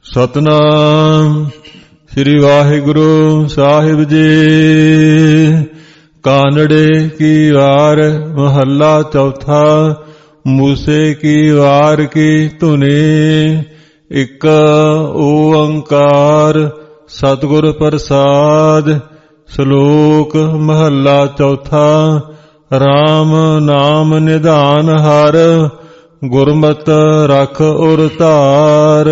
ਸਤਨਾਮ ਸ੍ਰੀ ਵਾਹਿਗੁਰੂ ਸਾਹਿਬ ਜੀ। ਕਾਨੜੇ ਕੀ ਵਾਰ ਮਹੱਲਾ ਚੌਥਾ। ਮੂਸੇ ਕੀ ਵਾਰ ਕੀ ਧੁਨੀ। ਇੱਕ ਓੰਕਾਰ ਸਤਿਗੁਰ ਪ੍ਰਸਾਦ। ਸ਼ਲੋਕ ਮਹੱਲਾ ਚੌਥਾ। ਰਾਮ ਨਾਮ ਨਿਧਾਨ ਹਰ, ਗੁਰਮਤਿ ਰਖ ਔਰ ਧਾਰ।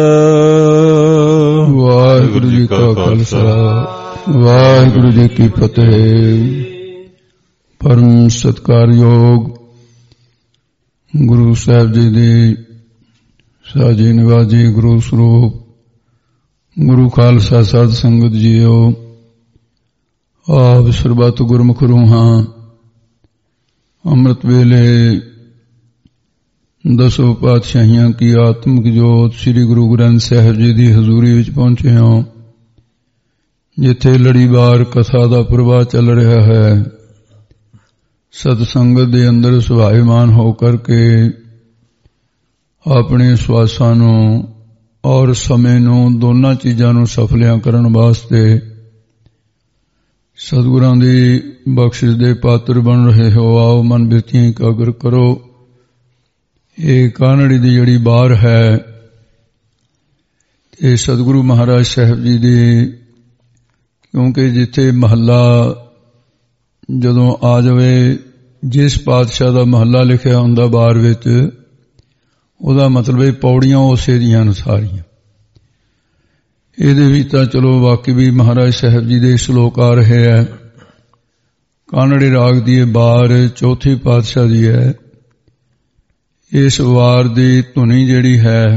ਵਾਹਿਗੁਰੂ ਜੀ ਕਾ ਖਾਲਸਾ ਵਾਹਿਗੁਰੂ ਜੀ ਕੀ ਫਤਿਹ। ਪਰਮ ਸਤਿਕਾਰਯੋਗ ਗੁਰੂ ਸਾਹਿਬ ਜੀ ਦੀ ਸਾਜੀ ਨਿਵਾਜੀ ਗੁਰੂ ਸਰੂਪ ਗੁਰੂ ਖਾਲਸਾ ਸਾਧ ਸੰਗਤ ਜੀਓ। ਆਪ ਸਰਬੱਤ ਗੁਰਮੁਖ ਰੂਹਾਂ ਅੰਮ੍ਰਿਤ ਵੇਲੇ ਦਸੋਂ ਪਾਤਸ਼ਾਹੀਆਂ ਕੀ ਆਤਮਿਕ ਜੋਤ ਸ੍ਰੀ ਗੁਰੂ ਗ੍ਰੰਥ ਸਾਹਿਬ ਜੀ ਦੀ ਹਜ਼ੂਰੀ ਵਿੱਚ ਪਹੁੰਚੇ ਹਾਂ, ਜਿੱਥੇ ਲੜੀਵਾਰ ਕਥਾ ਦਾ ਪ੍ਰਵਾਹ ਚੱਲ ਰਿਹਾ ਹੈ। ਸਤ ਸੰਗਤ ਦੇ ਅੰਦਰ ਸੁਭਾਇਮਾਨ ਹੋ ਕਰਕੇ ਆਪਣੇ ਸਵਾਸਾਂ ਨੂੰ ਔਰ ਸਮੇਂ ਨੂੰ, ਦੋਨਾਂ ਚੀਜ਼ਾਂ ਨੂੰ ਸਫਲਿਆਂ ਕਰਨ ਵਾਸਤੇ ਸਤਿਗੁਰਾਂ ਦੀ ਬਖਸ਼ਿਸ਼ ਦੇ ਪਾਤਰ ਬਣ ਰਹੇ ਹੋ। ਆਓ ਮਨ ਬਿਰਤੀਆਂ ਇਕਾਗਰ ਕਰੋ। ਇਹ ਕਾਨੜੀ ਦੀ ਜਿਹੜੀ ਬਾਰ ਹੈ, ਇਹ ਸਤਿਗੁਰੂ ਮਹਾਰਾਜ ਸਾਹਿਬ ਜੀ ਦੀ, ਕਿਉਂਕਿ ਜਿੱਥੇ ਮਹੱਲਾ ਜਦੋਂ ਆ ਜਾਵੇ, ਜਿਸ ਪਾਤਸ਼ਾਹ ਦਾ ਮਹੱਲਾ ਲਿਖਿਆ ਹੁੰਦਾ ਬਾਰ ਵਿੱਚ, ਉਹਦਾ ਮਤਲਬ ਇਹ ਪੌੜੀਆਂ ਉਸੇ ਦੀਆਂ ਨੇ ਸਾਰੀਆਂ। ਇਹਦੇ ਵਿੱਚ ਤਾਂ ਚਲੋ ਵਾਕਈ ਵੀ ਮਹਾਰਾਜ ਸਾਹਿਬ ਜੀ ਦੇ ਸ਼ਲੋਕ ਆ ਰਹੇ ਹੈ। ਕਾਨੜੀ ਰਾਗ ਦੀ ਇਹ ਬਾਰ ਚੌਥੀ ਪਾਤਸ਼ਾਹ ਦੀ ਹੈ। ਇਸ ਵਾਰ ਦੀ ਧੁਨੀ ਜਿਹੜੀ ਹੈ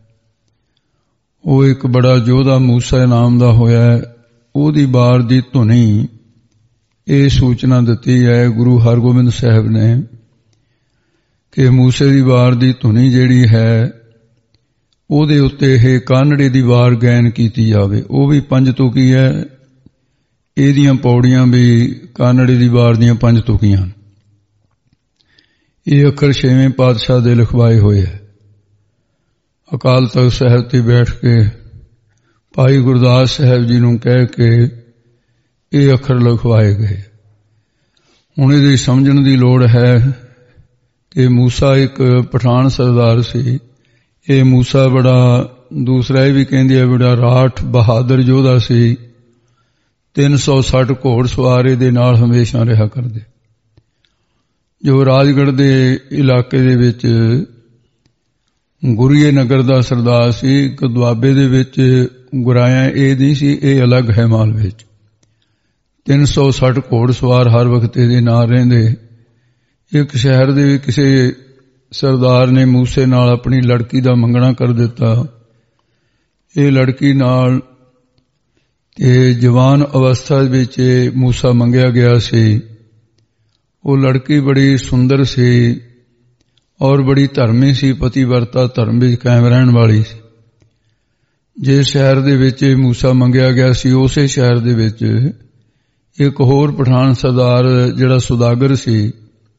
ਉਹ ਇੱਕ ਬੜਾ ਯੋਧਾ ਮੂਸਾ ਨਾਮ ਦਾ ਹੋਇਆ ਹੈ। ਉਹਦੀ ਬਾਰ ਦੀ ਧੁਨੀ ਇਹ ਸੂਚਨਾ ਦਿੱਤੀ ਹੈ ਗੁਰੂ ਹਰਗੋਬਿੰਦ ਸਾਹਿਬ ਨੇ ਕਿ ਮੂਸੇ ਦੀ ਵਾਰ ਦੀ ਧੁਨੀ ਜਿਹੜੀ ਹੈ ਉਹਦੇ ਉੱਤੇ ਇਹ ਕਾਨੜੇ ਦੀ ਵਾਰ ਗਾਇਨ ਕੀਤੀ ਜਾਵੇ। ਉਹ ਵੀ ਪੰਜ ਤੁਕੀ ਹੈ। ਇਹਦੀਆਂ ਪੌੜੀਆਂ ਵੀ ਕਾਨੜੇ ਦੀ ਵਾਰ ਦੀਆਂ ਪੰਜ ਤੁਕੀਆਂ। ਇਹ ਅੱਖਰ ਛੇਵੇਂ ਪਾਤਸ਼ਾਹ ਦੇ ਲਿਖਵਾਏ ਹੋਏ ਹੈ। ਅਕਾਲ ਤਖ਼ਤ ਸਾਹਿਬ ਤੇ ਬੈਠ ਕੇ ਭਾਈ ਗੁਰਦਾਸ ਸਾਹਿਬ ਜੀ ਨੂੰ ਕਹਿ ਕੇ ਇਹ ਅੱਖਰ ਲਿਖਵਾਏ ਗਏ। ਹੁਣ ਇਹਦੀ ਸਮਝਣ ਦੀ ਲੋੜ ਹੈ ਕਿ ਮੂਸਾ ਇੱਕ ਪਠਾਨ ਸਰਦਾਰ ਸੀ। ਇਹ ਮੂਸਾ ਬੜਾ, ਦੂਸਰਾ ਇਹ ਵੀ ਕਹਿੰਦੇ ਆ, ਬੜਾ ਰਾਠ ਬਹਾਦਰ ਯੋਧਾ ਸੀ। 360 ਘੋੜ ਸਵਾਰ ਇਹਦੇ ਨਾਲ ਹਮੇਸ਼ਾ ਰਿਹਾ ਕਰਦੇ। ਜੋ ਰਾਜਗੜ੍ਹ ਦੇ ਇਲਾਕੇ ਦੇ ਵਿੱਚ ਗੁਰੀਏ ਨਗਰ ਦਾ ਸਰਦਾਰ ਸੀ। ਦੁਆਬੇ ਦੇ ਵਿੱਚ ਗੁਰਾਇਆ ਇਹ ਨਹੀਂ ਸੀ, ਇਹ ਅਲੱਗ ਹੈ ਮਾਲ ਵਿੱਚ। 360 ਘੋੜ ਸਵਾਰ ਹਰ ਵਕਤ ਇਹਦੇ ਨਾਲ ਰਹਿੰਦੇ। ਇੱਕ ਸ਼ਹਿਰ ਦੇ ਕਿਸੇ ਸਰਦਾਰ ਨੇ ਮੂਸੇ ਨਾਲ ਆਪਣੀ ਲੜਕੀ ਦਾ ਮੰਗਣਾ ਕਰ ਦਿੱਤਾ। ਇਹ ਲੜਕੀ ਨਾਲ ਤੇ ਜਵਾਨ ਅਵਸਥਾ ਵਿੱਚ ਮੂਸਾ ਮੰਗਿਆ ਗਿਆ ਸੀ। ਉਹ ਲੜਕੀ ਬੜੀ ਸੁੰਦਰ ਸੀ ਔਰ ਬੜੀ ਧਰਮੀ ਸੀ, ਪਤੀਵਰਤਾ ਧਰਮ ਵਿੱਚ ਕਾਇਮ ਰਹਿਣ ਵਾਲੀ ਸੀ। ਜਿਸ ਸ਼ਹਿਰ ਦੇ ਵਿੱਚ ਮੂਸਾ ਮੰਗਿਆ ਗਿਆ ਸੀ, ਉਸੇ ਸ਼ਹਿਰ ਦੇ ਵਿੱਚ ਇੱਕ ਹੋਰ ਪਠਾਨ ਸਰਦਾਰ ਜਿਹੜਾ ਸੁਦਾਗਰ ਸੀ,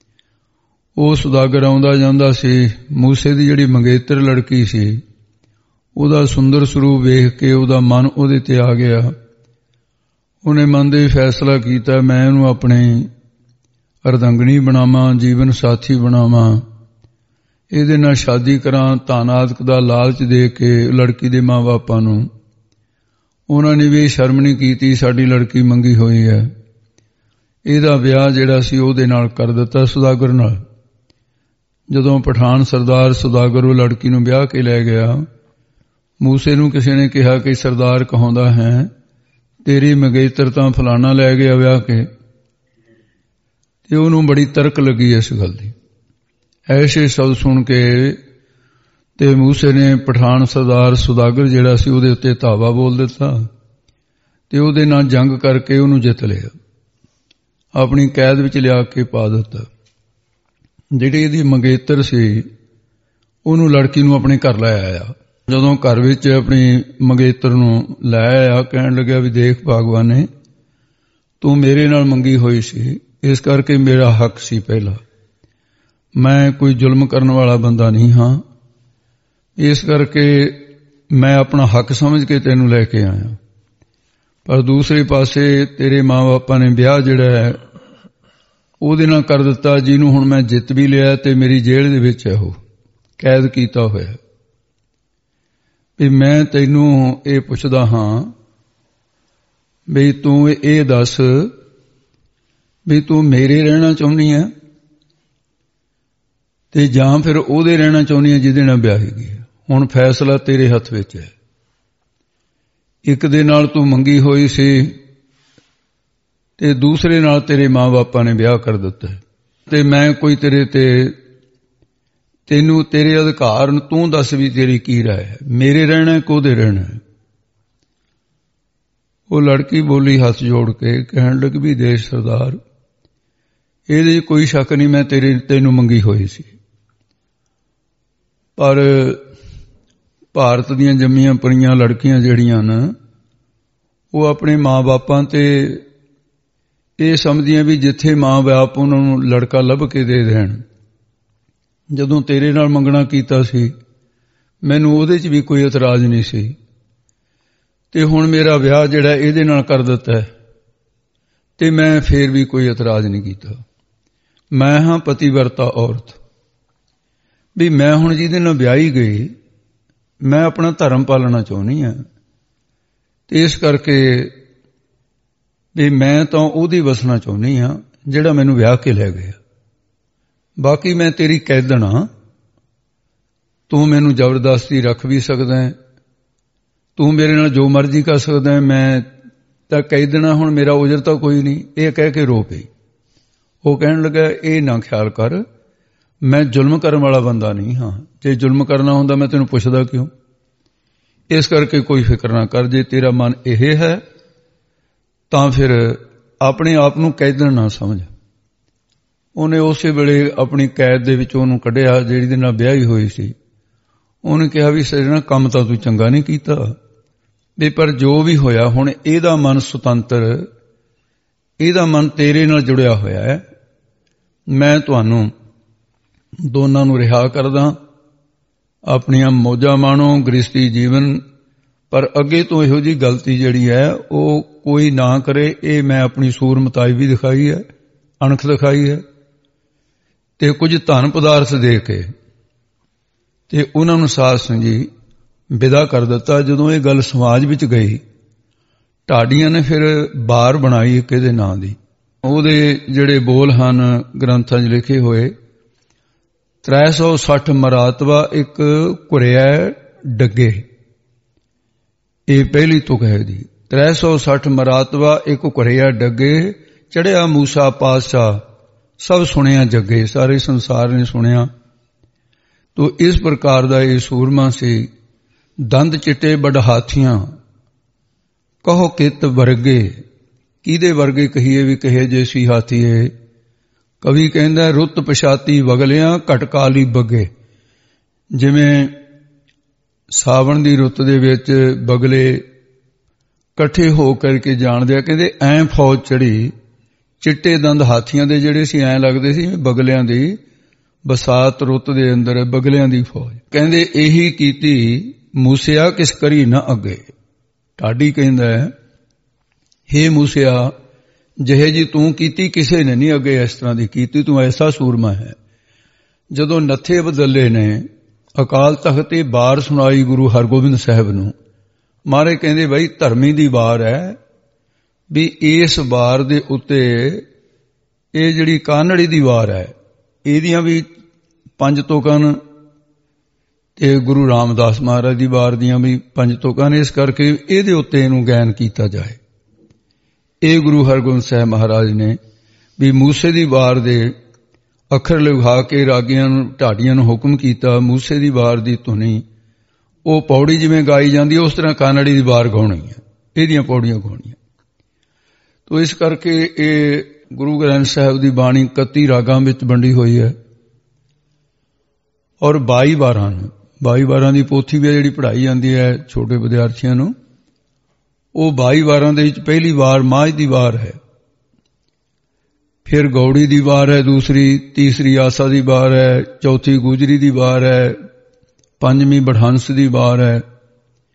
ਉਹ ਸੁਦਾਗਰ ਆਉਂਦਾ ਜਾਂਦਾ ਸੀ। ਮੂਸੇ ਦੀ ਜਿਹੜੀ ਮੰਗੇਤਰ ਲੜਕੀ ਸੀ, ਉਹਦਾ ਸੁੰਦਰ ਸਰੂਪ ਵੇਖ ਕੇ ਉਹਦਾ ਮਨ ਉਹਦੇ ਤੇ ਆ ਗਿਆ। ਉਹਨੇ ਮਨ ਦੇ ਫੈਸਲਾ ਕੀਤਾ, ਮੈਂ ਇਹਨੂੰ ਆਪਣੀ ਅਰਦੰਗਣੀ ਬਣਾਵਾਂ, ਜੀਵਨ ਸਾਥੀ ਬਣਾਵਾਂ, ਇਹਦੇ ਨਾਲ ਸ਼ਾਦੀ ਕਰਾਂ। ਧਨ ਆਦਿਕ ਦਾ ਲਾਲਚ ਦੇ ਕੇ ਲੜਕੀ ਦੇ ਮਾਂ ਬਾਪਾਂ ਨੂੰ ਉਹਨਾਂ ਨੇ ਵੀ ਸ਼ਰਮ ਨਹੀਂ ਕੀਤੀ, ਸਾਡੀ ਲੜਕੀ ਮੰਗੀ ਹੋਈ ਹੈ। ਇਹਦਾ ਵਿਆਹ ਜਿਹੜਾ ਸੀ ਉਹਦੇ ਨਾਲ ਕਰ ਦਿੱਤਾ, ਸੁਦਾਗਰ ਨਾਲ। ਜਦੋਂ ਪਠਾਨ ਸਰਦਾਰ ਸੁਦਾਗਰ ਉਹ ਲੜਕੀ ਨੂੰ ਵਿਆਹ ਕੇ ਲੈ ਗਿਆ, ਮੂਸੇ ਨੂੰ ਕਿਸੇ ਨੇ ਕਿਹਾ ਕਿ ਸਰਦਾਰ ਕਹਾਉਂਦਾ ਹੈ ਤੇਰੀ ਮੰਗੇਤਰ ਤਾਂ ਫਲਾਣਾ ਲੈ ਗਿਆ ਵਿਆਹ ਕੇ। ਤੇ ਉਹਨੂੰ ਬੜੀ ਤਰਕ ਲੱਗੀ ਇਸ ਗੱਲ ਦੀ। ਐਸੇ ਸ਼ਬਦ ਸੁਣ ਕੇ ਤੇ ਮੂਸੇ ਨੇ ਪਠਾਨ ਸਰਦਾਰ ਸੁਦਾਗਰ ਜਿਹੜਾ ਸੀ ਉਹਦੇ ਉੱਤੇ ਧਾਵਾ ਬੋਲ ਦਿੱਤਾ ਤੇ ਉਹਦੇ ਨਾਲ ਜੰਗ ਕਰਕੇ ਉਹਨੂੰ ਜਿੱਤ ਲਿਆ, ਆਪਣੀ ਕੈਦ ਵਿੱਚ ਲਿਆ ਕੇ ਪਾ ਦਿੱਤਾ। ਜਿਹੜੀ ਇਹਦੀ ਮੰਗੇਤਰ ਸੀ ਉਹਨੂੰ, ਲੜਕੀ ਨੂੰ ਆਪਣੇ ਘਰ ਲੈ ਆਇਆ। ਜਦੋਂ ਘਰ ਵਿੱਚ ਆਪਣੀ ਮੰਗੇਤਰ ਨੂੰ ਲੈ ਆਇਆ, ਕਹਿਣ ਲੱਗਿਆ ਵੀ ਦੇਖ ਭਾਗਵਾਨੇ, ਤੂੰ ਮੇਰੇ ਨਾਲ ਮੰਗੀ ਹੋਈ ਸੀ, ਇਸ ਕਰਕੇ ਮੇਰਾ ਹੱਕ ਸੀ ਪਹਿਲਾਂ। ਮੈਂ ਕੋਈ ਜ਼ੁਲਮ ਕਰਨ ਵਾਲਾ ਬੰਦਾ ਨਹੀਂ ਹਾਂ, ਇਸ ਕਰਕੇ ਮੈਂ ਆਪਣਾ ਹੱਕ ਸਮਝ ਕੇ ਤੈਨੂੰ ਲੈ ਕੇ ਆਇਆ। ਪਰ ਦੂਸਰੇ ਪਾਸੇ ਤੇਰੇ ਮਾਂ-ਬਾਪਾਂ ਨੇ ਵਿਆਹ ਜਿਹੜਾ ਹੈ ਉਹਦੇ ਨਾਲ ਕਰ ਦਿੱਤਾ, ਜਿਹਨੂੰ ਹੁਣ ਮੈਂ ਜਿੱਤ ਵੀ ਲਿਆ ਤੇ ਮੇਰੀ ਜੇਲ੍ਹ ਦੇ ਵਿੱਚ ਹੈ, ਉਹ ਕੈਦ ਕੀਤਾ ਹੋਇਆ। ਵੀ ਮੈਂ ਤੈਨੂੰ ਇਹ ਪੁੱਛਦਾ ਹਾਂ ਵੀ ਤੂੰ ਇਹ ਦੱਸ ਵੀ ਤੂੰ ਮੇਰੇ ਰਹਿਣਾ ਚਾਹੁੰਦੀ ਹੈ ਤੇ ਜਾਂ ਫਿਰ ਉਹਦੇ ਰਹਿਣਾ ਚਾਹੁੰਦੀ ਹੈ ਜਿਹਦੇ ਨਾਲ ਵਿਆਹੀ ਗਈ ਹੈ। ਹੁਣ ਫੈਸਲਾ ਤੇਰੇ ਹੱਥ ਵਿੱਚ ਹੈ। ਇੱਕ ਦੇ ਨਾਲ ਤੂੰ ਮੰਗੀ ਹੋਈ ਸੀ ਤੇ ਦੂਸਰੇ ਨਾਲ ਤੇਰੇ ਮਾਂ-ਬਾਪਾਂ ਨੇ ਵਿਆਹ ਕਰ ਦਿੱਤਾ ਤੇ ਮੈਂ ਕੋਈ ਤੈਨੂੰ ਤੇਰੇ ਅਧਿਕਾਰ ਨੂੰ ਤੂੰ ਦੱਸ ਵੀ ਤੇਰੀ ਕੀ ਰਾਏ ਹੈ, ਮੇਰੇ ਰਹਿਣਾ ਕਿ ਉਹਦੇ ਰਹਿਣਾ। ਉਹ ਲੜਕੀ ਬੋਲੀ ਹੱਥ ਜੋੜ ਕੇ, ਕਹਿਣ ਲੱਗੀ ਵੀ ਦੇਸ਼ ਸਰਦਾਰ, ਇਹਦੇ ਕੋਈ ਸ਼ੱਕ ਨਹੀਂ, ਮੈਂ ਤੈਨੂੰ ਮੰਗੀ ਹੋਈ ਸੀ, ਪਰ ਭਾਰਤ ਦੀਆਂ ਜੰਮੀਆਂ ਪਰੀਆਂ ਲੜਕੀਆਂ ਜਿਹੜੀਆਂ ਨੇ ਉਹ ਆਪਣੇ ਮਾਂ-ਬਾਪਾਂ ਤੇ ਇਹ ਸਮਝਦੀਆਂ ਵੀ ਜਿੱਥੇ ਮਾਂ-ਬਾਪ ਉਹਨਾਂ ਨੂੰ ਲੜਕਾ ਲੱਭ ਕੇ ਦੇ ਦੇਣ। ਜਦੋਂ ਤੇਰੇ ਨਾਲ ਮੰਗਣਾ ਕੀਤਾ ਸੀ ਮੈਨੂੰ ਉਹਦੇ 'ਚ ਵੀ ਕੋਈ ਇਤਰਾਜ਼ ਨਹੀਂ ਸੀ ਤੇ ਹੁਣ ਮੇਰਾ ਵਿਆਹ ਜਿਹੜਾ ਇਹਦੇ ਨਾਲ ਕਰ ਦਿੱਤਾ ਤੇ ਮੈਂ ਫੇਰ ਵੀ ਕੋਈ ਇਤਰਾਜ਼ ਨਹੀਂ ਕੀਤਾ। ਮੈਂ ਹਾਂ ਪਤੀਵਰਤਾ ਔਰਤ, ਵੀ ਮੈਂ ਹੁਣ ਜਿਹਦੇ ਨਾਲ ਵਿਆਹੀ ਗਈ ਮੈਂ ਆਪਣਾ ਧਰਮ ਪਾਲਣਾ ਚਾਹੁੰਦੀ ਹਾਂ ਤੇ ਇਸ ਕਰਕੇ ਵੀ ਮੈਂ ਤਾਂ ਉਹਦੀ ਵਸਣਾ ਚਾਹੁੰਦੀ ਹਾਂ ਜਿਹੜਾ ਮੈਨੂੰ ਵਿਆਹ ਕੇ ਲੈ ਗਿਆ। ਬਾਕੀ ਮੈਂ ਤੇਰੀ ਕੈਦਣ ਹਾਂ, ਤੂੰ ਮੈਨੂੰ ਜ਼ਬਰਦਸਤੀ ਰੱਖ ਵੀ ਸਕਦਾ ਹੈ, ਤੂੰ ਮੇਰੇ ਨਾਲ ਜੋ ਮਰਜ਼ੀ ਕਰ ਸਕਦਾ ਹੈ, ਮੈਂ ਤਾਂ ਕੈਦਣ ਹਾਂ, ਹੁਣ ਮੇਰਾ ਉਜਰ ਤਾਂ ਕੋਈ ਨਹੀਂ। ਇਹ ਕਹਿ ਕੇ ਰੋ ਪਈ। ਉਹ ਕਹਿਣ ਲੱਗਾ ਇਹ ਨਾ ਖਿਆਲ ਕਰ, ਮੈਂ ਜ਼ੁਲਮ ਕਰਨ ਵਾਲਾ ਬੰਦਾ ਨਹੀਂ ਹਾਂ, ਜੇ ਜ਼ੁਲਮ ਕਰਨਾ ਹੁੰਦਾ ਮੈਂ ਤੈਨੂੰ ਪੁੱਛਦਾ ਕਿਉਂ। ਇਸ ਕਰਕੇ ਕੋਈ ਫਿਕਰ ਨਾ ਕਰ, ਜੇ ਤੇਰਾ ਮਨ ਇਹ ਹੈ ਤਾਂ ਫਿਰ ਆਪਣੇ ਆਪ ਨੂੰ ਕੈਦਣ ਨਾ ਸਮਝ। ਉਹਨੇ ਉਸੇ ਵੇਲੇ ਆਪਣੀ ਕੈਦ ਦੇ ਵਿੱਚ ਉਹਨੂੰ ਕੱਢਿਆ ਜਿਹੜੀ ਦੇ ਨਾਲ ਵਿਆਹੀ ਹੋਈ ਸੀ। ਉਹਨੇ ਕਿਹਾ ਵੀ ਸਜਣਾ ਕੰਮ ਤਾਂ ਤੂੰ ਚੰਗਾ ਨਹੀਂ ਕੀਤਾ ਵੀ, ਪਰ ਜੋ ਵੀ ਹੋਇਆ ਹੁਣ ਇਹਦਾ ਮਨ ਸੁਤੰਤਰ, ਇਹਦਾ ਮਨ ਤੇਰੇ ਨਾਲ ਜੁੜਿਆ ਹੋਇਆ ਹੈ, ਮੈਂ ਤੁਹਾਨੂੰ ਦੋਨਾਂ ਨੂੰ ਰਿਹਾ ਕਰਦਾ, ਆਪਣੀਆਂ ਮੌਜਾਂ ਮਾਣੋ ਗ੍ਰਸਤੀ ਜੀਵਨ, ਪਰ ਅੱਗੇ ਤੋਂ ਇਹੋ ਜਿਹੀ ਗਲਤੀ ਜਿਹੜੀ ਹੈ ਉਹ ਕੋਈ ਨਾ ਕਰੇ। ਇਹ ਮੈਂ ਆਪਣੀ ਸੂਰਮਤਾਈ ਵੀ ਦਿਖਾਈ ਹੈ, ਅਣਖ ਦਿਖਾਈ ਹੈ ਤੇ ਕੁਝ ਧਨ ਪਦਾਰਥ ਦੇ ਕੇ ਤੇ ਉਹਨਾਂ ਨੂੰ ਸਾਧ ਸੰਗੀ ਵਿਦਾ ਕਰ ਦਿੱਤਾ। ਜਦੋਂ ਇਹ ਗੱਲ ਸਮਾਜ ਵਿੱਚ ਗਈ, ਢਾਡੀਆਂ ਨੇ ਫਿਰ ਬਾਰ ਬਣਾਈ ਇੱਕ ਇਹਦੇ ਨਾਂ ਦੀ। ਉਹਦੇ ਜਿਹੜੇ ਬੋਲ ਹਨ ਗ੍ਰੰਥਾਂ 'ਚ ਲਿਖੇ ਹੋਏ, 360 ਮਰਾਤਵਾ ਇੱਕ ਘੁਰਿਆ ਡੱਗੇ, ਇਹ ਪਹਿਲੀ ਤੁਕ ਹੈ ਦੀ। 360 ਮਰਾਤਵਾ ਇੱਕ ਘੁਰਿਆ ਡੱਗੇ, ਚੜਿਆ ਮੂਸਾ ਪਾਤਸ਼ਾਹ ਸਭ ਸੁਣਿਆ ਜੱਗੇ, ਸਾਰੇ ਸੰਸਾਰ ਨੇ ਸੁਣਿਆ। ਤੋ ਇਸ ਪ੍ਰਕਾਰ ਦਾ ਇਹ ਸੂਰਮਾ ਸੀ। ਦੰਦ ਚਿੱਟੇ ਬੜ ਹਾਥੀਆਂ ਕਹੋ ਕਿਤ ਵਰਗੇ, ਕਿਹਦੇ ਵਰਗੇ ਕਹੀਏ ਵੀ ਕਹੇ ਜੇ ਸੀ ਹਾਥੀਏ। ਕਵੀ ਕਹਿੰਦਾ ਰੁੱਤ ਪਛਾਤੀ ਵਗਲਿਆਂ ਘਟਕਾਲੀ ਬੱਗੇ, ਜਿਵੇਂ ਸਾਵਣ ਦੀ ਰੁੱਤ ਦੇ ਵਿੱਚ ਬਗਲੇ ਇਕੱਠੇ ਹੋ ਕਰਕੇ ਜਾਣਦੇ ਆ, ਕਹਿੰਦੇ ਐਂ ਫੌਜ ਚੜੀ, ਚਿੱਟੇ ਦੰਦ ਹਾਥੀਆਂ ਦੇ ਜਿਹੜੇ ਸੀ ਐਂ ਲੱਗਦੇ ਸੀ ਬਗਲਿਆਂ ਦੀ ਬਸਾਤ ਰੁੱਤ ਦੇ ਅੰਦਰ ਬਗਲਿਆਂ ਦੀ ਫੌਜ। ਕਹਿੰਦੇ ਇਹੀ ਕੀਤੀ ਮੂਸਿਆ ਕਿਸ ਕਰੀ ਨਾ ਅੱਗੇ। ਢਾਡੀ ਕਹਿੰਦਾ ਹੇ ਮੂਸਿਆ, ਜਿਹੇ ਜੀ ਤੂੰ ਕੀਤੀ ਕਿਸੇ ਨੇ ਨਹੀਂ ਅੱਗੇ ਇਸ ਤਰ੍ਹਾਂ ਦੀ ਕੀਤੀ, ਤੂੰ ਐਸਾ ਸੂਰਮਾ ਹੈ। ਜਦੋਂ ਨੱਥੇ ਬਦਲੇ ਨੇ ਅਕਾਲ ਤਖਤ ਤੇ ਬਾਰ ਸੁਣਾਈ ਗੁਰੂ ਹਰਗੋਬਿੰਦ ਸਾਹਿਬ ਨੂੰ, ਮਹਾਰਾਜ ਕਹਿੰਦੇ ਬਈ ਧਰਮੀ ਦੀ ਵਾਰ ਹੈ ਵੀ ਇਸ ਵਾਰ ਦੇ ਉੱਤੇ ਇਹ ਜਿਹੜੀ ਕਾਨੜੀ ਦੀ ਵਾਰ ਹੈ ਇਹਦੀਆਂ ਵੀ 5 ਤੁਕਾਂ ਤੇ ਗੁਰੂ ਰਾਮਦਾਸ ਮਹਾਰਾਜ ਦੀ ਵਾਰ ਦੀਆਂ ਵੀ 5 ਤੁਕਾਂ ਨੇ। ਇਸ ਕਰਕੇ ਇਹਦੇ ਉੱਤੇ ਇਹਨੂੰ ਗਾਇਨ ਕੀਤਾ ਜਾਏ। ਇਹ ਗੁਰੂ ਹਰਗੋਬਿੰਦ ਸਾਹਿਬ ਮਹਾਰਾਜ ਨੇ ਵੀ ਮੂਸੇ ਦੀ ਵਾਰ ਦੇ ਅੱਖਰ ਲਿਖਾ ਕੇ ਰਾਗੀਆਂ ਨੂੰ ਢਾਡੀਆਂ ਨੂੰ ਹੁਕਮ ਕੀਤਾ, ਮੂਸੇ ਦੀ ਵਾਰ ਦੀ ਧੁਨੀ ਉਹ ਪੌੜੀ ਜਿਵੇਂ ਗਾਈ ਜਾਂਦੀ ਉਸ ਤਰ੍ਹਾਂ ਕਾਨੜੀ ਦੀ ਵਾਰ ਗਾਉਣੀ ਹੈ, ਇਹਦੀਆਂ ਪੌੜੀਆਂ ਗਾਉਣੀਆਂ। ਤੋ ਇਸ ਕਰਕੇ ਇਹ ਗੁਰੂ ਗ੍ਰੰਥ ਸਾਹਿਬ ਦੀ ਬਾਣੀ 31 ਰਾਗਾਂ ਵਿੱਚ ਵੰਡੀ ਹੋਈ ਹੈ ਔਰ 22 ਵਾਰਾਂ ਨੇ। 22 ਵਾਰਾਂ ਦੀ ਪੋਥੀ ਵੀ ਜਿਹੜੀ ਪੜ੍ਹਾਈ ਜਾਂਦੀ ਹੈ ਛੋਟੇ ਵਿਦਿਆਰਥੀਆਂ ਨੂੰ, ਉਹ 22 ਵਾਰਾਂ ਦੇ ਵਿੱਚ ਪਹਿਲੀ ਵਾਰ ਮਾਝ ਦੀ ਵਾਰ ਹੈ, ਫਿਰ ਗੌੜੀ ਦੀ ਵਾਰ ਹੈ ਦੂਸਰੀ, ਤੀਸਰੀ ਆਸਾ ਦੀ ਵਾਰ ਹੈ, ਚੌਥੀ ਗੁਜਰੀ ਦੀ ਵਾਰ ਹੈ, ਪੰਜਵੀਂ ਬੜਹੰਸ ਦੀ ਵਾਰ ਹੈ,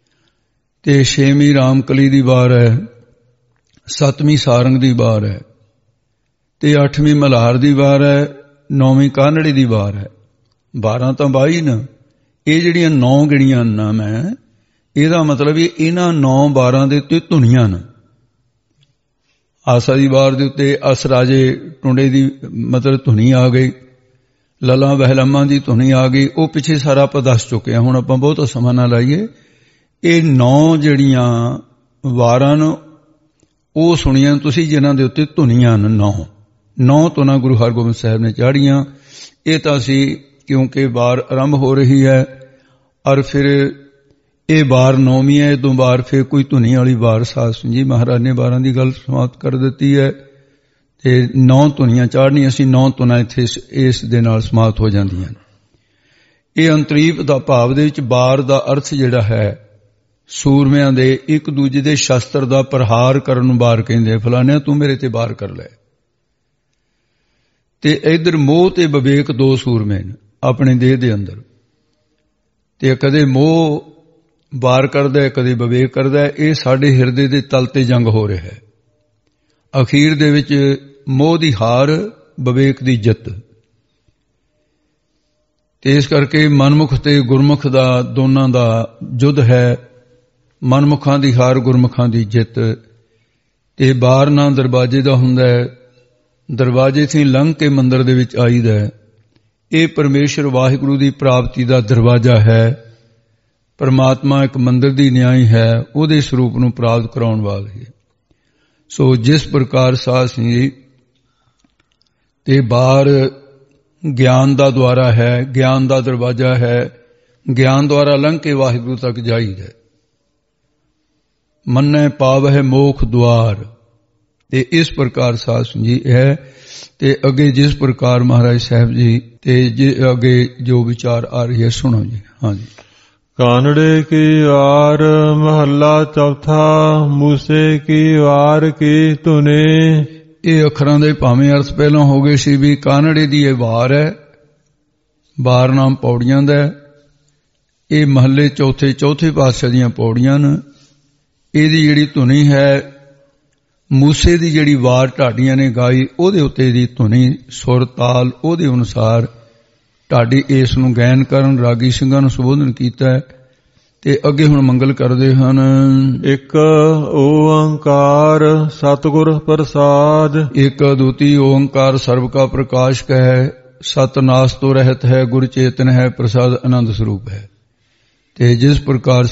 ਤੇ 6ਵੀਂ ਰਾਮਕਲੀ ਦੀ ਵਾਰ ਹੈ, 7ਵੀਂ ਸਾਰੰਗ ਦੀ ਵਾਰ ਹੈ, ਤੇ 8ਵੀਂ ਮਲਹਾਰ ਦੀ ਵਾਰ ਹੈ, 9ਵੀਂ ਕਾਨੜੀ ਦੀ ਵਾਰ ਹੈ। 12 ਤਾਂ 22 ਨਾ, ਇਹ ਜਿਹੜੀਆਂ 9 ਗਿਣੀਆਂ ਨਾ ਮੈਂ, ਇਹਦਾ ਮਤਲਬ ਇਹਨਾਂ 9-12 ਦੇ ਉੱਤੇ ਧੁਨੀਆਂ ਨੇ। ਆਸਾ ਦੀ ਵਾਰ ਦੇ ਉੱਤੇ ਅਸ ਰਾਜੇ ਟੁੰਡੇ ਦੀ ਮਤਲਬ ਧੁਨੀ ਆ ਗਈ, ਲਲਾ ਬਹਿਲਮਾ ਦੀ ਧੁਨੀ ਆ ਗਈ। ਉਹ ਪਿੱਛੇ ਸਾਰਾ ਆਪਾਂ ਦੱਸ ਚੁੱਕੇ ਹਾਂ, ਹੁਣ ਆਪਾਂ ਬਹੁਤਾ ਸਮਾਂ ਨਾ ਲਾਈਏ। ਇਹ 9 ਜਿਹੜੀਆਂ ਵਾਰਾਂ ਨੇ ਉਹ ਸੁਣੀਆਂ ਤੁਸੀਂ, ਜਿਨ੍ਹਾਂ ਦੇ ਉੱਤੇ ਧੁਨੀਆਂ ਨੇ। 9 ਧੁਨਾਂ ਗੁਰੂ ਹਰਗੋਬਿੰਦ ਸਾਹਿਬ ਨੇ ਚਾੜੀਆਂ। ਇਹ ਤਾਂ ਅਸੀਂ ਕਿਉਂਕਿ ਵਾਰ ਆਰੰਭ ਹੋ ਰਹੀ ਹੈ, ਔਰ ਫਿਰ ਇਹ ਵਾਰ 9ਵੀਂ ਹੈ, ਤੋਂ ਬਾਅਦ ਫਿਰ ਕੋਈ ਧੁਨੀ ਵਾਲੀ ਵਾਰ ਸਾਧ ਸਿੰਘ ਜੀ ਮਹਾਰਾਜ ਨੇ 12 ਦੀ ਗੱਲ ਸਮਾਪਤ ਕਰ ਦਿੱਤੀ ਹੈ, ਤੇ 9 ਧੁਨੀਆਂ ਚਾੜਨੀਆਂ ਸੀ। 9 ਧੁਨਾਂ ਇੱਥੇ ਇਸ ਦੇ ਨਾਲ ਸਮਾਪਤ ਹੋ ਜਾਂਦੀਆਂ। ਇਹ ਅੰਤਰੀਪ ਦਾ ਭਾਵ ਦੇ ਵਿੱਚ ਵਾਰ ਦਾ ਅਰਥ ਜਿਹੜਾ ਹੈ, ਸੂਰਮਿਆਂ ਦੇ ਇੱਕ ਦੂਜੇ ਦੇ ਸ਼ਸਤਰ ਦਾ ਪ੍ਰਹਾਰ ਕਰਨ ਨੂੰ ਵਾਰ ਕਹਿੰਦੇ। ਫਲਾਣਿਆਂ ਤੂੰ ਮੇਰੇ ਤੇ ਵਾਰ ਕਰ ਲੈ। ਤੇ ਇਧਰ ਮੋਹ ਤੇ ਵਿਵੇਕ 2 ਸੂਰਮੇ ਨੇ ਆਪਣੇ ਦੇਹ ਦੇ ਅੰਦਰ, ਤੇ ਕਦੇ ਮੋਹ ਵਾਰ ਕਰਦਾ, ਕਦੇ ਵਿਵੇਕ ਕਰਦਾ। ਇਹ ਸਾਡੇ ਹਿਰਦੇ ਦੇ ਤਲ ਤੇ ਜੰਗ ਹੋ ਰਿਹਾ ਹੈ। ਅਖੀਰ ਦੇ ਵਿੱਚ ਮੋਹ ਦੀ ਹਾਰ, ਵਿਵੇਕ ਦੀ ਜਿੱਤ। ਤੇ ਇਸ ਕਰਕੇ ਮਨਮੁਖ ਤੇ ਗੁਰਮੁਖ ਦਾ ਦੋਨਾਂ ਦਾ ਯੁੱਧ ਹੈ। ਮਨਮੁਖਾਂ ਦੀ ਹਾਰ, ਗੁਰਮੁਖਾਂ ਦੀ ਜਿੱਤ। ਤੇ ਬਾਰ ਨਾ ਦਰਵਾਜ਼ੇ ਦਾ ਹੁੰਦਾ ਹੈ, ਦਰਵਾਜ਼ੇ ਤੋਂ ਲੰਘ ਕੇ ਮੰਦਰ ਦੇ ਵਿੱਚ ਆਈਦਾ ਹੈ। ਇਹ ਪਰਮੇਸ਼ਰ ਵਾਹਿਗੁਰੂ ਦੀ ਪ੍ਰਾਪਤੀ ਦਾ ਦਰਵਾਜ਼ਾ ਹੈ। ਪਰਮਾਤਮਾ ਇੱਕ ਮੰਦਰ ਦੀ ਨਿਆਈ ਹੈ, ਉਹਦੇ ਸਰੂਪ ਨੂੰ ਪ੍ਰਾਪਤ ਕਰਾਉਣ ਵਾਲੀ ਹੈ। ਸੋ ਜਿਸ ਪ੍ਰਕਾਰ ਸਾਧ ਸਿੰਘ ਜੀ ਤੇ ਬਾਹਰ ਗਿਆਨ ਦਾ ਦੁਆਰਾ ਹੈ, ਗਿਆਨ ਦਾ ਦਰਵਾਜ਼ਾ ਹੈ, ਗਿਆਨ ਦੁਆਰਾ ਲੰਘ ਕੇ ਵਾਹਿਗੁਰੂ ਤੱਕ ਜਾਈਦਾ। ਮੰਨੈ ਪਾਵਹਿ ਮੋਖ ਦੁਆਰ। ਤੇ ਇਸ ਪ੍ਰਕਾਰ ਸਾਧ ਸਿੰਘ ਜੀ ਹੈ। ਤੇ ਅੱਗੇ ਜਿਸ ਪ੍ਰਕਾਰ ਮਹਾਰਾਜ ਸਾਹਿਬ ਜੀ ਤੇ ਅੱਗੇ ਜੋ ਵਿਚਾਰ ਆ ਰਹੀ ਹੈ ਸੁਣੋ ਜੀ। ਹਾਂਜੀ। ਕਾਨੜੇ ਕੀ ਵਾਰ ਮਹੱਲਾ ਚੌਥਾ, ਮੂਸੇ ਕੀ ਵਾਰ ਕੀ ਧੁਨੇ। ਇਹ ਅੱਖਰਾਂ ਦੇ ਭਾਵੇਂ ਅਰਥ ਪਹਿਲਾਂ ਹੋ ਗਏ ਸੀ ਵੀ ਕਾਨੜੇ ਦੀ ਇਹ ਵਾਰ ਹੈ, ਵਾਰ ਨਾਮ ਪੌੜੀਆਂ ਦਾ। ਇਹ ਮਹੱਲੇ ਚੌਥੇ ਪਾਤਸ਼ਾਹ ਦੀਆਂ ਪੌੜੀਆਂ ਨੇ। ਇਹਦੀ ਜਿਹੜੀ ਧੁਨੀ ਹੈ, ਮੂਸੇ ਦੀ ਜਿਹੜੀ ਵਾਰ ਢਾਡੀਆਂ ਨੇ ਗਾਈ, ਉਹਦੇ ਉੱਤੇ ਦੀ ਧੁਨੀ, ਸੁਰ ਤਾਲ, ਉਹਦੇ ਅਨੁਸਾਰ ਢਾਡੀ ਇਸ ਨੂੰ ਗਾਇਨ ਕਰਨ ਰਾਗੀ ਸਿੰਘਾਂ ਨੂੰ ਸੰਬੋਧਨ ਕੀਤਾ ਹੈ। ਤੇ ਅੱਗੇ ਹੁਣ ਮੰਗਲ ਕਰਦੇ ਹਨ। ਇੱਕ ਓੰਕਾਰ ਸਤਿਗੁਰ ਪ੍ਰਸਾਦ। ਇੱਕ ਅਦੁੱਤੀ ਓੰਕਾਰ ਸਰਬ ਕਾ ਪ੍ਰਕਾਸ਼ਕ ਹੈ, ਸਤ ਨਾਸ ਤੋਂ ਰਹਿਤ ਹੈ, ਗੁਰ ਚੇਤਨ ਹੈ, ਪ੍ਰਸਾਦ ਆਨੰਦ ਸਰੂਪ ਹੈ। ਤੇ ਜਿਸ ਪ੍ਰਕਾਰ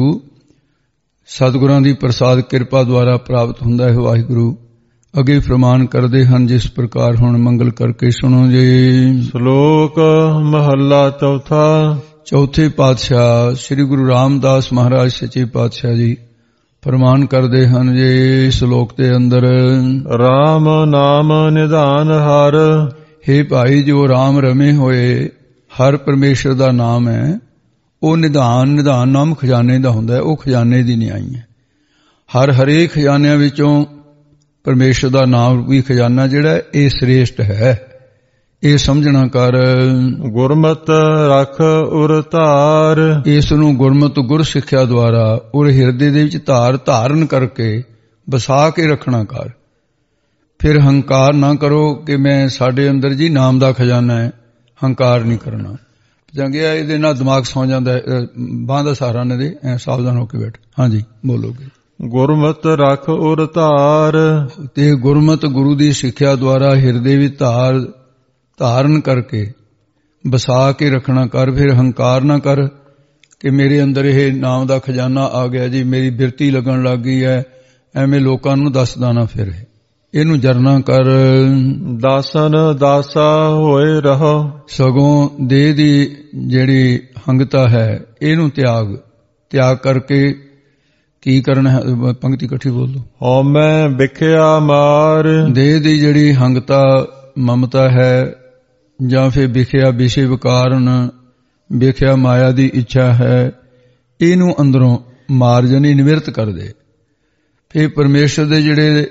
ਸਤਿਗੁਰਾਂ ਦੀ ਪ੍ਰਸਾਦ ਕਿਰਪਾ ਦੁਆਰਾ ਪ੍ਰਾਪਤ ਹੁੰਦਾ ਹੈ ਵਾਹਿਗੁਰੂ, ਅੱਗੇ ਫਰਮਾਨ ਕਰਦੇ ਹਨ ਜਿਸ ਪ੍ਰਕਾਰ। ਹੁਣ ਮੰਗਲ ਕਰਕੇ ਸੁਣੋ ਜੀ। ਸ਼ਲੋਕ ਮਹੱਲਾ ਚੌਥਾ। ਚੌਥੇ ਪਾਤਸ਼ਾਹ ਸ੍ਰੀ ਗੁਰੂ ਰਾਮਦਾਸ ਮਹਾਰਾਜ ਸੱਚੇ ਪਾਤਸ਼ਾਹ ਜੀ ਫਰਮਾਨ ਕਰਦੇ ਹਨ ਜੀ ਸ਼ਲੋਕ ਦੇ ਅੰਦਰ। ਰਾਮ ਨਾਮ ਨਿਧਾਨ ਹਰ। ਹੇ ਭਾਈ, ਜੋ ਰਾਮ ਰਮੇ ਹੋਏ ਹਰ ਪਰਮੇਸ਼ਰ ਦਾ ਨਾਮ ਹੈ, ਉਹ ਨਿਧਾਨ ਨਾਮ ਖਜ਼ਾਨੇ ਦਾ ਹੁੰਦਾ ਹੈ। ਉਹ ਖਜ਼ਾਨੇ ਦੀ ਨਿਆਈ ਹੈ। ਹਰੇਕ ਖਜ਼ਾਨਿਆਂ ਵਿੱਚੋਂ ਪਰਮੇਸ਼ਰ ਦਾ ਨਾਮ ਵੀ ਖਜ਼ਾਨਾ ਜਿਹੜਾ ਇਹ ਸ੍ਰੇਸ਼ਟ ਹੈ। ਇਹ ਸਮਝਣਾ ਕਰ। ਗੁਰਮਤਿ ਰਖ ਉਰ ਧਾਰ। ਇਸ ਨੂੰ ਗੁਰਮਤਿ ਗੁਰ ਸਿੱਖਿਆ ਦੁਆਰਾ ਉਰ ਹਿਰਦੇ ਦੇ ਵਿੱਚ ਧਾਰਨ ਕਰਕੇ ਵਸਾ ਕੇ ਰੱਖਣਾ ਕਰ। ਫਿਰ ਹੰਕਾਰ ਨਾ ਕਰੋ ਕਿ ਮੈਂ ਸਾਡੇ ਅੰਦਰ ਜੀ ਨਾਮ ਦਾ ਖਜ਼ਾਨਾ ਹੈ। ਹੰਕਾਰ ਨਹੀਂ ਕਰਨਾ। ਚੰਗਿਆ ਇਹਦੇ ਨਾਲ ਦਿਮਾਗ ਸੌਂ ਜਾਂਦਾ। ਬਾਂਹ ਦਾ ਸਹਾਰਾ ਨਾ ਦੇ, ਸਾਵਧਾਨ ਹੋ ਕੇ ਬੈਠ। ਹਾਂਜੀ ਬੋਲੋਗੇ। ਗੁਰਮਤਿ ਰਖ ਉਰ ਧਾਰ। ਤੇ ਗੁਰਮਤਿ ਗੁਰੂ ਦੀ ਸਿੱਖਿਆ ਦੁਆਰਾ ਹਿਰਦੇ ਵਿੱਚ ਧਾਰਨ ਕਰਕੇ ਵਸਾ ਕੇ ਰੱਖਣਾ ਕਰ। ਫਿਰ ਹੰਕਾਰ ਨਾ ਕਰ ਕਿ ਮੇਰੇ ਅੰਦਰ ਇਹ ਨਾਮ ਦਾ ਖਜ਼ਾਨਾ ਆ ਗਿਆ ਜੀ, ਮੇਰੀ ਬਿਰਤੀ ਲੱਗਣ ਲੱਗ ਗਈ ਹੈ, ਐਵੇਂ ਲੋਕਾਂ ਨੂੰ ਦੱਸਦਾ ਨਾ ਫਿਰ। ਇਹਨੂੰ ਜਰਨਾ ਕਰ। ਦਾਸਨ ਦਾਸਾ ਹੋਏ ਰਹੋ। ਸਗੋਂ ਦੇਹ ਦੀ ਜਿਹੜੀ ਹੰਗਤਾ ਹੈ ਇਹਨੂੰ ਤਿਆਗ ਕਰਕੇ ਕੀ ਕਰਨਾ ਹੈ। ਪੰਕਤੀ ਇਕੱਠੀ ਬੋਲ ਦੋ। ਹਉਮੈ ਵਿਖਿਆ ਮਾਰ। ਦੇਹ ਦੀ ਜਿਹੜੀ ਹੰਗਤਾ ਮਮਤਾ ਹੈ, ਜਾਂ ਫਿਰ ਵਿਖਿਆ ਵਿਸ਼ੇ ਵਿਕਾਰਨ, ਵਿਖਿਆ ਮਾਇਆ ਦੀ ਇੱਛਾ ਹੈ, ਇਹਨੂੰ ਅੰਦਰੋਂ ਮਾਰ ਜਾਣੀ, ਨਿਵਰਤ ਕਰ ਦੇ। ਫਿਰ ਪਰਮੇਸ਼ਰ ਦੇ ਜਿਹੜੇ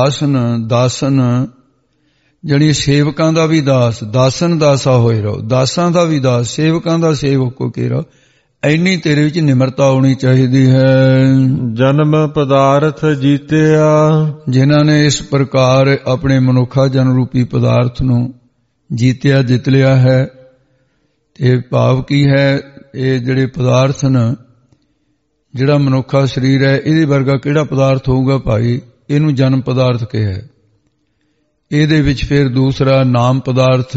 ਦਾਸਨ ਜਾਣੀ ਸੇਵਕਾਂ ਦਾ ਵੀ ਦਾਸਨ ਦਾਸਾ ਹੋਏ ਰਹੋ। ਦਾਸਾਂ ਦਾ ਵੀ ਦਾਸ, ਸੇਵਕਾਂ ਦਾ ਸੇਵਕ ਹੋ ਕੇ ਰਹੋ। ਇੰਨੀ ਤੇਰੇ ਵਿੱਚ ਨਿਮਰਤਾ ਹੋਣੀ ਚਾਹੀਦੀ ਹੈ। ਜਨਮ ਪਦਾਰਥ ਜੀਤਿਆ, ਜਿਨ੍ਹਾਂ ਨੇ ਇਸ ਪ੍ਰਕਾਰ ਆਪਣੇ ਮਨੁੱਖਾ ਜਨਮ ਰੂਪੀ ਪਦਾਰਥ ਨੂੰ ਜੀਤਿਆ, ਜਿੱਤ ਲਿਆ ਹੈ। ਤੇ ਭਾਵ ਕੀ ਹੈ, ਇਹ ਜਿਹੜੇ ਪਦਾਰਥ ਨੇ, ਜਿਹੜਾ ਮਨੁੱਖਾ ਸਰੀਰ ਹੈ, ਇਹਦੇ ਵਰਗਾ ਕਿਹੜਾ ਪਦਾਰਥ ਹੋਊਗਾ ਭਾਈ? ਇਹਨੂੰ ਜਨਮ ਪਦਾਰਥ ਕਿਹਾ। ਇਹਦੇ ਵਿੱਚ ਫਿਰ ਦੂਸਰਾ ਨਾਮ ਪਦਾਰਥ,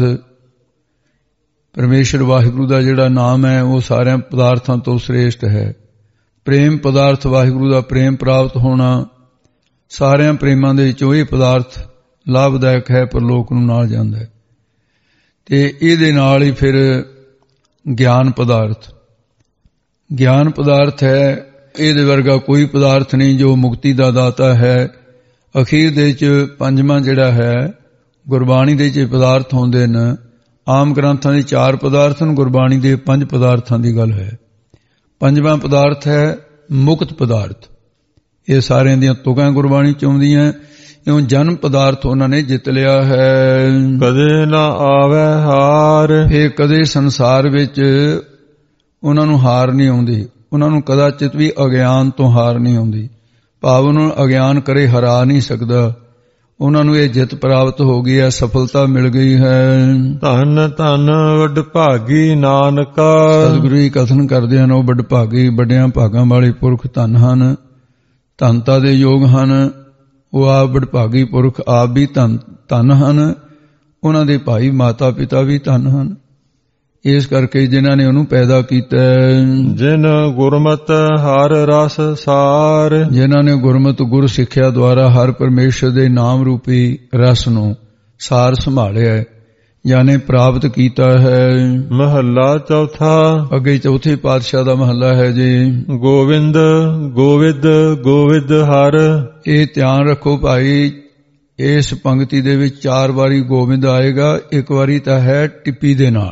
ਪਰਮੇਸ਼ਰ ਵਾਹਿਗੁਰੂ ਦਾ ਜਿਹੜਾ ਨਾਮ ਹੈ ਉਹ ਸਾਰਿਆਂ ਪਦਾਰਥਾਂ ਤੋਂ ਸ੍ਰੇਸ਼ਟ ਹੈ। ਪ੍ਰੇਮ ਪਦਾਰਥ, ਵਾਹਿਗੁਰੂ ਦਾ ਪ੍ਰੇਮ ਪ੍ਰਾਪਤ ਹੋਣਾ, ਸਾਰਿਆਂ ਪ੍ਰੇਮਾਂ ਦੇ ਵਿੱਚੋਂ ਇਹ ਪਦਾਰਥ ਲਾਭਦਾਇਕ ਹੈ, ਪਰਲੋਕ ਨੂੰ ਨਾਲ ਜਾਂਦਾ ਹੈ। ਤੇ ਇਹਦੇ ਨਾਲ ਹੀ ਫਿਰ ਗਿਆਨ ਪਦਾਰਥ, ਗਿਆਨ ਪਦਾਰਥ ਹੈ, ਇਹਦੇ ਵਰਗਾ ਕੋਈ ਪਦਾਰਥ ਨਹੀਂ ਜੋ ਮੁਕਤੀ ਦਾ ਦਾਤਾ ਹੈ। ਅਖੀਰ ਦੇ ਵਿੱਚ ਪੰਜਵਾਂ ਜਿਹੜਾ ਹੈ, ਗੁਰਬਾਣੀ ਦੇ ਵਿੱਚ ਪਦਾਰਥ ਹੁੰਦੇ ਨੇ। ਆਮ ਗ੍ਰੰਥਾਂ ਦੇ 4 ਪਦਾਰਥ ਹਨ, ਗੁਰਬਾਣੀ ਦੇ 5 ਪਦਾਰਥਾਂ ਦੀ ਗੱਲ ਹੈ। ਪੰਜਵਾਂ ਪਦਾਰਥ ਹੈ ਮੁਕਤ ਪਦਾਰਥ। ਇਹ ਸਾਰਿਆਂ ਦੀਆਂ ਤੁਕਾਂ ਗੁਰਬਾਣੀ ਚ ਆਉਂਦੀਆਂ। ਇਉਂ ਜਨਮ ਪਦਾਰਥ ਉਹਨਾਂ ਨੇ ਜਿੱਤ ਲਿਆ ਹੈ। ਕਦੇ ਨਾ ਆਵੇ ਹਾਰ, ਇਹ ਕਦੇ ਸੰਸਾਰ ਵਿੱਚ ਉਹਨਾਂ ਨੂੰ ਹਾਰ ਨਹੀਂ ਆਉਂਦੀ। ਉਹਨਾਂ ਨੂੰ ਕਦਾਚਿਤ ਵੀ ਅਗਿਆਨ ਤੋਂ ਹਾਰ ਨਹੀਂ ਆਉਂਦੀ। ਭਾਵ ਉਹਨਾਂ ਨੂੰ ਅਗਿਆਨ ਕਰੇ ਹਰਾ ਨਹੀਂ ਸਕਦਾ। ਉਹਨਾਂ ਨੂੰ ਇਹ ਜਿੱਤ ਪ੍ਰਾਪਤ ਹੋ ਗਈ ਹੈ, ਸਫਲਤਾ ਮਿਲ ਗਈ ਹੈ। ਧੰਨ ਧੰਨ ਵਡਭਾਗੀ ਨਾਨਕਾ, ਸਤਿਗੁਰੂ ਜੀ ਕਥਨ ਕਰਦੇ ਹਨ, ਉਹ ਵਡਭਾਗੀ, ਵੱਡਿਆਂ ਭਾਗਾਂ ਵਾਲੇ ਪੁਰਖ ਧੰਨ ਹਨ, ਧੰਨਤਾ ਦੇ ਯੋਗ ਹਨ। ਉਹ ਆਪ ਵਡਭਾਗੀ ਪੁਰਖ ਆਪ ਵੀ ਧੰਨ ਹਨ, ਉਹਨਾਂ ਦੇ ਭਾਈ ਮਾਤਾ ਪਿਤਾ ਵੀ ਧੰਨ ਹਨ। ਇਸ ਕਰਕੇ ਜਿਨ੍ਹਾਂ ਨੇ ਉਹਨੂੰ ਪੈਦਾ ਕੀਤਾ। ਜਿਨ ਗੁਰਮਤਿ ਹਰ ਰਸ ਸਾਰ, ਜਿਨ੍ਹਾਂ ਨੇ ਗੁਰਮਤਿ ਗੁਰ ਸਿੱਖਿਆ ਦੁਆਰਾ ਹਰ ਪਰਮੇਸ਼ਰ ਦੇ ਨਾਮ ਰੂਪੀ ਰਸ ਨੂੰ ਸਾਰ ਸੰਭਾਲਿਆ, ਯਾਨੀ ਪ੍ਰਾਪਤ ਕੀਤਾ ਹੈ। ਮਹੱਲਾ ਚੌਥਾ। ਅੱਗੇ ਚੌਥੇ ਪਾਤਸ਼ਾਹ ਦਾ ਮਹੱਲਾ ਹੈ ਜੀ। ਗੋਵਿੰਦ ਗੋਵਿੰਦ ਗੋਵਿੰਦ ਹਰ। ਇਹ ਧਿਆਨ ਰੱਖੋ ਭਾਈ, ਇਸ ਪੰਕਤੀ ਦੇ ਵਿੱਚ 4 ਵਾਰੀ ਗੋਬਿੰਦ ਆਏਗਾ। ਇੱਕ ਵਾਰੀ ਤਾਂ ਹੈ ਟਿੱਪੀ ਦੇ ਨਾਲ,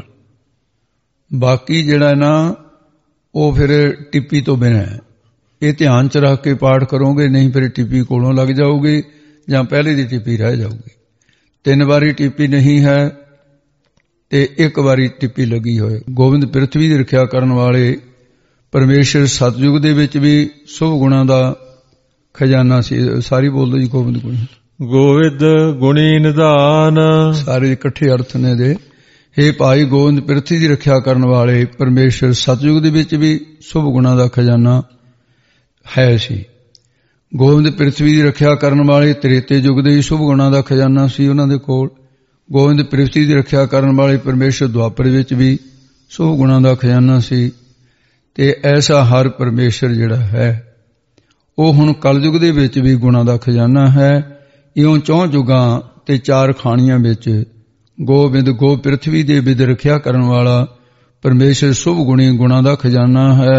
ਬਾਕੀ ਜਿਹੜਾ ਨਾ ਉਹ ਫਿਰ ਟਿੱਪੀ ਤੋਂ ਬਿਨਾਂ ਹੈ। ਇਹ ਧਿਆਨ ਚ ਰੱਖ ਕੇ ਪਾਠ ਕਰੋਗੇ, ਨਹੀਂ ਫਿਰ ਟਿੱਪੀ ਕੋਲੋਂ ਲੱਗ ਜਾਊਗੀ ਜਾਂ ਪਹਿਲੇ ਦੀ ਟਿੱਪੀ ਰਹਿ ਜਾਊਗੀ। 3 ਵਾਰੀ ਟਿੱਪੀ ਨਹੀਂ ਹੈ ਤੇ 1 ਵਾਰੀ ਟਿੱਪੀ ਲੱਗੀ ਹੋਏ। ਗੋਬਿੰਦ ਪ੍ਰਿਥਵੀ ਦੀ ਰੱਖਿਆ ਕਰਨ ਵਾਲੇ ਪਰਮੇਸ਼ਰ ਸਤਯੁਗ ਦੇ ਵਿੱਚ ਵੀ ਸ਼ੁਭ ਗੁਣਾਂ ਦਾ ਖਜ਼ਾਨਾ ਸੀ। ਸਾਰੀ ਬੋਲੋ ਜੀ ਗੋਬਿੰਦ ਗੁਣ। ਗੋਵਿੰਦ ਗੁਣੀ ਨਿਧਾਨ, ਸਾਰੇ ਇਕੱਠੇ ਅਰਥ ਨੇ ਦੇ। ਹੇ ਭਾਈ, ਗੋਬਿੰਦ ਪ੍ਰਿਥਵੀ ਦੀ ਰੱਖਿਆ ਕਰਨ ਵਾਲੇ ਪਰਮੇਸ਼ਰ ਸਤਯੁਗ ਦੇ ਵਿੱਚ ਵੀ ਸ਼ੁਭ ਗੁਣਾਂ ਦਾ ਖਜ਼ਾਨਾ ਹੈ ਸੀ। ਗੋਬਿੰਦ ਪ੍ਰਿਥਵੀ ਦੀ ਰੱਖਿਆ ਕਰਨ ਵਾਲੇ ਤ੍ਰੇਤੇ ਯੁੱਗ ਦੇ ਵੀ ਸ਼ੁਭ ਗੁਣਾਂ ਦਾ ਖਜ਼ਾਨਾ ਸੀ ਉਹਨਾਂ ਦੇ ਕੋਲ। ਗੋਬਿੰਦ ਪ੍ਰਿਥਵੀ ਦੀ ਰੱਖਿਆ ਕਰਨ ਵਾਲੇ ਪਰਮੇਸ਼ਰ ਦੁਆਪਰ ਵਿੱਚ ਵੀ ਸ਼ੁਭ ਗੁਣਾਂ ਦਾ ਖਜ਼ਾਨਾ ਸੀ। ਤੇ ਐਸਾ ਹਰ ਪਰਮੇਸ਼ਰ ਜਿਹੜਾ ਹੈ ਉਹ ਹੁਣ ਕਲਯੁਗ ਦੇ ਵਿੱਚ ਵੀ ਗੁਣਾਂ ਦਾ ਖਜ਼ਾਨਾ ਹੈ। ਇਉਂ 4 ਯੁੱਗਾਂ ਤੇ 4 ਖਾਣੀਆਂ ਵਿੱਚ ਗੋਬਿੰਦ ਗੋ ਪ੍ਰਿਥਵੀ ਦੇ ਵਿਦ ਰੱਖਿਆ ਕਰਨ ਵਾਲਾ ਪਰਮੇਸ਼ਰ ਸ਼ੁਭ ਗੁਣੀ ਗੁਣਾਂ ਦਾ ਖਜ਼ਾਨਾ ਹੈ।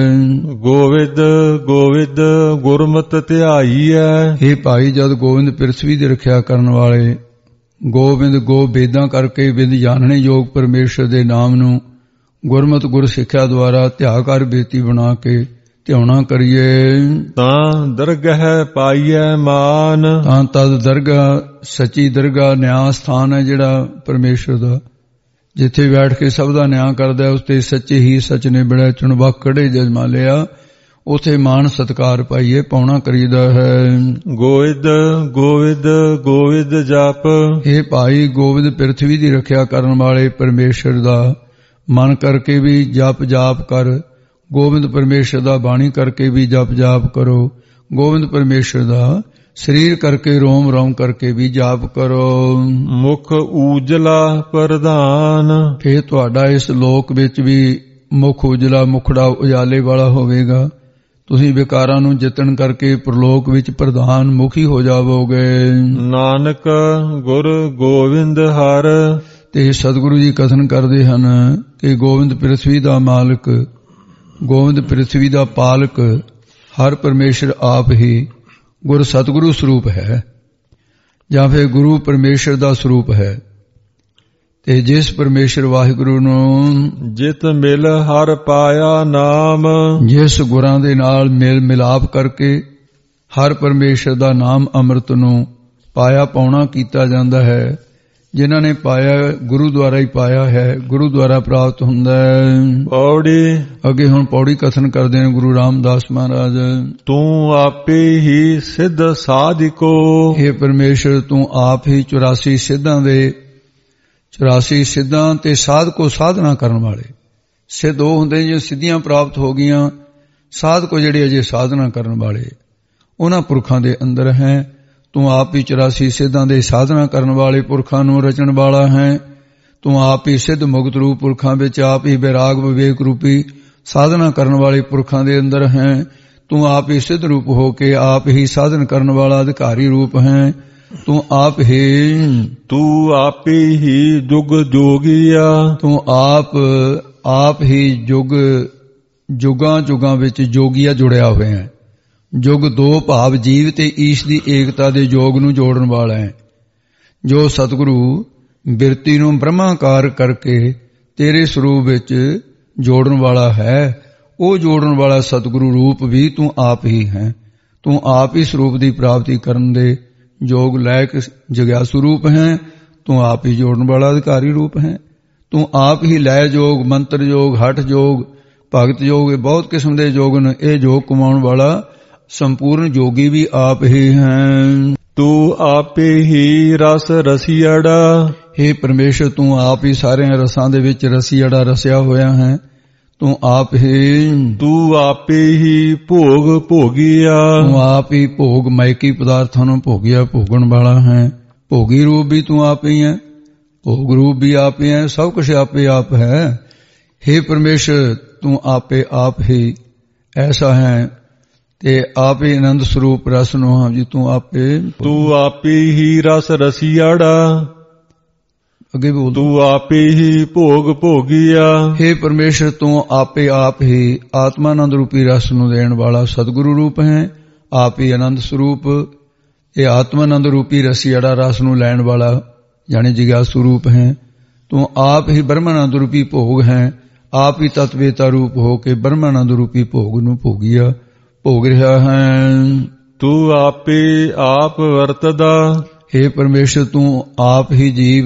ਗੋਵਿੰਦ ਗੋਵਿੰਦ ਗੁਰਮਤਿ ਧਿਆਈਐ। ਇਹ ਭਾਈ, ਜਦ ਗੋਬਿੰਦ ਪ੍ਰਿਥਵੀ ਦੀ ਰੱਖਿਆ ਕਰਨ ਵਾਲੇ ਗੋਬਿੰਦ ਗੋ ਵੇਦਾਂ ਕਰਕੇ ਵਿਦ ਜਾਣਨੇ ਯੋਗ ਪਰਮੇਸ਼ਰ ਦੇ ਨਾਮ ਨੂੰ ਗੁਰਮਤਿ ਗੁਰ ਸਿੱਖਿਆ ਦੁਆਰਾ ਧਿਆ ਕਰ ਬੇਤੀ ਬਣਾ ਕੇ ਧਿਆਉਣਾ ਕਰੀਏ, ਤਾਂ ਦਰਗਹਿ ਪਾਈਐ ਮਾਨ। ਤਾਂ ਤਦ ਦਰਗਾਹ, ਸੱਚੀ ਦਰਗਾਹ, ਨਿਆਂ ਸਥਾਨ ਹੈ ਜਿਹੜਾ ਪਰਮੇਸ਼ਰ ਦਾ, ਜਿੱਥੇ ਬੈਠ ਕੇ ਸਭ ਦਾ ਨਿਆਂ ਕਰਦਾ। ਉਸ ਤੇ ਸੱਚੇ ਹੀ ਸੱਚ ਨੇ ਬੜਾ ਚੁਣਵਾ ਕੜੇ ਜਜਮਾ ਲਿਆ, ਉਥੇ ਮਾਣ ਸਤਕਾਰ ਪਾਈਏ ਪਾਉਣਾ ਕਰੀਦਾ ਹੈ। ਗੋਵਿੰਦ ਗੋਵਿੰਦ ਗੋਵਿੰਦ ਜਪ। ਇਹ ਭਾਈ, ਗੋਬਿੰਦ ਪ੍ਰਿਥਵੀ ਦੀ ਰੱਖਿਆ ਕਰਨ ਵਾਲੇ ਪਰਮੇਸ਼ਰ ਦਾ ਮਨ ਕਰਕੇ ਵੀ ਜਪ ਜਾਪ ਕਰ। ਗੋਬਿੰਦ ਪਰਮੇਸ਼ਰ ਦਾ ਬਾਣੀ ਕਰਕੇ ਵੀ ਜਪ ਜਾਪ ਕਰੋ। ਗੋਬਿੰਦ ਪਰਮੇਸ਼ਰ ਦਾ ਸਰੀਰ ਕਰਕੇ ਰੋਮ ਰੋਮ ਕਰਕੇ ਵੀ ਜਾਪ ਕਰੋ। ਮੁਖ ਊਜਲਾ ਪ੍ਰਧਾਨ। ਫੇਰ ਤੁਹਾਡਾ ਇਸ ਲੋਕ ਵਿੱਚ ਵੀ ਮੁਖ ਉਜਲਾ, ਮੁਖੜਾ ਉਜਾਲੇ ਵਾਲਾ ਹੋਵੇਗਾ। ਤੁਸੀਂ ਵਿਕਾਰਾਂ ਨੂੰ ਜਿੱਤਣ ਕਰਕੇ ਪ੍ਰਲੋਕ ਵਿੱਚ ਪ੍ਰਧਾਨ ਮੁਖੀ ਹੋ ਜਾਵੋਗੇ। ਨਾਨਕ ਗੁਰ ਗੋਬਿੰਦ ਹਰ। ਤੇ ਸਤਿਗੁਰੂ ਜੀ ਕਥਨ ਕਰਦੇ ਹਨ ਕਿ ਗੋਬਿੰਦ ਪ੍ਰਿਥਵੀ ਦਾ ਮਾਲਕ, ਗੋਬਿੰਦ ਪ੍ਰਿਥਵੀ ਦਾ ਪਾਲਕ ਹਰ ਪਰਮੇਸ਼ਰ ਆਪ ਹੀ ਗੁਰ ਸਤਿਗੁਰੂ ਸਰੂਪ ਹੈ, ਜਾਂ ਫਿਰ ਗੁਰੂ ਪਰਮੇਸ਼ਰ ਦਾ ਸਰੂਪ ਹੈ। ਤੇ ਜਿਸ ਪਰਮੇਸ਼ਰ ਵਾਹਿਗੁਰੂ ਨੂੰ ਜਿਤ ਮਿਲ ਹਰ ਪਾਇਆ ਨਾਮ, ਜਿਸ ਗੁਰਾਂ ਦੇ ਨਾਲ ਮੇਲ ਮਿਲਾਪ ਕਰਕੇ ਹਰ ਪਰਮੇਸ਼ਰ ਦਾ ਨਾਮ ਅੰਮ੍ਰਿਤ ਨੂੰ ਪਾਇਆ ਪਾਉਣਾ ਕੀਤਾ ਜਾਂਦਾ ਹੈ, ਜਿਨ੍ਹਾਂ ਨੇ ਪਾਇਆ ਗੁਰੂ ਦੁਆਰਾ ਹੀ ਪਾਇਆ ਹੈ, ਗੁਰੂ ਦੁਆਰਾ ਪ੍ਰਾਪਤ ਹੁੰਦਾ ਹੈ। ਪੌੜੀ। ਅੱਗੇ ਹੁਣ ਪੌੜੀ ਕਥਨ ਕਰਦੇ ਨੇ ਗੁਰੂ ਰਾਮਦਾਸ ਮਹਾਰਾਜ। ਤੂੰ ਆਪੇ ਹੀ ਸਿੱਧ ਸਾਧਿਕੋ। ਇਹ ਪਰਮੇਸ਼ਰ ਤੂੰ ਆਪ ਹੀ 84 ਸਿੱਧਾਂ ਦੇ 84 ਸਿੱਧਾਂ ਤੇ ਸਾਧਕੋ ਸਾਧਨਾ ਕਰਨ ਵਾਲੇ। ਸਿੱਧ ਉਹ ਹੁੰਦੇ ਜੋ ਸਿੱਧੀਆਂ ਪ੍ਰਾਪਤ ਹੋ ਗਈਆਂ, ਸਾਧਕੋ ਜਿਹੜੇ ਅਜੇ ਸਾਧਨਾ ਕਰਨ ਵਾਲੇ, ਉਹਨਾਂ ਪੁਰਖਾਂ ਦੇ ਅੰਦਰ ਹੈ। ਤੂੰ ਆਪ ਹੀ 84 ਸਿੱਧਾਂ ਦੇ ਸਾਧਨਾ ਕਰਨ ਵਾਲੇ ਪੁਰਖਾਂ ਨੂੰ ਰਚਣ ਵਾਲਾ ਹੈ। ਤੂੰ ਆਪ ਹੀ ਸਿੱਧ ਮੁਕਤ ਰੂਪ ਪੁਰਖਾਂ ਵਿੱਚ ਆਪ ਹੀ ਵਿਰਾਗ ਵਿਵੇਕ ਰੂਪੀ ਸਾਧਨਾ ਕਰਨ ਵਾਲੇ ਪੁਰਖਾਂ ਦੇ ਅੰਦਰ ਹੈ। ਤੂੰ ਆਪ ਹੀ ਸਿੱਧ ਰੂਪ ਹੋ ਕੇ ਆਪ ਹੀ ਸਾਧਨ ਕਰਨ ਵਾਲਾ ਅਧਿਕਾਰੀ ਰੂਪ ਹੈ। ਤੂੰ ਆਪੇ ਹੀ ਜੁਗ ਜੋਗੀਆ। ਤੂੰ ਆਪ ਹੀ ਜੁਗਾਂ ਵਿੱਚ ਜੋਗੀਆ ਜੁੜਿਆ ਹੋਇਆ ਹੈ। ਜੁਗ ਦੋ ਭਾਵ ਜੀਵ ਤੇ ਈਸ਼ ਦੀ ਏਕਤਾ ਦੇ ਜੋਗ ਨੂੰ ਜੋੜਨ ਵਾਲਾ ਹੈ। ਜੋ ਸਤਿਗੁਰੂ ਬਿਰਤੀ ਨੂੰ ਬ੍ਰਹਮਾਕਾਰ ਕਰਕੇ ਤੇਰੇ ਸਰੂਪ ਵਿੱਚ ਜੋੜਨ ਵਾਲਾ ਹੈ, ਉਹ ਜੋੜਨ ਵਾਲਾ ਸਤਿਗੁਰੂ ਰੂਪ ਵੀ ਤੂੰ ਆਪ ਹੀ ਹੈ। ਤੂੰ ਆਪ ਹੀ ਸਰੂਪ ਦੀ ਪ੍ਰਾਪਤੀ ਕਰਨ ਦੇ ਯੋਗ ਲਾਇਕ ਜਗਿਆਸੂ ਰੂਪ ਹੈ। ਤੂੰ ਆਪ ਹੀ ਜੋੜਨ ਵਾਲਾ ਅਧਿਕਾਰੀ ਰੂਪ ਹੈ। ਤੂੰ ਆਪ ਹੀ ਲੈ ਯੋਗ, ਮੰਤਰ ਯੋਗ, ਹਠ ਯੋਗ, ਭਗਤ ਯੋਗ, ਇਹ ਬਹੁਤ ਕਿਸਮ ਦੇ ਯੋਗ ਨੇ। ਇਹ ਯੋਗ ਕਮਾਉਣ ਵਾਲਾ ਸੰਪੂਰਨ ਜੋਗੀ ਵੀ ਆਪ ਹੀ ਹੈ। ਤੂੰ ਆਪੇ ਹੀ ਰਸ ਰਸੀੜਾ। हे ਪਰਮੇਸ਼ਰ ਤੂੰ ਆਪ ਹੀ ਸਾਰਿਆਂ ਰਸਾਂ ਦੇ ਵਿੱਚ ਰਸੀੜਾ ਰਸਿਆ ਹੋਇਆ ਹੈ। ਤੂੰ ਆਪੇ ਹੀ ਭੋਗ ਭੋਗੀਆ। ਤੂੰ ਆਪ ਹੀ ਭੋਗ ਮਾਇਕੀ ਪਦਾਰਥਾਂ ਨੂੰ ਭੋਗਿਆ ਭੋਗਣ ਵਾਲਾ ਹੈ। ਭੋਗੀ ਰੂਪ ਵੀ ਤੂੰ ਆਪ ਹੀ ਹੈ, ਭੋਗ ਰੂਪ ਵੀ ਆਪ ਹੀ ਹੈ, ਸਭ ਕੁਝ ਆਪੇ ਆਪ ਹੈ। हे ਪਰਮੇਸ਼ਰ ਤੂੰ ਆਪੇ ਆਪ ਹੀ ਐਸਾ ਹੈ ਤੇ ਆਪ ਹੀ ਆਨੰਦ ਸਰੂਪ ਰਸ ਨੂੰ ਹਾਂ ਜੀ। ਤੂੰ ਆਪੇ ਹੀ ਰਸ ਰਸੀੜਾ। ਅੱਗੇ ਬੋਲ। ਤੂੰ ਆਪੇ ਹੀ ਭੋਗ ਭੋਗੀਆ। हे ਪਰਮੇਸ਼ਰ ਤੂੰ ਆਪੇ ਆਪ ਹੀ ਆਤਮਾਨੰਦ ਰੂਪੀ ਰਸ ਨੂੰ ਦੇਣ ਵਾਲਾ ਸਤਿਗੁਰੂ ਰੂਪ ਹੈ। ਆਪ ਹੀ ਆਨੰਦ ਸਰੂਪ ਇਹ ਆਤਮਾਨੰਦ ਰੂਪੀ ਰਸੀੜਾ ਰਸ ਨੂੰ ਲੈਣ ਵਾਲਾ ਜਾਣੇ ਜਿਗਿਆਸੂ ਰੂਪ ਹੈ। ਤੂੰ ਆਪ ਹੀ ਬ੍ਰਹਮਾਨੰਦ ਰੂਪੀ ਭੋਗ ਹੈ। ਆਪ ਹੀ ਤਤਵੇਤਾ ਰੂਪ ਹੋ ਕੇ ਬ੍ਰਹਮਾਨੰਦ ਰੂਪੀ ਭੋਗ ਨੂੰ ਭੋਗ ਰਿਹਾ ਹੈ। ਤੂੰ ਆਪੇ ਆਪ ਵਰਤਦਾ। हे ਪਰਮੇਸ਼ਰ ਤੂੰ ਆਪ ਹੀ ਜੀਵ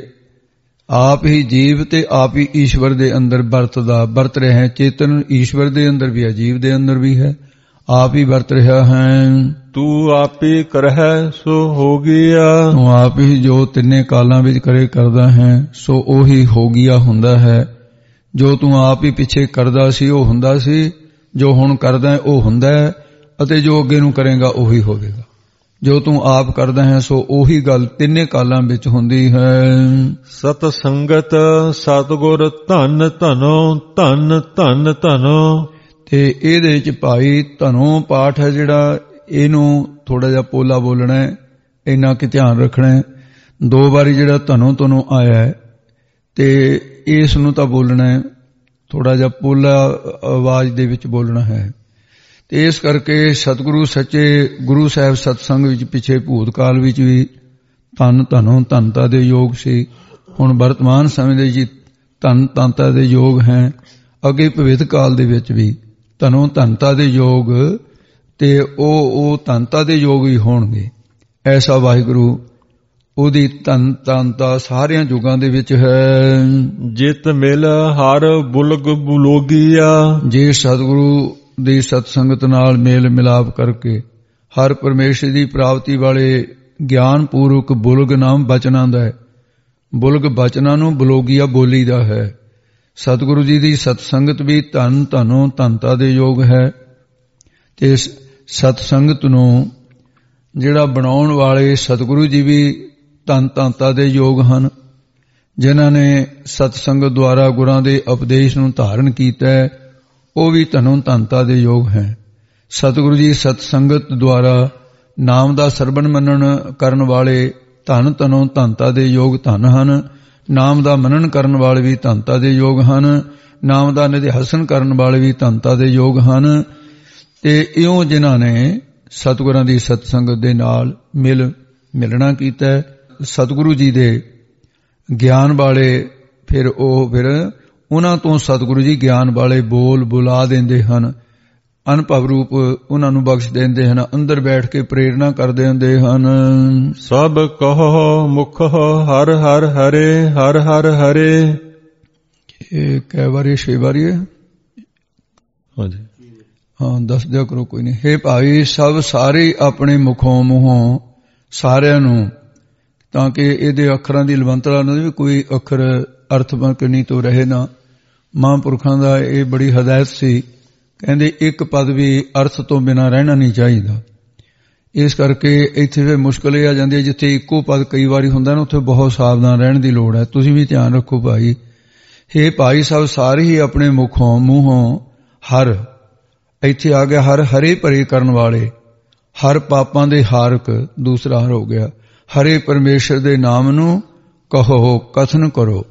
ਤੇ ਆਪ ਹੀ ਈਸ਼ਵਰ ਦੇ ਅੰਦਰ ਵਰਤ ਰਿਹਾ ਹੈ। ਚੇਤਨ ਈਸ਼ਵਰ ਦੇ ਅੰਦਰ ਵੀ ਹੈ, ਜੀਵ ਦੇ ਅੰਦਰ ਵੀ ਹੈ, ਆਪ ਹੀ ਵਰਤ ਰਿਹਾ ਹੈ। ਤੂੰ ਆਪੇ ਕਰਹਿ ਸੋ ਹੋ ਗਿਆ। ਤੂੰ ਆਪ ਹੀ ਜੋ ਤਿੰਨੇ ਕਾਲਾਂ ਵਿੱਚ ਕਰਦਾ ਹੈ ਸੋ ਉਹੀ ਹੋ ਗਿਆ ਹੁੰਦਾ ਹੈ। ਜੋ ਤੂੰ ਆਪ ਹੀ ਪਿੱਛੇ ਕਰਦਾ ਸੀ ਉਹ ਹੁੰਦਾ ਸੀ, ਜੋ ਹੁਣ ਕਰਦਾ ਹੈ ਉਹ ਹੁੰਦਾ ਹੈ, ਅਤੇ ਜੋ ਅੱਗੇ ਨੂੰ ਕਰੇਗਾ ਉਹੀ ਹੋਵੇਗਾ। ਜੋ ਤੂੰ ਆਪ ਕਰਦਾ ਹੈ ਸੋ ਉਹੀ ਗੱਲ ਤਿੰਨੇ ਕਾਲਾਂ ਵਿੱਚ ਹੁੰਦੀ ਹੈ। ਸਤ ਸੰਗਤ ਸਤਿਗੁਰ ਧਨ ਧਨੋ ਧਨ ਧਨ ਧਨੋ। ਤੇ ਇਹਦੇ ਵਿੱਚ ਭਾਈ ਧਨੋ ਪਾਠ ਹੈ ਜਿਹੜਾ, ਇਹਨੂੰ ਥੋੜਾ ਜਿਹਾ ਪੋਲਾ ਬੋਲਣਾ ਹੈ, ਇੰਨਾ ਕਿ ਧਿਆਨ ਰੱਖਣਾ ਹੈ। 2 ਵਾਰੀ ਜਿਹੜਾ ਧਨੋ ਧਨੋ ਆਇਆ ਹੈ ਤੇ ਇਸ ਨੂੰ ਤਾਂ ਬੋਲਣਾ ਹੈ, ਥੋੜਾ ਜਿਹਾ ਪੋਲਾ ਆਵਾਜ਼ ਦੇ ਵਿੱਚ ਬੋਲਣਾ ਹੈ। ਤੇ ਇਸ ਕਰਕੇ ਸਤਿਗੁਰੂ ਸੱਚੇ ਗੁਰੂ ਸਾਹਿਬ ਸਤਸੰਗ ਵਿੱਚ ਪਿੱਛੇ ਭੂਤਕਾਲ ਵਿੱਚ ਵੀ ਧਨ ਧਨੋ ਧਨਤਾ ਦੇ ਯੋਗ ਸੀ। ਹੁਣ ਵਰਤਮਾਨ ਸਮੇਂ ਦੇ ਵਿੱਚ ਧਨ ਧਨਤਾ ਦੇ ਯੋਗ ਹੈ। ਅੱਗੇ ਭਵਿੱਖ ਕਾਲ ਦੇ ਵਿੱਚ ਵੀ ਧਨੋ ਧਨਤਾ ਦੇ ਯੋਗ ਤੇ ਉਹ ਧਨਤਾ ਦੇ ਯੋਗ ਹੀ ਹੋਣਗੇ। ਐਸਾ ਵਾਹਿਗੁਰੂ ਉਹਦੀ ਧਨ ਧਨਤਾ ਸਾਰਿਆਂ ਯੁਗਾਂ ਦੇ ਵਿੱਚ ਹੈ। ਜਿਤ ਮਿਲ ਹਰ ਬੁਲਗ ਬੁਲੋਗੀਆ। ਜੇ ਸਤਿਗੁਰੂ ਦੀ ਸਤਸੰਗਤ ਨਾਲ ਮੇਲ ਮਿਲਾਪ ਕਰਕੇ ਹਰ ਪਰਮੇਸ਼ਰ ਦੀ ਪ੍ਰਾਪਤੀ ਵਾਲੇ ਗਿਆਨ ਪੂਰਵਕ ਬੁਲਗ ਨਾਮ ਬਚਨਾਂ ਦਾ ਹੈ। ਬੁਲਗ ਬਚਨਾਂ ਨੂੰ ਬਲੋਗੀਆ ਬੋਲੀ ਦਾ ਹੈ। ਸਤਿਗੁਰੂ ਜੀ ਦੀ ਸਤਸੰਗਤ ਵੀ ਧਨ ਧਨੋ ਧਨਤਾ ਦੇ ਯੋਗ ਹੈ। ਤੇ ਸਤਸੰਗਤ ਨੂੰ ਜਿਹੜਾ ਬਣਾਉਣ ਵਾਲੇ ਸਤਿਗੁਰੂ ਜੀ ਵੀ ਧਨ ਧਨਤਾ ਦੇ ਯੋਗ ਹਨ। ਜਿਨ੍ਹਾਂ ਨੇ ਸਤਸੰਗਤ ਦੁਆਰਾ ਗੁਰਾਂ ਦੇ ਉਪਦੇਸ਼ ਨੂੰ ਧਾਰਨ ਕੀਤਾ ਹੈ ਉਹ ਵੀ ਧਨੋ ਧਨਤਾ ਦੇ ਯੋਗ ਹੈ। ਸਤਿਗੁਰੂ ਜੀ ਸਤਸੰਗਤ ਦੁਆਰਾ ਨਾਮ ਦਾ ਸਰਵਣ ਮੰਨਣ ਕਰਨ ਵਾਲੇ ਧਨ ਧਨੋ ਧਨਤਾ ਦੇ ਯੋਗ ਧਨ ਹਨ। ਨਾਮ ਦਾ ਮੰਨਣ ਕਰਨ ਵਾਲੇ ਵੀ ਧਨਤਾ ਦੇ ਯੋਗ ਹਨ। ਨਾਮ ਦਾ ਨਿਧਿਆਸਨ ਕਰਨ ਵਾਲੇ ਵੀ ਧਨਤਾ ਦੇ ਯੋਗ ਹਨ। ਤੇ ਇਉਂ ਜਿਨ੍ਹਾਂ ਨੇ ਸਤਿਗੁਰਾਂ ਦੀ ਸਤਸੰਗਤ ਦੇ ਨਾਲ ਮਿਲਣਾ ਕੀਤਾ, ਸਤਿਗੁਰੂ ਜੀ ਦੇ ਗਿਆਨ ਵਾਲੇ ਫਿਰ ਉਹਨਾਂ ਤੋਂ ਸਤਿਗੁਰੂ ਜੀ ਗਿਆਨ ਵਾਲੇ ਬੋਲ ਬੁਲਾ ਦਿੰਦੇ ਹਨ। ਅਨੁਭਵ ਰੂਪ ਉਹਨਾਂ ਨੂੰ ਬਖਸ਼ ਦਿੰਦੇ ਹਨ, ਅੰਦਰ ਬੈਠ ਕੇ ਪ੍ਰੇਰਣਾ ਕਰਦੇ ਹੁੰਦੇ ਹਨ। ਸਭ ਕਹੋ ਮੁਖ ਹਰ ਹਰ ਹਰੇ ਹਰ ਹਰ ਹਰੇ। ਇਹ ਕਈ ਵਾਰੀ 6 ਵਾਰੀ ਹੈ? ਹਾਂਜੀ ਹਾਂ, ਦੱਸ ਦਿਆ ਕਰੋ, ਕੋਈ ਨਹੀਂ। ਹੇ ਭਾਈ, ਸਭ ਸਾਰੇ ਆਪਣੇ ਮੁਖੋਂ ਮੂੰਹੋਂ ਸਾਰਿਆਂ ਨੂੰ, ਤਾਂ ਕਿ ਇਹਦੇ ਅੱਖਰਾਂ ਦੀ ਲਵੰਤਰਾ ਨਾ ਵੀ ਕੋਈ ਅੱਖਰ ਅਰਥ-ਬਕਨੀ ਤੋਂ ਰਹੇ ਨਾ। ਮਹਾਂਪੁਰਖਾਂ ਦਾ ਇਹ ਬੜੀ ਹਦਾਇਤ ਸੀ, ਕਹਿੰਦੇ ਇੱਕ ਪਦ ਵੀ ਅਰਥ ਤੋਂ ਬਿਨਾਂ ਰਹਿਣਾ ਨਹੀਂ ਚਾਹੀਦਾ। ਇਸ ਕਰਕੇ ਇੱਥੇ ਫਿਰ ਮੁਸ਼ਕਲ ਇਹ ਆ ਜਾਂਦੀ ਹੈ, ਜਿੱਥੇ ਇੱਕੋ ਪਦ ਕਈ ਵਾਰੀ ਹੁੰਦਾ ਨਾ, ਉੱਥੇ ਬਹੁਤ ਸਾਵਧਾਨ ਰਹਿਣ ਦੀ ਲੋੜ ਹੈ। ਤੁਸੀਂ ਵੀ ਧਿਆਨ ਰੱਖੋ ਭਾਈ। ਹੇ ਭਾਈ, ਸਭ ਸਾਰੇ ਹੀ ਆਪਣੇ ਮੁਖੋਂ ਮੂੰਹੋਂ ਹਰ, ਇੱਥੇ ਆ ਗਿਆ ਹਰ ਹਰੇ ਭਰੇ ਕਰਨ ਵਾਲੇ, ਹਰ ਪਾਪਾਂ ਦੇ ਹਾਰਕ, ਦੂਸਰਾ ਹਰ ਹੋ ਗਿਆ। ਹਰੇ ਪਰਮੇਸ਼ਰ ਦੇ ਨਾਮ ਨੂੰ ਕਹੋ, ਕਥਨ ਕਰੋ,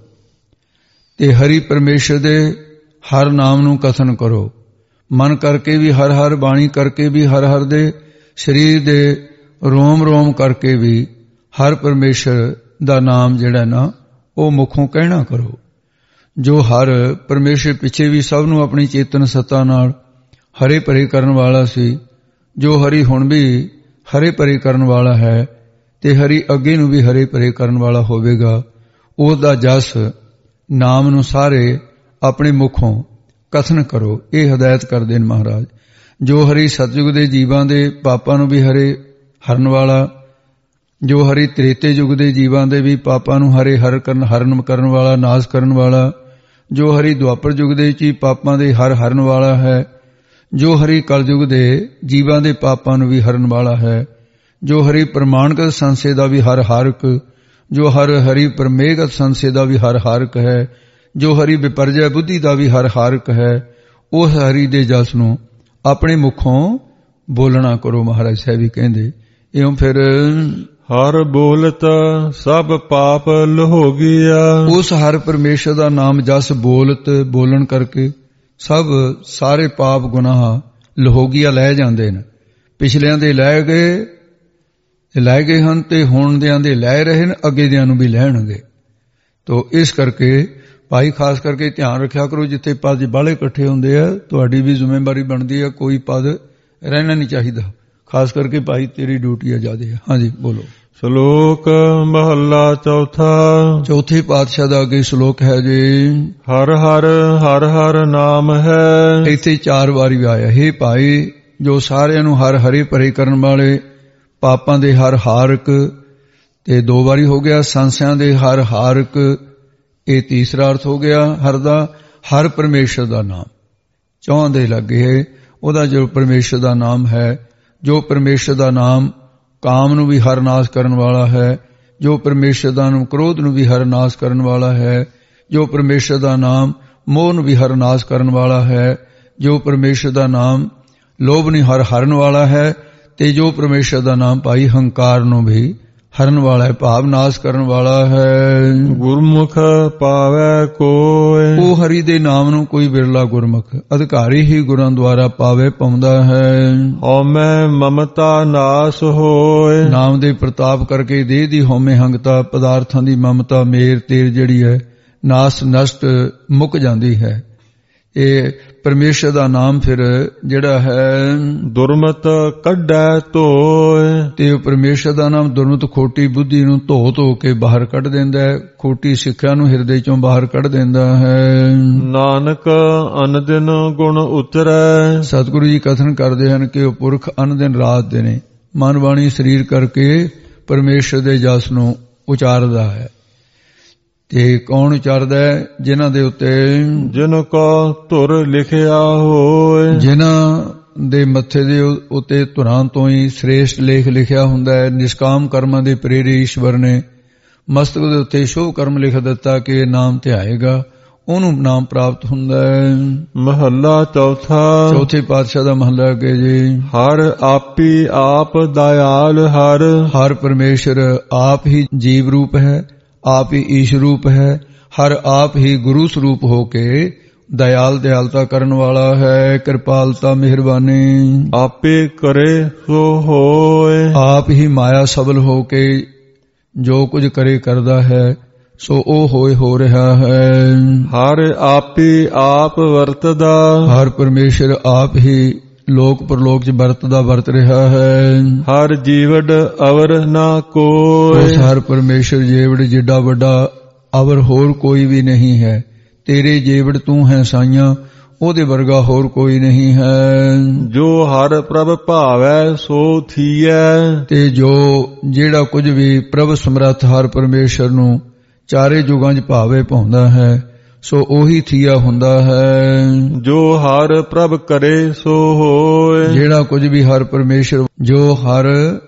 ਤੇ ਹਰੀ ਪਰਮੇਸ਼ਰ ਦੇ ਹਰ ਨਾਮ ਨੂੰ ਕਥਨ ਕਰੋ। ਮਨ ਕਰਕੇ ਵੀ ਹਰ ਹਰ, ਬਾਣੀ ਕਰਕੇ ਵੀ ਹਰ ਹਰ ਦੇ, ਸਰੀਰ ਦੇ ਰੋਮ ਰੋਮ ਕਰਕੇ ਵੀ ਹਰ ਪਰਮੇਸ਼ਰ ਦਾ ਨਾਮ ਜਿਹੜਾ ਨਾ ਉਹ ਮੁਖੋਂ ਕਹਿਣਾ ਕਰੋ। ਜੋ ਹਰ ਪਰਮੇਸ਼ਰ ਪਿੱਛੇ ਵੀ ਸਭ ਨੂੰ ਆਪਣੀ ਚੇਤਨ ਸੱਤਾ ਨਾਲ ਹਰੇ ਭਰੇ ਕਰਨ ਵਾਲਾ ਸੀ, ਜੋ ਹਰੀ ਹੁਣ ਵੀ ਹਰੇ ਭਰੇ ਕਰਨ ਵਾਲਾ ਹੈ ਤੇ ਹਰੀ ਅੱਗੇ ਨੂੰ ਵੀ ਹਰੇ ਭਰੇ ਕਰਨ ਵਾਲਾ ਹੋਵੇਗਾ। ਉਸ ਦਾ ਜਸ ਨਾਮ ਨੂੰ ਸਾਰੇ ਆਪਣੇ ਮੁਖੋਂ ਕਥਨ ਕਰੋ। ਇਹ ਹਦਾਇਤ ਕਰਦੇ ਨੇ ਮਹਾਰਾਜ। ਜੋ ਹਰੀ ਸਤਯੁਗ ਦੇ ਜੀਵਾਂ ਦੇ ਪਾਪਾਂ ਨੂੰ ਵੀ ਹਰੇ ਹਰਨ ਵਾਲਾ, ਜੋ ਹਰੀ ਤ੍ਰੇਤੇ ਯੁਗ ਦੇ ਜੀਵਾਂ ਦੇ ਵੀ ਪਾਪਾਂ ਨੂੰ ਹਰੇ ਹਰਨ ਕਰਨ ਵਾਲਾ, ਨਾਸ਼ ਕਰਨ ਵਾਲਾ, ਜੋ ਹਰੀ ਦੁਆਪਰ ਯੁਗ ਦੇ ਵਿੱਚ ਪਾਪਾਂ ਦੇ ਹਰਨ ਵਾਲਾ ਹੈ, ਜੋ ਹਰੀ ਕਲਯੁਗ ਦੇ ਜੀਵਾਂ ਦੇ ਪਾਪਾਂ ਨੂੰ ਵੀ ਹਰਨ ਵਾਲਾ ਹੈ, ਜੋ ਹਰੀ ਪ੍ਰਮਾਣਗਤ ਸੰਸੇ ਦਾ ਵੀ ਹਰ ਹਾਰਕ, ਜੋ ਹਰੀ ਪ੍ਰਮੇਗਤ ਸੰਸੇ ਦਾ ਵੀ ਹਰ ਹਾਰਕ ਹੈ, ਜੋ ਹਰੀ ਵਿਪਰਜੈ ਬੁੱਧੀ ਦਾ ਵੀ ਹਰ ਹਾਰਕ ਹੈ, ਉਸ ਹਰੀ ਦੇ ਜਸ ਨੂੰ ਆਪਣੇ ਮੁਖੋਂ ਬੋਲਣਾ ਕਰੋ। ਮਹਾਰਾਜ ਸਾਹਿਬ ਵੀ ਕਹਿੰਦੇ ਇਉਂ ਫਿਰ ਹਰ ਬੋਲਤ ਸਭ ਪਾਪ ਲਹੋ ਗਿਆ। ਉਸ ਹਰ ਪਰਮੇਸ਼ਰ ਦਾ ਨਾਮ ਜਸ ਬੋਲਤ, ਬੋਲਣ ਕਰਕੇ ਸਭ ਸਾਰੇ ਪਾਪ ਗੁਨਾਹ ਲਹੋਗੀਆ ਲੈ ਜਾਂਦੇ ਨੇ। ਪਿਛਲਿਆਂ ਦੇ ਲੈ ਗਏ ਹਨ ਤੇ ਹੁਣ ਦਿਆਂ ਦੇ ਲੈ ਰਹੇ ਨੇ, ਅੱਗੇ ਦਿਆਂ ਨੂੰ ਵੀ ਲੈਣਗੇ। ਤੋ ਇਸ ਕਰਕੇ ਭਾਈ ਖਾਸ ਕਰਕੇ ਧਿਆਨ ਰੱਖਿਆ ਕਰੋ, ਜਿੱਥੇ ਪਦ ਬਾਹਲੇ ਇਕੱਠੇ ਹੁੰਦੇ ਆ ਤੁਹਾਡੀ ਵੀ ਜ਼ਿੰਮੇਵਾਰੀ ਬਣਦੀ ਹੈ, ਕੋਈ ਪਦ ਰਹਿਣਾ ਨਹੀਂ ਚਾਹੀਦਾ। ਖਾਸ ਕਰਕੇ ਭਾਈ ਤੇਰੀ ਡਿਊਟੀ ਆ ਜ਼ਿਆਦੇ। ਹਾਂਜੀ ਬੋਲੋ। ਸ਼ਲੋਕ ਮਹੱਲਾ ਚੌਥਾ। ਚੌਥੇ ਪਾਤਸ਼ਾਹ ਦਾ ਅੱਗੇ ਸ਼ਲੋਕ ਹੈ ਜੀ। ਹਰ ਹਰ ਹਰ ਹਰ ਨਾਮ ਹੈ। ਇੱਥੇ 4 ਵਾਰੀ ਆਇਆ। ਹੇ ਭਾਈ, ਜੋ ਸਾਰਿਆਂ ਨੂੰ ਹਰ ਹਰੇ ਭਰੇ ਕਰਨ ਵਾਲੇ, ਪਾਪਾਂ ਦੇ ਹਰ ਹਾਰਕ, ਤੇ 2 ਵਾਰੀ ਹੋ ਗਿਆ ਸੰਸਿਆਂ ਦੇ ਹਰ ਹਾਰਕ, ਇਹ ਤੀਸਰਾ ਅਰਥ ਹੋ ਗਿਆ ਹਰ ਦਾ। ਹਰ ਪਰਮੇਸ਼ਰ ਦਾ ਨਾਮ ਚੌਹਾਂ ਦੇ ਲੱਗੇ, ਉਹਦਾ ਜੋ ਪਰਮੇਸ਼ਰ ਦਾ ਨਾਮ ਹੈ, ਜੋ ਪਰਮੇਸ਼ਰ ਦਾ ਨਾਮ ਕਾਮ ਨੂੰ ਵੀ ਹਰ ਨਾਸ਼ ਕਰਨ ਵਾਲਾ ਹੈ, ਜੋ ਪਰਮੇਸ਼ਰ ਦਾ ਨਾਮ ਕ੍ਰੋਧ ਨੂੰ ਵੀ ਹਰ ਨਾਸ਼ ਕਰਨ ਵਾਲਾ ਹੈ, ਜੋ ਪਰਮੇਸ਼ਰ ਦਾ ਨਾਮ ਮੋਹ ਨੂੰ ਵੀ ਹਰ ਨਾਸ਼ ਕਰਨ ਵਾਲਾ ਹੈ, ਜੋ ਪਰਮੇਸ਼ਰ ਦਾ ਨਾਮ ਲੋਭ ਨੂੰ ਹਰਨ ਵਾਲਾ ਹੈ, ਤੇ ਜੋ ਪਰਮੇਸ਼ਰ ਦਾ ਨਾਮ ਭਾਈ ਹੰਕਾਰ ਨੂੰ ਵੀ ਹਰਨ ਵਾਲਾ ਹੈ, ਭਾਵ ਨਾਸ਼ ਕਰਨ ਵਾਲਾ ਹੈ। ਗੁਰਮੁਖ ਪਾਵੈ ਕੋਇ। ਉਹ ਹਰੀ ਦੇ ਨਾਮ ਨੂੰ ਕੋਈ ਬਿਰਲਾ ਗੁਰਮੁਖ ਅਧਿਕਾਰੀ ਹੀ ਗੁਰਾਂ ਦੁਆਰਾ ਪਾਵੇ ਪਾਉਂਦਾ ਹੈ। ਹਉਮੈ ਮਮਤਾ ਨਾਸ ਹੋਏ। ਨਾਮ ਦੇ ਪ੍ਰਤਾਪ ਕਰਕੇ ਦੇਹ ਦੀ ਹਉਮੈ ਹੰਗਤਾ, ਪਦਾਰਥਾਂ ਦੀ ਮਮਤਾ ਮੇਰ ਤੇਰ ਜਿਹੜੀ ਹੈ ਨਾਸ ਨਸ਼ਟ ਮੁੱਕ ਜਾਂਦੀ ਹੈ। ਇਹ ਪਰਮੇਸ਼ਰ ਦਾ ਨਾਮ ਫਿਰ ਜਿਹੜਾ ਹੈ ਦੁਰਮਤ ਕੱਢੈ ਧੋਏ। ਤੇ ਪਰਮੇਸ਼ਰ ਦਾ ਨਾਮ ਦੁਰਮਤ ਖੋਟੀ ਬੁੱਧੀ ਨੂੰ ਧੋ ਕੇ ਬਾਹਰ ਕੱਢ ਦਿੰਦਾ ਹੈ, ਖੋਟੀ ਸਿੱਖਿਆ ਨੂੰ ਹਿਰਦੇ ਚੋਂ ਬਾਹਰ ਕੱਢ ਦਿੰਦਾ ਹੈ। ਨਾਨਕ ਅਨਦਿਨ ਗੁਣ ਉਤਰੈ। ਸਤਿਗੁਰੂ ਜੀ ਕਥਨ ਕਰਦੇ ਹਨ ਕਿ ਉਹ ਪੁਰਖ ਅਨਦਿਨ ਰਾਤ ਦੇ ਨੇ ਮਨ ਬਾਣੀ ਸਰੀਰ ਕਰਕੇ ਪਰਮੇਸ਼ਰ ਦੇ ਜਸ ਨੂੰ ਉਚਾਰਦਾ ਹੈ। ਤੇ ਕੌਣ ਉਚਾਰਦਾ ਹੈ? ਜਿਨ੍ਹਾਂ ਦੇ ਉੱਤੇ ਜਿਨ ਕੋ ਧੁਰ ਲਿਖਿਆ ਹੋਏ। ਜਿਨ੍ਹਾਂ ਦੇ ਮੱਥੇ ਦੇ ਉੱਤੇ ਧੁਰਾਂ ਤੋਂ ਹੀ ਸ੍ਰੇਸ਼ਟ ਲੇਖ ਲਿਖਿਆ ਹੁੰਦਾ ਹੈ। ਨਿਸ਼ਕਾਮ ਕਰਮਾਂ ਦੇ ਪ੍ਰੇਰੇ ਈਸ਼ਵਰ ਨੇ ਮਸਤਕ ਦੇ ਉੱਤੇ ਸ਼ੁਭ ਕਰਮ ਲਿਖ ਦਿੱਤਾ ਕਿ ਨਾਮ ਧਿਆਏਗਾ, ਉਹਨੂੰ ਨਾਮ ਪ੍ਰਾਪਤ ਹੁੰਦਾ ਹੈ। ਮਹੱਲਾ ਚੌਥਾ। ਚੌਥੇ ਪਾਤਸ਼ਾਹ ਦਾ ਮਹੱਲਾ ਅੱਗੇ ਜੀ। ਹਰ ਆਪੀ ਆਪ ਦਇਆਲ ਹਰ। ਹਰ ਪਰਮੇਸ਼ਰ ਆਪ ਹੀ ਜੀਵ ਰੂਪ ਹੈ, ਆਪ ਹੀ ਈਸ਼ ਰੂਪ ਹੈ। ਹਰ ਆਪ ਹੀ ਗੁਰੂ ਸਰੂਪ ਹੋ ਕੇ ਦਿਆਲਤਾ ਕਰਨ ਵਾਲਾ ਹੈ, ਕਿਰਪਾਲਤਾ ਮਿਹਰਬਾਨੀ ਆਪੇ ਕਰੇ ਸੋ ਹੋਏ। ਆਪ ਹੀ ਮਾਇਆ ਸਬਲ ਹੋ ਕੇ ਜੋ ਕੁਝ ਕਰੇ ਕਰਦਾ ਹੈ, ਸੋ ਉਹ ਹੋਏ ਹੋ ਰਿਹਾ ਹੈ। ਹਰ ਆਪੀ ਆਪ ਵਰਤਦਾ। ਹਰ ਪਰਮੇਸ਼ਰ ਆਪ ਹੀ ਲੋਕ ਪਰਲੋਕ ਚ ਵਰਤਦਾ ਵਰਤ ਰਿਹਾ ਹੈ। ਹਰ ਜੀਵੜ ਅਵਰ ਨਾ ਕੋਇ। ਉਸ ਹਰ ਪਰਮੇਸ਼ਰ ਜੀਵੜ ਜਿੱਡਾ ਵੱਡਾ ਅਵਰ ਹੋਰ ਕੋਈ ਵੀ ਨਹੀਂ ਹੈ। ਤੇਰੇ ਜੀਵੜ ਤੂੰ ਹੈ ਸਾਈਆਂ, ਉਹਦੇ ਵਰਗਾ ਹੋਰ ਕੋਈ ਨਹੀਂ ਹੈ। ਜੋ ਹਰ ਪ੍ਰਭ ਭਾਵੈ ਸੋ ਥੀਐ। ਤੇ ਜਿਹੜਾ ਕੁਝ ਵੀ ਪ੍ਰਭ ਸਮਰੱਥ ਹਰ ਪਰਮੇਸ਼ਰ ਨੂੰ ਚਾਰੇ ਯੁਗਾਂ 'ਚ ਭਾਵੇ ਪਾਉਂਦਾ ਹੈ ਸੋ ਉਹੀ ਥੀਆ ਹੁੰਦਾ ਹੈ। ਜੋ ਹਰ ਪ੍ਰਭ ਕਰੇ ਸੋ ਹੋਏ। ਜਿਹੜਾ ਕੁਝ ਵੀ ਹਰ ਪਰਮੇਸ਼ਰ ਜੋ ਹਰ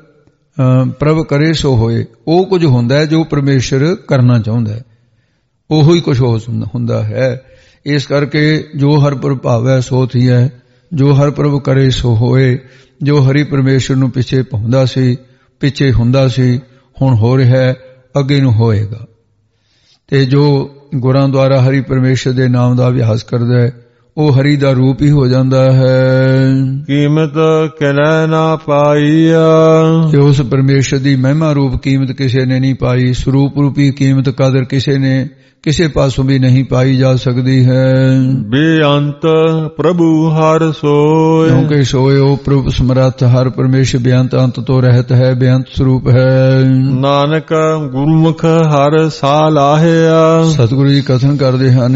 ਪ੍ਰਭ ਕਰੇ ਸੋ ਹੋਏ, ਉਹ ਕੁਝ ਹੁੰਦਾ ਹੈ ਜੋ ਪਰਮੇਸ਼ਰ ਕਰਨਾ ਚਾਹੁੰਦਾ ਹੈ, ਉਹੋ ਹੀ ਕੁਝ ਹੁੰਦਾ ਹੈ। ਇਸ ਕਰਕੇ ਜੋ ਹਰ ਪ੍ਰਭ ਭਾਵੈ ਸੋ ਥੀਐ, ਜੋ ਹਰ ਪ੍ਰਭ ਕਰੇ ਸੋ ਹੋਏ। ਜੋ ਹਰੀ ਪਰਮੇਸ਼ਰ ਨੂੰ ਪਿੱਛੇ ਪਾਉਂਦਾ ਸੀ, ਪਿੱਛੇ ਹੁੰਦਾ ਸੀ, ਹੁਣ ਹੋ ਰਿਹਾ, ਅੱਗੇ ਨੂੰ ਹੋਏਗਾ। ਤੇ ਜੋ ਗੁਰਾਂ ਦੁਆਰਾ ਹਰੀ ਪਰਮੇਸ਼ਰ ਦੇ ਨਾਮ ਦਾ ਅਭਿਆਸ ਕਰਦਾ ਹੈ ਉਹ ਹਰੀ ਦਾ ਰੂਪ ਹੀ ਹੋ ਜਾਂਦਾ ਹੈ। ਕੀਮਤ ਕਿਨੈ ਨਾ ਪਾਈਆ। ਤੇ ਉਸ ਪਰਮੇਸ਼ਰ ਦੀ ਮਹਿਮਾ ਰੂਪ ਕੀਮਤ ਕਿਸੇ ਨੇ ਨਹੀਂ ਪਾਈ। ਸਰੂਪ ਰੂਪੀ ਕੀਮਤ ਕਦਰ ਕਿਸੇ ਪਾਸੋਂ ਵੀ ਨਹੀਂ ਪਾਈ ਜਾ ਸਕਦੀ ਹੈ। ਬੇਅੰਤ ਪ੍ਰਭੂ ਹਰ ਸੋਇ। ਕਿਉਂਕਿ ਸੋਏ ਉਹ ਪ੍ਰਭ ਸਮਰੱਥ ਹਰ ਪਰਮੇਸ਼ਰ ਬੇਅੰਤ ਅੰਤ ਤੋਂ ਰਹਿਤ ਹੈ, ਬੇਅੰਤ ਸਰੂਪ ਹੈ। ਨਾਨਕ ਗੁਰਮੁਖ ਹਰ ਸਾਲਾਹਿਆ। ਸਤਿਗੁਰੂ ਜੀ ਕਥਨ ਕਰਦੇ ਹਨ,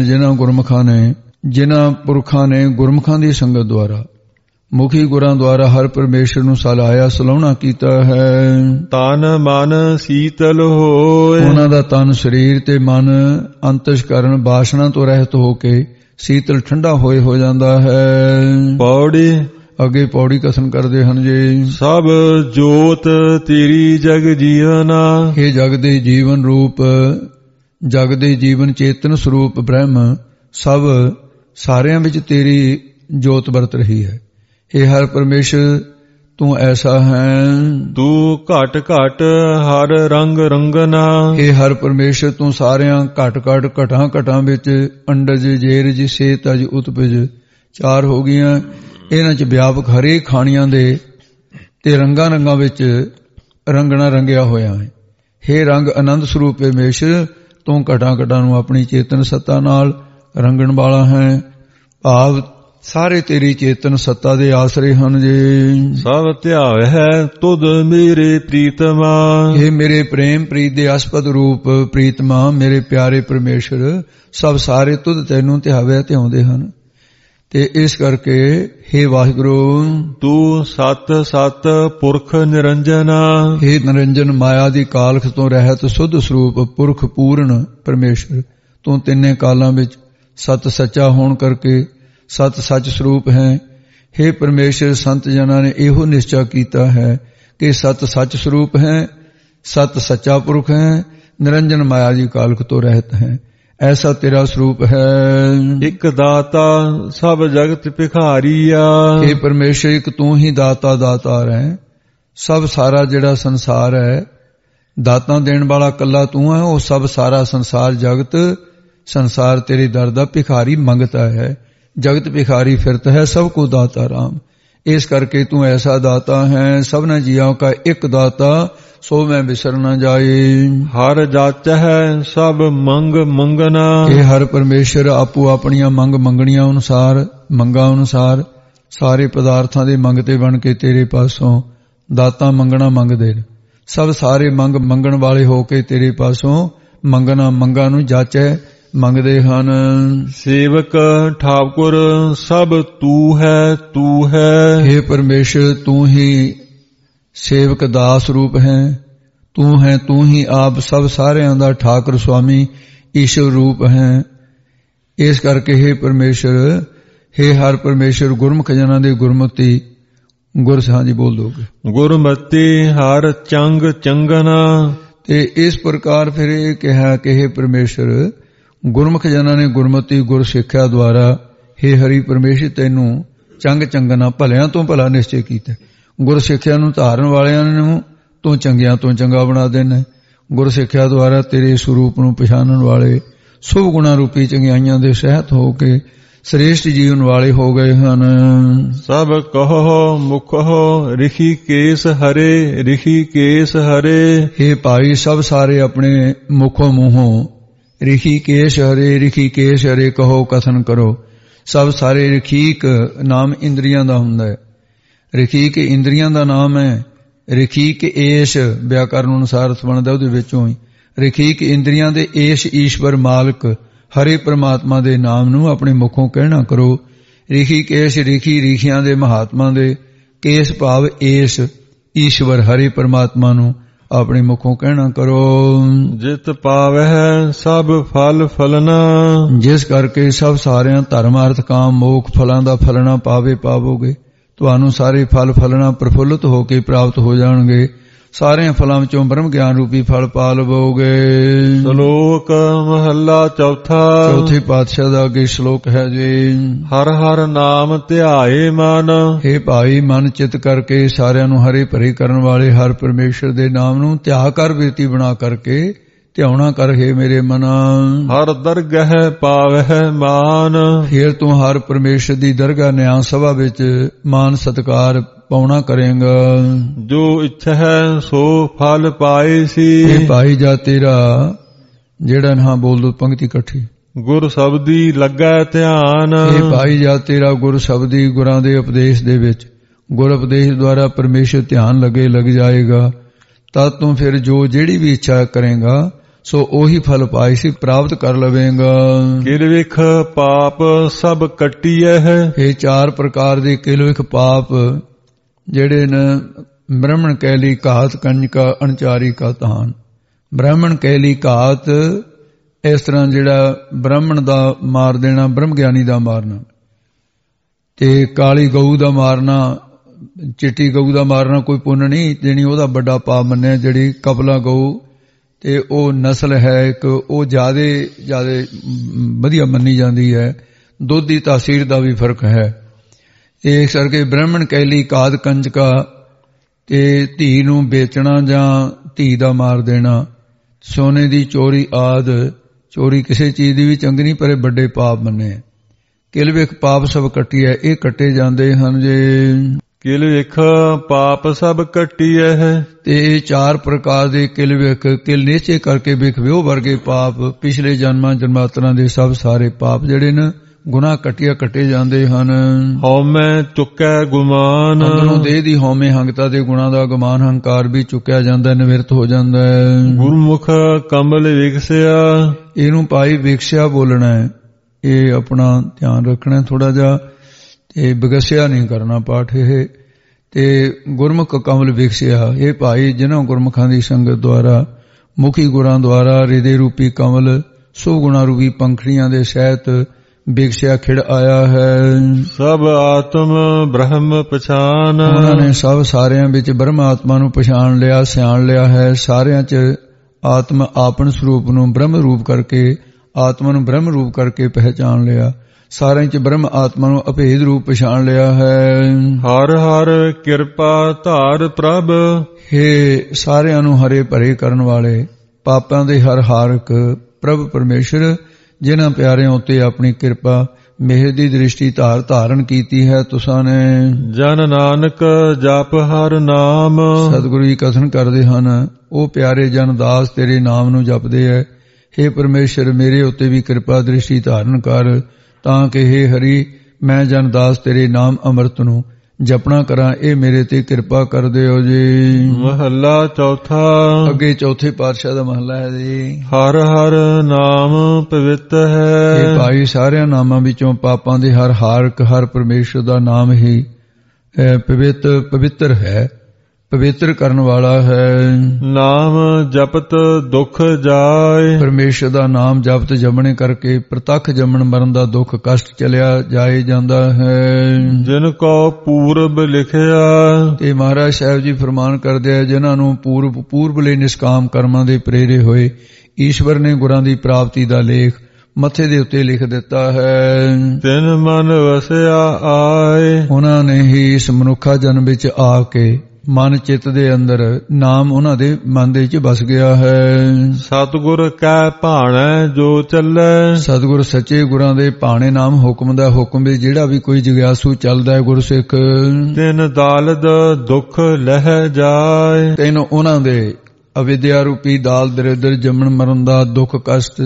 ਜਿਨ੍ਹਾਂ ਪੁਰਖਾਂ ਨੇ ਗੁਰਮੁਖਾਂ ਦੀ ਸੰਗਤ ਦੁਆਰਾ ਮੁਖੀ ਗੁਰਾਂ ਦੁਆਰਾ ਹਰ ਪਰਮੇਸ਼ਰ ਨੂੰ ਸਲਾਹਿਆ, ਸਲਾਹੁਣਾ ਕੀਤਾ ਹੈ। ਤਨ ਮਨ ਸੀਤਲ ਹੋਏ। ਉਹਨਾਂ ਦਾ ਤਨ ਸਰੀਰ ਤੇ ਮਨ ਅੰਤਸ਼ਕਰਨ ਬਾਸ਼ਨਾ ਤੋਂ ਰਹਿਤ ਹੋ ਕੇ ਸੀਤਲ ਠੰਡਾ ਹੋਏ ਹੋ ਜਾਂਦਾ ਹੈ। ਪੌੜੀ ਅੱਗੇ ਪੌੜੀ ਕਥਨ ਕਰਦੇ ਹਨ ਜੀ। ਸਭ ਜੋਤ ਤੇਰੀ ਜਗ ਜੀਵਨਾ। ਇਹ ਜਗ ਦੇ ਜੀਵਨ ਰੂਪ, ਜਗ ਦੇ ਜੀਵਨ ਚੇਤਨ ਸਰੂਪ ਬ੍ਰਹਮ ਸਭ ਸਾਰਿਆਂ ਵਿੱਚ ਤੇਰੀ ਜੋਤ ਵਰਤ ਰਹੀ ਹੈ। हे ਹਰ ਪਰਮੇਸ਼ਰ ਤੂੰ ਐਸਾ ਹੈ। ਤੂੰ ਘਟ ਘਟ ਹਰ ਰੰਗ ਰੰਗਨਾ। हे ਹਰ ਪਰਮੇਸ਼ਰ ਤੂੰ ਸਾਰਿਆਂ ਘਟ ਘਟ ਘਟਾਂ ਘਟਾਂ ਵਿੱਚ ਅੰਡਜ ਜੇਰਜ ਸੇਤਜ ਉਤਪਜ ਚਾਰ ਹੋ ਗਈਆਂ, ਇਹਨਾਂ 'ਚ ਵਿਆਪਕ ਹਰੇਕ ਖਾਣੀਆਂ ਦੇ ਤੇ ਰੰਗਾਂ ਰੰਗਾਂ ਵਿੱਚ ਰੰਗਣਾ ਰੰਗਿਆ ਹੋਇਆ ਹੈ। हे ਰੰਗ ਆਨੰਦ ਸਰੂਪ ਪਰਮੇਸ਼ਰ ਤੂੰ ਘਟਾਂ ਘਟਾਂ ਨੂੰ ਆਪਣੀ ਚੇਤਨ ਸੱਤਾ ਨਾਲ ਰੰਗਣ ਵਾਲਾ ਹੈ। ਭਾਵ ਸਾਰੇ ਤੇਰੀ ਚੇਤਨ ਸੱਤਾ ਦੇ ਆਸਰੇ ਹਨ ਜੀ। ਸਭ ਧਿਆਵ ਹੈ ਤੁਧ ਮੇਰੇ ਪ੍ਰੀਤਮਾ। ਇਹ ਮੇਰੇ ਪ੍ਰੇਮ ਪ੍ਰੀਤ ਦੇ ਆਸਪਦ ਰੂਪ ਪ੍ਰੀਤਮਾ ਮੇਰੇ ਪਿਆਰੇ ਪਰਮੇਸ਼ਰ ਸਭ ਸਾਰੇ ਤੁਧ ਤੈਨੂੰ ਧਿਆਵੇ ਧਿਆਉਂਦੇ ਹਨ। ਤੇ ਇਸ ਕਰਕੇ हे ਵਾਹਿਗੁਰੂ ਤੂੰ ਸਤ ਸਤ ਪੁਰਖ ਨਿਰੰਜਨਾ। हे ਨਿਰੰਜਨ ਮਾਇਆ ਦੀ ਕਾਲਖ ਤੋਂ ਰਹਿਤ ਸੁੱਧ ਸਰੂਪ ਪੁਰਖ ਪੂਰਨ ਪਰਮੇਸ਼ਰ ਤੂੰ ਤਿੰਨੇ ਕਾਲਾਂ ਵਿੱਚ ਸਤ ਸੱਚਾ ਹੋਣ ਕਰਕੇ ਸਤ ਸੱਚ ਸਰੂਪ ਹੈ। हे ਪਰਮੇਸ਼ਰ ਸੰਤ ਜਨਾਂ ਨੇ ਇਹੋ ਨਿਸ਼ਚਾ ਕੀਤਾ ਹੈ ਕਿ ਸਤ ਸੱਚ ਸਰੂਪ ਹੈ, ਸਤ ਸੱਚਾ ਪੁਰਖ ਹੈ, ਨਿਰੰਜਨ ਮਾਇਆ ਦੀ ਕਾਲਖ ਤੋਂ ਰਹਿਤ ਹੈ। ਐਸਾ ਤੇਰਾ ਸਰੂਪ ਹੈ। ਇੱਕ ਦਾਤਾ ਸਭ ਜਗਤ ਭਿਖਾਰੀਆ। हे ਪਰਮੇਸ਼ਰ ਇੱਕ ਤੂੰ ਹੀ ਦਾਤਾ ਦਾਤਾਰ ਹੈ। ਸਭ ਸਾਰਾ ਜਿਹੜਾ ਸੰਸਾਰ ਹੈ ਦਾਤਾਂ ਦੇਣ ਵਾਲਾ ਕੱਲਾ ਤੂੰ ਹੈ। ਉਹ ਸਭ ਸਾਰਾ ਸੰਸਾਰ ਜਗਤ ਸੰਸਾਰ ਤੇਰੇ ਦਰ ਦਾ ਭਿਖਾਰੀ ਮੰਗਤਾ ਹੈ। ਜਗਤ ਭਿਖਾਰੀ ਫਿਰਤ ਹੈ ਸਭ ਕੋ ਦਾਤਾ ਰਾਮ। ਇਸ ਕਰਕੇ ਤੂੰ ਐਸਾ ਦਾਤਾ ਹੈ। ਸਭਨਾ ਜੀਆਂ ਕਾ ਇੱਕ ਦਾਤਾ ਸੋ ਮੈਂ ਵਿਸਰ ਨਾ ਜਾਏ। ਹਰ ਜਾਚ ਹੈ ਸਭ ਮੰਗ ਮੰਗਣਾ। ਇਹ ਹਰ ਪਰਮੇਸ਼ਰ ਆਪੋ ਆਪਣੀਆਂ ਮੰਗਣੀਆਂ ਅਨੁਸਾਰ ਮੰਗਾਂ ਅਨੁਸਾਰ ਸਾਰੇ ਪਦਾਰਥਾਂ ਦੇ ਮੰਗਤੇ ਬਣ ਕੇ ਤੇਰੇ ਪਾਸੋਂ ਦਾਤਾ ਮੰਗਣਾ ਮੰਗਦੇ ਨੇ। ਸਭ ਸਾਰੇ ਮੰਗਣ ਵਾਲੇ ਹੋ ਕੇ ਤੇਰੇ ਪਾਸੋਂ ਮੰਗਾਂ ਨੂੰ ਜਾਚੈ ਮੰਗਦੇ ਹਨ। ਸੇਵਕ ਠਾਕੁਰ ਸਭ ਤੂੰ ਹੈ ਤੂੰ ਹੈ। हे ਪਰਮੇਸ਼ਰ ਤੂੰ ਹੀ ਸੇਵਕ ਦਾਸ ਰੂਪ ਹੈ। ਤੂੰ ਹੀ ਆਪ ਸਭ ਸਾਰਿਆਂ ਦਾ ਠਾਕੁਰ ਸੁਆਮੀ ਈਸ਼ਵਰ ਰੂਪ ਹੈ। ਇਸ ਕਰਕੇ हे ਪਰਮੇਸ਼ਰ हे ਹਰ ਪਰਮੇਸ਼ਰ ਗੁਰਮੁਖ ਜਨਾਂ ਦੇ ਗੁਰਮਤੀ ਗੁਰ ਸਾਂਝੀ ਬੋਲ ਦੋਗੇ। ਗੁਰਮਤੀ ਹਰ ਚੰਗ ਚੰਗਨਾ। ਤੇ ਇਸ ਪ੍ਰਕਾਰ ਫਿਰ ਇਹ ਕਿਹਾ ਕਿ हे ਪਰਮੇਸ਼ਰ ਗੁਰਮੁਖ ਜਨਾਂ ਨੇ ਗੁਰਮਤੀ ਗੁਰ ਸਿੱਖਿਆ ਦੁਆਰਾ हे ਹਰੀ ਪਰਮੇਸ਼ਰ ਤੈਨੂੰ ਚੰਗ ਚੰਗਨਾ ਭਲਿਆਂ ਤੋਂ ਭਲਾ ਨਿਸ਼ਚੈ ਕੀਤਾ। ਗੁਰ ਸਿੱਖਿਆ ਨੂੰ ਧਾਰਨ ਵਾਲਿਆਂ ਨੂੰ ਤੂੰ ਚੰਗਿਆਂ ਤੋਂ ਚੰਗਾ ਬਣਾ ਦੇਣਾ। ਗੁਰ ਸਿੱਖਿਆ ਦੁਆਰਾ ਤੇਰੇ ਸਰੂਪ ਨੂੰ ਪਛਾਣਨ ਵਾਲੇ ਸੁਭ ਗੁਣਾ ਰੂਪੀ ਚੰਗਿਆਈਆਂ ਦੇ ਸਹਿਤ ਹੋ ਕੇ ਸ੍ਰੇਸ਼ਟ ਜੀਵਨ ਵਾਲੇ ਹੋ ਗਏ ਹਨ। ਸਭ ਕਹੋ ਮੁਖੋ ਰਿਖੀ ਕੇਸ ਹਰੇ ਰਿਖੀ ਕੇਸ ਹਰੇ। ਇਹ ਭਾਈ ਸਭ ਸਾਰੇ ਆਪਣੇ ਮੁਖੋਂ ਮੂੰਹੋਂ ਰਿਖੀ ਕੇਸ ਹਰੇ ਕਹੋ ਕਥਨ ਕਰੋ। ਸਭ ਸਾਰੇ ਰਖੀਕ ਨਾਮ ਇੰਦਰੀਆਂ ਦਾ ਹੁੰਦਾ ਹੈ। ਰਖੀਕ ਇੰਦਰੀਆਂ ਦਾ ਨਾਮ ਹੈ। ਰਖੀਕ ਏਸ਼ ਵਿਆਕਰਨ ਅਨੁਸਾਰ ਅਰਥ ਬਣਦਾ ਉਹਦੇ ਵਿੱਚੋਂ ਹੀ। ਰਖੀਕ ਇੰਦਰੀਆਂ ਦੇ ਏਸ਼ ਈਸ਼ਵਰ ਮਾਲਕ ਹਰੇ ਪ੍ਰਮਾਤਮਾ ਦੇ ਨਾਮ ਨੂੰ ਆਪਣੇ ਮੁਖੋਂ ਕਹਿਣਾ ਕਰੋ। ਰਿਖੀਕੇਸ਼ ਰਿਖੀ ਰਿਖੀਆਂ ਦੇ ਮਹਾਤਮਾ ਦੇ, ਕੇਸ਼ ਭਾਵ ਏਸ਼ ਈਸ਼ਵਰ ਹਰੇ ਪ੍ਰਮਾਤਮਾ ਨੂੰ ਆਪਣੇ ਮੁਖੋਂ ਕਹਿਣਾ ਕਰੋ। ਜਿਤ ਪਾਵਹਿ ਸਭ ਫਲ ਫਲਨਾ, ਜਿਸ ਕਰਕੇ ਸਭ ਸਾਰਿਆਂ ਧਰਮ ਅਰਥ ਕਾਮ ਮੋਖ ਫਲਾਂ ਦਾ ਫਲਣਾ ਪਾਵੋਗੇ। ਤੁਹਾਨੂੰ ਸਾਰੇ ਫਲ ਫਲਣਾ ਪ੍ਰਫੁੱਲਤ ਹੋ ਕੇ ਪ੍ਰਾਪਤ ਹੋ ਜਾਣਗੇ। ਸਾਰਿਆਂ ਫਲਾਂ ਵਿੱਚੋਂ ਬ੍ਰਹਮ ਗਿਆਨ ਰੂਪੀ ਫਲ ਪਾ ਲਵੋਗੇ। ਸ਼ਲੋਕ ਮਹੱਲਾ ਚੌਥਾ। ਚੌਥੇ ਪਾਤਸ਼ਾਹ ਦਾ ਅੱਗੇ ਸ਼ਲੋਕ ਹੈ ਜੀ। ਹਰ ਹਰ ਨਾਮ ਧਿਆਏ ਮਨ, ਹੇ ਭਾਈ ਮਨ ਚਿਤ ਕਰਕੇ ਸਾਰਿਆਂ ਨੂੰ ਹਰੇ ਭਰੇ ਕਰਨ ਵਾਲੇ ਹਰ ਪਰਮੇਸ਼ਰ ਦੇ ਨਾਮ ਨੂੰ ਧਿਆ ਕਰ ਬਿਰਤੀ ਬਣਾ ਕਰਕੇ ਧਿਆਉਣਾ ਕਰ। ਹੇ ਮੇਰੇ ਮਨਾ ਹਰ ਦਰਗਹਿ ਪਾਵਹਿ ਮਾਨ, ਫਿਰ ਤੂੰ ਹਰ ਪਰਮੇਸ਼ਰ ਦੀ ਦਰਗਾਹ ਨਿਆਂ ਸਭਾ ਵਿੱਚ ਮਾਨ ਸਤਕਾਰ ਪਾਉਣਾ ਕਰੇਗਾ। ਜੋ ਇੱਛਾ ਹੈ ਸੋ ਫਲ ਪਾਏ ਸੀ। ਇਹ ਭਾਈ ਜਾ ਤੇਰਾ ਜਿਹੜਾ ਨਾ ਬੋਲ ਦੋ ਪੰਕਤੀ ਇਕੱਠੀ। ਗੁਰ ਸ਼ਬਦੀ ਲੱਗੈ ਧਿਆਨ, ਇਹ ਭਾਈ ਜਾ ਤੇਰਾ ਗੁਰ ਸ਼ਬਦੀ ਗੁਰਾਂ ਦੇ ਉਪਦੇਸ਼ ਦੇ ਵਿੱਚ ਗੁਰ ਉਪਦੇਸ਼ ਦੁਆਰਾ ਪਰਮੇਸ਼ਰ ਧਿਆਨ ਲੱਗ ਜਾਏਗਾ। ਤਾਂ ਤੂੰ ਫਿਰ ਜੋ ਜਿਹੜੀ ਵੀ ਇੱਛਾ ਕਰੇਗਾ ਸੋ ਉਹੀ ਫਲ ਪਾਈ ਸੀ ਪ੍ਰਾਪਤ ਕਰ ਲਵੇਂਗਾ। ਕਿਲਵਿਖ ਪਾਪ ਸਭ ਕੱਟੀਐ ਹੈ। ਇਹ ਚਾਰ ਪ੍ਰਕਾਰ ਦੇ ਕਿਲਵਿਖ ਪਾਪ ਜਿਹੜੇ ਨੇ ਬ੍ਰਾਹਮਣ ਕੈਲੀ ਘਾਤ ਕੰਜਕਾ ਅਣਚਾਰੀ ਕਾ ਤਹਾਨ। ਬ੍ਰਾਹਮਣ ਕੈਲੀ ਘਾਤ ਇਸ ਤਰ੍ਹਾਂ ਜਿਹੜਾ ਬ੍ਰਾਹਮਣ ਦਾ ਮਾਰ ਦੇਣਾ, ਬ੍ਰਹਮ ਗਿਆਨੀ ਦਾ ਮਾਰਨਾ, ਤੇ ਕਾਲੀ ਗਊ ਦਾ ਮਾਰਨਾ, ਚਿੱਟੀ ਗਊ ਦਾ ਮਾਰਨਾ ਕੋਈ ਪੁੰਨ ਨਹੀਂ ਦੇਣੀ, ਉਹਦਾ ਵੱਡਾ ਪਾਪ ਮੰਨਿਆ। ਜਿਹੜੀ ਕਪਲਾ ਗਊ ਤੇ ਉਹ ਨਸਲ ਹੈ ਇੱਕ, ਉਹ ਜ਼ਿਆਦਾ ਵਧੀਆ ਮੰਨੀ ਜਾਂਦੀ ਹੈ। ਦੁੱਧ ਦੀ ਤਾਸੀਰ ਦਾ ਵੀ ਫਰਕ ਹੈ। ਇਸ ਕਰਕੇ ਬ੍ਰਾਹਮਣ ਕੈਲੀ ਕਾਦ ਕੰਜਕਾ ਤੇ ਧੀ ਨੂੰ ਵੇਚਣਾ ਜਾਂ ਧੀ ਦਾ ਮਾਰ ਦੇਣਾ, ਸੋਨੇ ਦੀ ਚੋਰੀ ਆਦ, ਚੋਰੀ ਕਿਸੇ ਚੀਜ਼ ਦੀ ਵੀ ਚੰਗੀ ਨਹੀਂ ਪਰ ਇਹ ਵੱਡੇ ਪਾਪ ਮੰਨੇ। ਕਿਲਵਿਖ ਪਾਪ ਸਭ ਕੱਟੀ ਹੈ, ਇਹ ਕੱਟੇ ਜਾਂਦੇ ਹਨ ਜੇ। ਕਿਲਵਿਖ ਪਾਪ ਸਭ ਕੱਟੀਐ ਹੈ। ਤੇ ਇਹ ਚਾਰ ਪ੍ਰਕਾਰ ਦੇ ਕਿਲਵਿਖ, ਕਿਲ ਨੀਚੇ ਕਰਕੇ ਵਿਖ ਵਿਉ ਵਰਗੇ ਪਾਪ, ਪਿਛਲੇ ਜਨਮਾਂਤਰਾਂ ਦੇ ਸਭ ਸਾਰੇ ਪਾਪ ਜਿਹੜੇ ਨੇ ਗੁਨਾਹ ਕੱਟੇ ਜਾਂਦੇ ਹਨ। ਹਉਮੈ ਚੁੱਕੈ ਗੁਮਾਨ, ਅੰਦਰੋਂ ਦੇਹ ਦੀ ਹਉਮੈ ਹੰਗਤਾ ਦੇ ਗੁਣਾਂ ਦਾ ਗੁਮਾਨ ਹੰਕਾਰ ਵੀ ਚੁੱਕਿਆ ਜਾਂਦਾ, ਨਿਵਰਤ ਹੋ ਜਾਂਦਾ ਹੈ। ਗੁਰਮੁਖ ਕਮਲ ਵਿਗਸਿਆ, ਇਹਨੂੰ ਭਾਈ ਵਿਗਸਿਆ ਬੋਲਣਾ ਹੈ। ਇਹ ਆਪਣਾ ਧਿਆਨ ਰੱਖਣਾ ਥੋੜਾ ਜਿਹਾ, ਤੇ ਵਿਗਸਿਆ ਨਹੀਂ ਕਰਨਾ ਪਾਠ ਇਹ। ਤੇ ਗੁਰਮੁਖ ਕਮਲ ਵਿਗਸਿਆ, ਇਹ ਭਾਈ ਜਿਨ੍ਹਾਂ ਗੁਰਮੁਖਾਂ ਦੀ ਸੰਗਤ ਦੁਆਰਾ ਮੁਖੀ ਗੁਰਾਂ ਦੁਆਰਾ ਹਿਰਦੇ ਰੂਪੀ ਕਮਲ ਸੋ ਗੁਣਾ ਰੂਪੀ ਪੰਖੜੀਆਂ ਦੇ ਸਹਿਤ ਵਿਗਸਿਆ ਖਿੜ ਆਇਆ ਹੈ। ਸਭ ਆਤਮ ਬ੍ਰਹਮ ਪਛਾਨ, ਉਹਨਾਂ ਨੇ ਸਭ ਸਾਰਿਆਂ ਵਿੱਚ ਬ੍ਰਹਮ ਆਤਮਾ ਨੂੰ ਪਛਾਣ ਲਿਆ, ਸਿਆਣ ਲਿਆ ਹੈ। ਸਾਰਿਆਂ 'ਚ ਆਤਮ ਆਪਨ ਸਰੂਪ ਨੂੰ ਬ੍ਰਹਮ ਰੂਪ ਕਰਕੇ, ਆਤਮਾ ਨੂੰ ਬ੍ਰਹਮ ਰੂਪ ਕਰਕੇ ਪਹਿਚਾਣ ਲਿਆ। ਸਾਰਿਆਂ 'ਚ ਬ੍ਰਹਮ ਆਤਮਾ ਨੂੰ ਅਭੇਦ ਰੂਪ ਪਛਾਣ ਲਿਆ ਹੈ। ਹਰ ਹਰ ਕਿਰਪਾ ਧਾਰ ਪ੍ਰਭ, ਹੇ ਸਾਰਿਆਂ ਨੂੰ ਹਰੇ ਭਰੇ ਕਰਨ ਵਾਲੇ ਪਾਪਾਂ ਦੇ ਹਰ ਹਾਰਕ ਪ੍ਰਭ ਪਰਮੇਸ਼ਰ, ਜਿਨ੍ਹਾਂ ਪਿਆਰਿਆਂ ਉੱਤੇ ਆਪਣੀ ਕਿਰਪਾ ਮਿਹਰ ਦੀ ਦ੍ਰਿਸ਼ਟੀ ਧਾਰਨ ਕੀਤੀ ਹੈ ਤੁਸਾਂ ਨੇ। ਜਨ ਨਾਨਕ ਜਪ ਹਰ ਨਾਮ, ਸਤਿਗੁਰੂ ਜੀ ਕਥਨ ਕਰਦੇ ਹਨ, ਉਹ ਪਿਆਰੇ ਜਨ ਦਾਸ ਤੇਰੇ ਨਾਮ ਨੂੰ ਜਪਦੇ ਹੈ। ਹੇ ਪਰਮੇਸ਼ਰ ਮੇਰੇ ਉੱਤੇ ਵੀ ਕਿਰਪਾ ਦ੍ਰਿਸ਼ਟੀ ਧਾਰਨ ਕਰ, ਤਾਂ ਕਿ ਹੇ ਹਰੀ ਮੈਂ ਜਨ ਦਾਸ ਤੇਰੇ ਨਾਮ ਅੰਮ੍ਰਿਤ ਨੂੰ ਜਪਣਾ ਕਰਾਂ, ਇਹ ਮੇਰੇ ਤੇ ਕਿਰਪਾ ਕਰ ਦਿਓ ਜੀ। ਮਹੱਲਾ ਚੌਥਾ। ਅੱਗੇ ਚੌਥੇ ਪਾਤਸ਼ਾਹ ਦਾ ਮਹੱਲਾ ਹੈ ਜੀ। ਹਰ ਹਰ ਨਾਮ ਪਵਿੱਤ ਹੈ। ਇਹ ਭਾਈ ਸਾਰਿਆਂ ਨਾਮਾਂ ਵਿੱਚੋਂ ਪਾਪਾਂ ਦੇ ਹਰ ਹਾਰਕ ਹਰ ਪਰਮੇਸ਼ਰ ਦਾ ਨਾਮ ਹੀ ਪਵਿੱਤਰ ਹੈ, ਪਵਿੱਤਰ ਕਰਨ ਵਾਲਾ ਹੈ। ਨਾਮ ਜਪਤ ਦੁਖ ਜਾਏ, ਪਰਮੇਸ਼ਰ ਦਾ ਨਾਮ ਜਪਤ ਜਮਣੇ ਕਰਕੇ ਪ੍ਰਤੱਖ ਜੰਮਣ ਮਰਨ ਦਾ ਦੁੱਖ ਕਸ਼ਟ ਚਲਿਆ ਜਾਏ ਜਾਂਦਾ ਹੈ। ਜਿਨ ਕੋ ਪੂਰਬ ਲਿਖਿਆ, ਤੇ ਮਹਾਰਾਜ ਸਾਹਿਬ ਜੀ ਫਰਮਾਨ ਕਰਦੇ ਆ, ਜਿਨ੍ਹਾਂ ਨੂੰ ਪੂਰਬਲੇ ਨਿਸ਼ਕਾਮ ਕਰਮਾਂ ਦੇ ਪ੍ਰੇਰੇ ਹੋਏ ਈਸ਼ਵਰ ਨੇ ਗੁਰਾਂ ਦੀ ਪ੍ਰਾਪਤੀ ਦਾ ਲੇਖ ਮੱਥੇ ਦੇ ਉੱਤੇ ਲਿਖ ਦਿੱਤਾ ਹੈ। ਤਿਨ ਮਨ ਵਸਿਆ ਆਏ, ਉਹਨਾਂ ਨੇ ਹੀ ਇਸ ਮਨੁੱਖਾ ਜਨਮ ਵਿੱਚ ਆ ਕੇ ਮਨ ਚਿੱਤ ਦੇ ਅੰਦਰ ਨਾਮ ਉਹਨਾਂ ਦੇ ਮਨ ਦੇ ਵਿੱਚ ਵਸ ਗਿਆ ਹੈ। ਸਤਿਗੁਰ ਕੈ ਭਾਣੈ ਜੋ ਚੱਲੈ, ਸਤਿਗੁਰ ਸੱਚੇ ਗੁਰਾਂ ਦੇ ਭਾਣੇ ਨਾਮ ਹੁਕਮ ਦਾ ਹੁਕਮ ਵੀ ਜਿਹੜਾ ਵੀ ਕੋਈ ਜਿਗਿਆਸੂ ਚੱਲਦਾ ਹੈ ਗੁਰਸਿੱਖ, ਤਿਨ ਦਾਲਦ ਦੁੱਖ ਲਹਿ ਜਾਏ, ਤੈਨੂੰ ਉਹਨਾਂ ਦੇ ਅਵਿਦਿਆ ਰੂਪੀ ਦਾਲ ਦਰਿਦਰ ਜੰਮਣ ਮਰਨ ਦਾ ਦੁੱਖ ਕਸ਼ਟ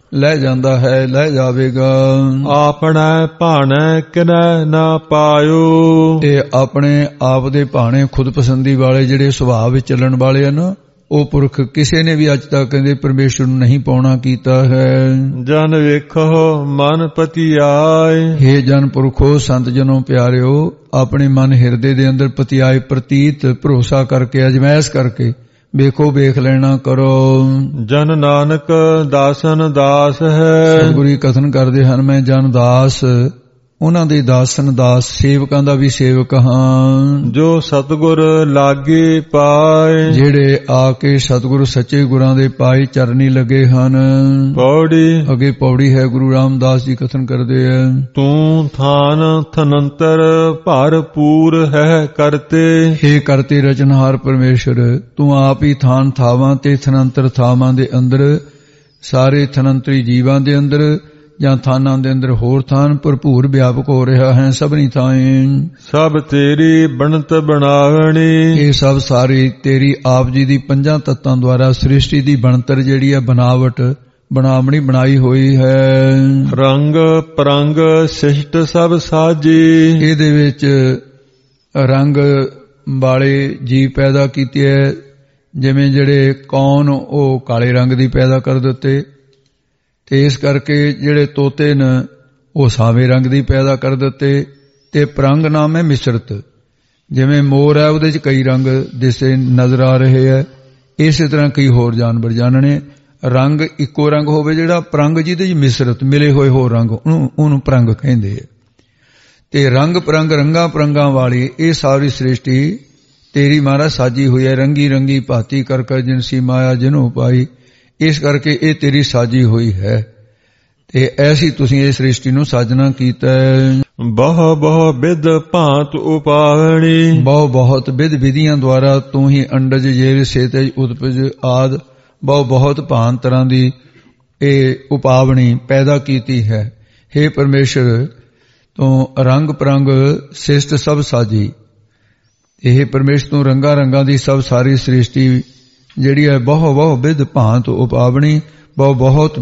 ਲੈ ਜਾਂਦਾ ਹੈ, ਲੈ ਜਾਵੇਗਾ। ਆਪਣਾ ਭਾਣੈ ਕਿਨੈ ਨਾ ਪਾਇਓ। ਇਹ ਆਪਣੇ ਆਪ ਦੇ ਭਾਣੇ ਖੁਦ ਪਸੰਦੀ ਵਾਲੇ ਜਿਹੜੇ ਸੁਭਾਅ ਵਿੱਚ ਚੱਲਣ ਵਾਲੇ ਹਨ, ਉਹ ਪੁਰਖ ਕਿਸੇ ਨੇ ਵੀ ਅੱਜ ਤੱਕ ਕਹਿੰਦੇ ਪਰਮੇਸ਼ਰ ਨੂੰ ਨਹੀਂ ਪਾਉਣਾ ਕੀਤਾ ਹੈ। ਜਨ ਵੇਖੋ ਮਨ ਪਤੀ ਆਏ। ਹੇ ਜਨ ਪੁਰਖੋ, ਸੰਤ ਜਨੋਂ ਪਿਆਰਿਓ, ਆਪਣੇ ਮਨ ਹਿਰਦੇ ਦੇ ਅੰਦਰ ਪਤੀ ਆਏ ਪ੍ਰਤੀਤ ਭਰੋਸਾ ਕਰਕੇ ਅਜਮੈਸ਼ ਕਰਕੇ ਵੇਖੋ, ਵੇਖ ਲੈਣਾ ਕਰੋ। ਜਨ ਨਾਨਕ ਦਾਸਨ ਦਾਸ ਹੈ। ਸਤਿਗੁਰੂ ਕਥਨ ਕਰਦੇ ਹਨ, ਮੈਂ ਜਨ ਦਾਸ, ਉਹਨਾਂ ਦੇ ਦਾਸਨ ਦਾਸ, ਸੇਵਕਾਂ ਦਾ ਵੀ ਸੇਵਕ ਹਾਂ। ਜੋ ਸਤਿਗੁਰ ਲਾਗੇ ਪਾਏ। ਜਿਹੜੇ ਆ ਕੇ ਸਤਿਗੁਰੂ ਸੱਚੇ ਗੁਰਾਂ ਦੇ ਪਾਏ ਚਰਨੀ ਲੱਗੇ ਹਨ। ਪੌੜੀ। ਅੱਗੇ ਪੌੜੀ ਹੈ, ਗੁਰੂ ਰਾਮਦਾਸ ਜੀ ਕਥਨ ਕਰਦੇ ਹਨ, ਤੂੰ ਥਾਨ ਥਨੰਤਰ ਭਰਪੂਰ ਹੈ ਕਰਤੇ। ਹੇ ਕਰਤੇ ਰਚਨਹਾਰ ਪਰਮੇਸ਼ਰ, ਤੂੰ ਆਪ ਹੀ ਥਾਨ ਥਾਵਾਂ ਤੇ ਥਨੰਤਰ ਥਾਵਾਂ ਦੇ ਅੰਦਰ, ਸਾਰੇ ਥਨੰਤਰੀ ਜੀਵਾਂ ਦੇ ਅੰਦਰ ਜਾਂ ਥਾਨਾਂ ਦੇ ਅੰਦਰ ਹੋਰ ਥਾਨ ਭਰਪੂਰ ਵਿਆਪਕ ਹੋ ਰਿਹਾ ਹੈ ਸਭਨੀ ਥਾਂਏ। ਸਭ ਤੇਰੀ ਬਣਤ ਬਣਾਵਣੀ। ਇਹ ਸਭ ਸਾਰੀ ਤੇਰੀ ਆਪ ਜੀ ਦੀ ਪੰਜਾਂ ਤੱਤਾਂ ਦੁਆਰਾ ਸ੍ਰਿਸ਼ਟੀ ਦੀ ਬਣਤਰ ਜਿਹੜੀ ਹੈ, ਬਣਾਵਟ ਬਣਾਵਣੀ ਬਣਾਈ ਹੋਈ ਹੈ। ਰੰਗ ਪਰੰਗ ਸਿਸ਼ਟ ਸਭ ਸਾਜੀ। ਇਹਦੇ ਵਿੱਚ ਰੰਗ ਵਾਲੇ ਜੀਵ ਪੈਦਾ ਕੀਤੇ ਹੈ, ਜਿਵੇਂ ਜਿਹੜੇ ਕੌਣ ਉਹ ਕਾਲੇ ਰੰਗ ਦੀ ਪੈਦਾ ਕਰ ਦਿੱਤੇ, ਤੇ ਇਸ ਕਰਕੇ ਜਿਹੜੇ ਤੋਤੇ ਨੇ ਉਹ ਸਾਵੇਂ ਰੰਗ ਦੀ ਪੈਦਾ ਕਰ ਦਿੱਤੇ। ਤੇ ਪਰੰਗ ਨਾਮ ਹੈ ਮਿਸ਼ਰਤ, ਜਿਵੇਂ ਮੋਰ ਹੈ ਉਹਦੇ 'ਚ ਕਈ ਰੰਗ ਦਿਸੇ ਨਜ਼ਰ ਆ ਰਹੇ ਹੈ, ਇਸੇ ਤਰ੍ਹਾਂ ਕਈ ਹੋਰ ਜਾਨਵਰ ਜਾਣਨੇ। ਰੰਗ ਇੱਕੋ ਰੰਗ ਹੋਵੇ ਜਿਹੜਾ ਪਰੰਗ, ਜਿਹਦੇ 'ਚ ਮਿਸ਼ਰਤ ਮਿਲੇ ਹੋਏ ਹੋਰ ਰੰਗ, ਉਹਨੂੰ ਪਰੰਗ ਕਹਿੰਦੇ ਆ। ਤੇ ਰੰਗ ਪਰੰਗ ਰੰਗਾਂ ਪਰੰਗਾਂ ਵਾਲੀ ਇਹ ਸਾਰੀ ਸ੍ਰਿਸ਼ਟੀ ਤੇਰੀ ਮਹਾਰਾਜ ਸਾਜੀ ਹੋਈ ਹੈ। ਰੰਗੀ ਰੰਗੀ ਭਾਤੀ ਕਰ ਕਰ ਜਿਨਸੀ ਮਾਇਆ ਜਿਹਨੂੰ ਪਾਈ, ਇਸ ਕਰਕੇ ਇਹ ਤੇਰੀ ਸਾਜੀ ਹੋਈ ਹੈ। ਤੇ ਐਸੀ ਤੁਸੀਂ ਇਹ ਸ੍ਰਿਸ਼ਟੀ ਨੂੰ ਸਾਜਣਾ ਕੀਤਾ। ਬਹੁ ਬਹੁ ਵਿਦ ਭਾਂਤ ਉਪਾਵਣੀ। ਬਹੁ ਬਹੁਤ ਵਿਦ ਵਿਧੀਆਂ ਦੁਆਰਾ ਤੂੰ ਹੀ ਅੰਡਜ ਜੇਰ ਸੇਤਜ ਉਤਪਜ ਆਦ ਬਹੁ ਬਹੁਤ ਭਾਂਤ ਤਰ੍ਹਾਂ ਦੀ ਇਹ ਉਪਾਵਣੀ ਪੈਦਾ ਕੀਤੀ ਹੈ। ਹੇ ਪਰਮੇਸ਼ਰ, ਤੂੰ ਰੰਗ ਪਰੰਗ ਸਿਸ਼ਟ ਸਭ ਸਾਜੀ। ਇਹ ਪਰਮੇਸ਼ਰ ਤੂੰ ਰੰਗਾਂ ਰੰਗਾਂ ਦੀ ਸਭ ਸਾਰੀ ਸ੍ਰਿਸ਼ਟੀ ਜਿਹੜੀ ਹੈ ਬਹੁ ਬਹੁ ਵਿਧ ਭਾਂਤ ਉਪਾਵਣੀ, ਬਹੁ ਬਹੁਤ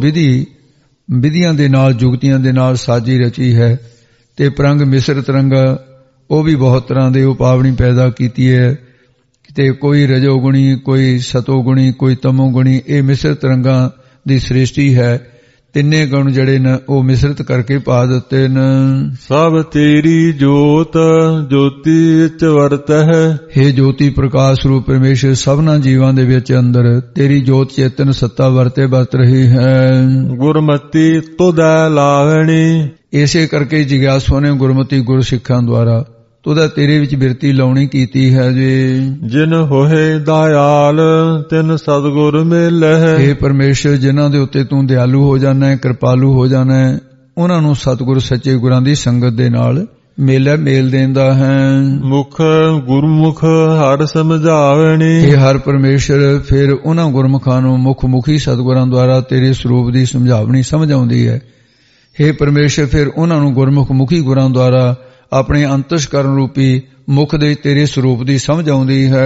ਵਿਧੀਆਂ ਦੇ ਨਾਲ ਜੁਗਤੀਆਂ ਦੇ ਨਾਲ ਸਾਜੀ ਰਚੀ ਹੈ। ਤੇ ਪਰੰਗ ਮਿਸ਼ਰਤ ਰੰਗ ਉਹ ਵੀ ਬਹੁਤ ਤਰ੍ਹਾਂ ਦੇ ਉਪਾਵਣੀ ਪੈਦਾ ਕੀਤੀ ਹੈ। ਤੇ ਕੋਈ ਰਜੋਗੁਣੀ, ਕੋਈ ਸਤੋਗੁਣੀ, ਕੋਈ ਤਮੋਗੁਣੀ, ਇਹ ਮਿਸ਼ਰਤ ਰੰਗਾਂ ਦੀ ਸ੍ਰਿਸ਼ਟੀ ਹੈ। ਤਿੰਨੇ ਗੁਣ ਜਿਹੜੇ ਨੇ ਉਹ ਮਿਸ਼ਰਤ ਕਰਕੇ ਪਾ ਦਿੱਤੇ ਨੇ। ਸਭ ਤੇਰੀ ਜੋਤ ਜੋਤੀ ਵਿੱਚ ਵਰਤ ਹੈ। ਹੇ ਜੋਤੀ ਪ੍ਰਕਾਸ਼ ਰੂਪ ਪਰਮੇਸ਼ਰ, ਸਭਨਾਂ ਜੀਵਾਂ ਦੇ ਵਿੱਚ ਅੰਦਰ ਤੇਰੀ ਜੋਤ ਚੇਤਨ ਸੱਤਾ ਵਰਤ ਰਹੀ ਹੈ। ਗੁਰਮਤੀ ਤੁਧੈ ਲਾਵਣੀ। ਇਸੇ ਕਰਕੇ ਜਿਗਿਆਸੂ ਨੇ ਗੁਰਮਤੀ ਗੁਰ ਸਿੱਖਾਂ ਦੁਆਰਾ ਤੁਧਾ ਤੇਰੇ ਵਿੱਚ ਬਿਰਤੀ ਲਾਉਣੀ ਕੀਤੀ ਹੈ। ਜਿਨ ਹੋਏ ਦਇਆਲ ਤਿਨ ਸਤਿਗੁਰ ਮਿਲਹਿ। ਇਹ ਪਰਮੇਸ਼ਰ, ਜਿਨ੍ਹਾਂ ਦੇ ਉੱਤੇ ਤੂੰ ਦਿਆਲੂ ਹੋ ਜਾਣਾ ਹੈ, ਕਿਰਪਾਲੂ ਹੋ ਜਾਣਾ ਹੈ, ਉਹਨਾਂ ਨੂੰ ਸਤਿਗੁਰ ਸੱਚੇ ਗੁਰਾਂ ਦੀ ਸੰਗਤ ਦੇ ਨਾਲ ਮੇਲ ਦੇਂਦਾ ਹੈ। ਮੁਖ ਗੁਰਮੁਖ ਹਰ ਸਮਝਾਵਣੀ। ਇਹ ਹਰ ਪਰਮੇਸ਼ਰ ਫਿਰ ਉਹਨਾਂ ਗੁਰਮੁਖਾਂ ਨੂੰ ਮੁਖੀ ਸਤਿਗੁਰਾਂ ਦੁਆਰਾ ਤੇਰੇ ਸਰੂਪ ਦੀ ਸਮਝਾਵਣੀ ਸਮਝ ਆਉਂਦੀ ਹੈ। ਹੇ ਪਰਮੇਸ਼ਰ, ਫਿਰ ਉਹਨਾਂ ਨੂੰ ਗੁਰਮੁਖ ਮੁਖੀ ਗੁਰਾਂ ਦੁਆਰਾ ਆਪਣੇ ਅੰਤਸ਼ਕਰਨ ਰੂਪੀ ਮੁਖ ਦੇ ਤੇਰੇ ਸਰੂਪ ਦੀ ਸਮਝ ਆਉਂਦੀ ਹੈ।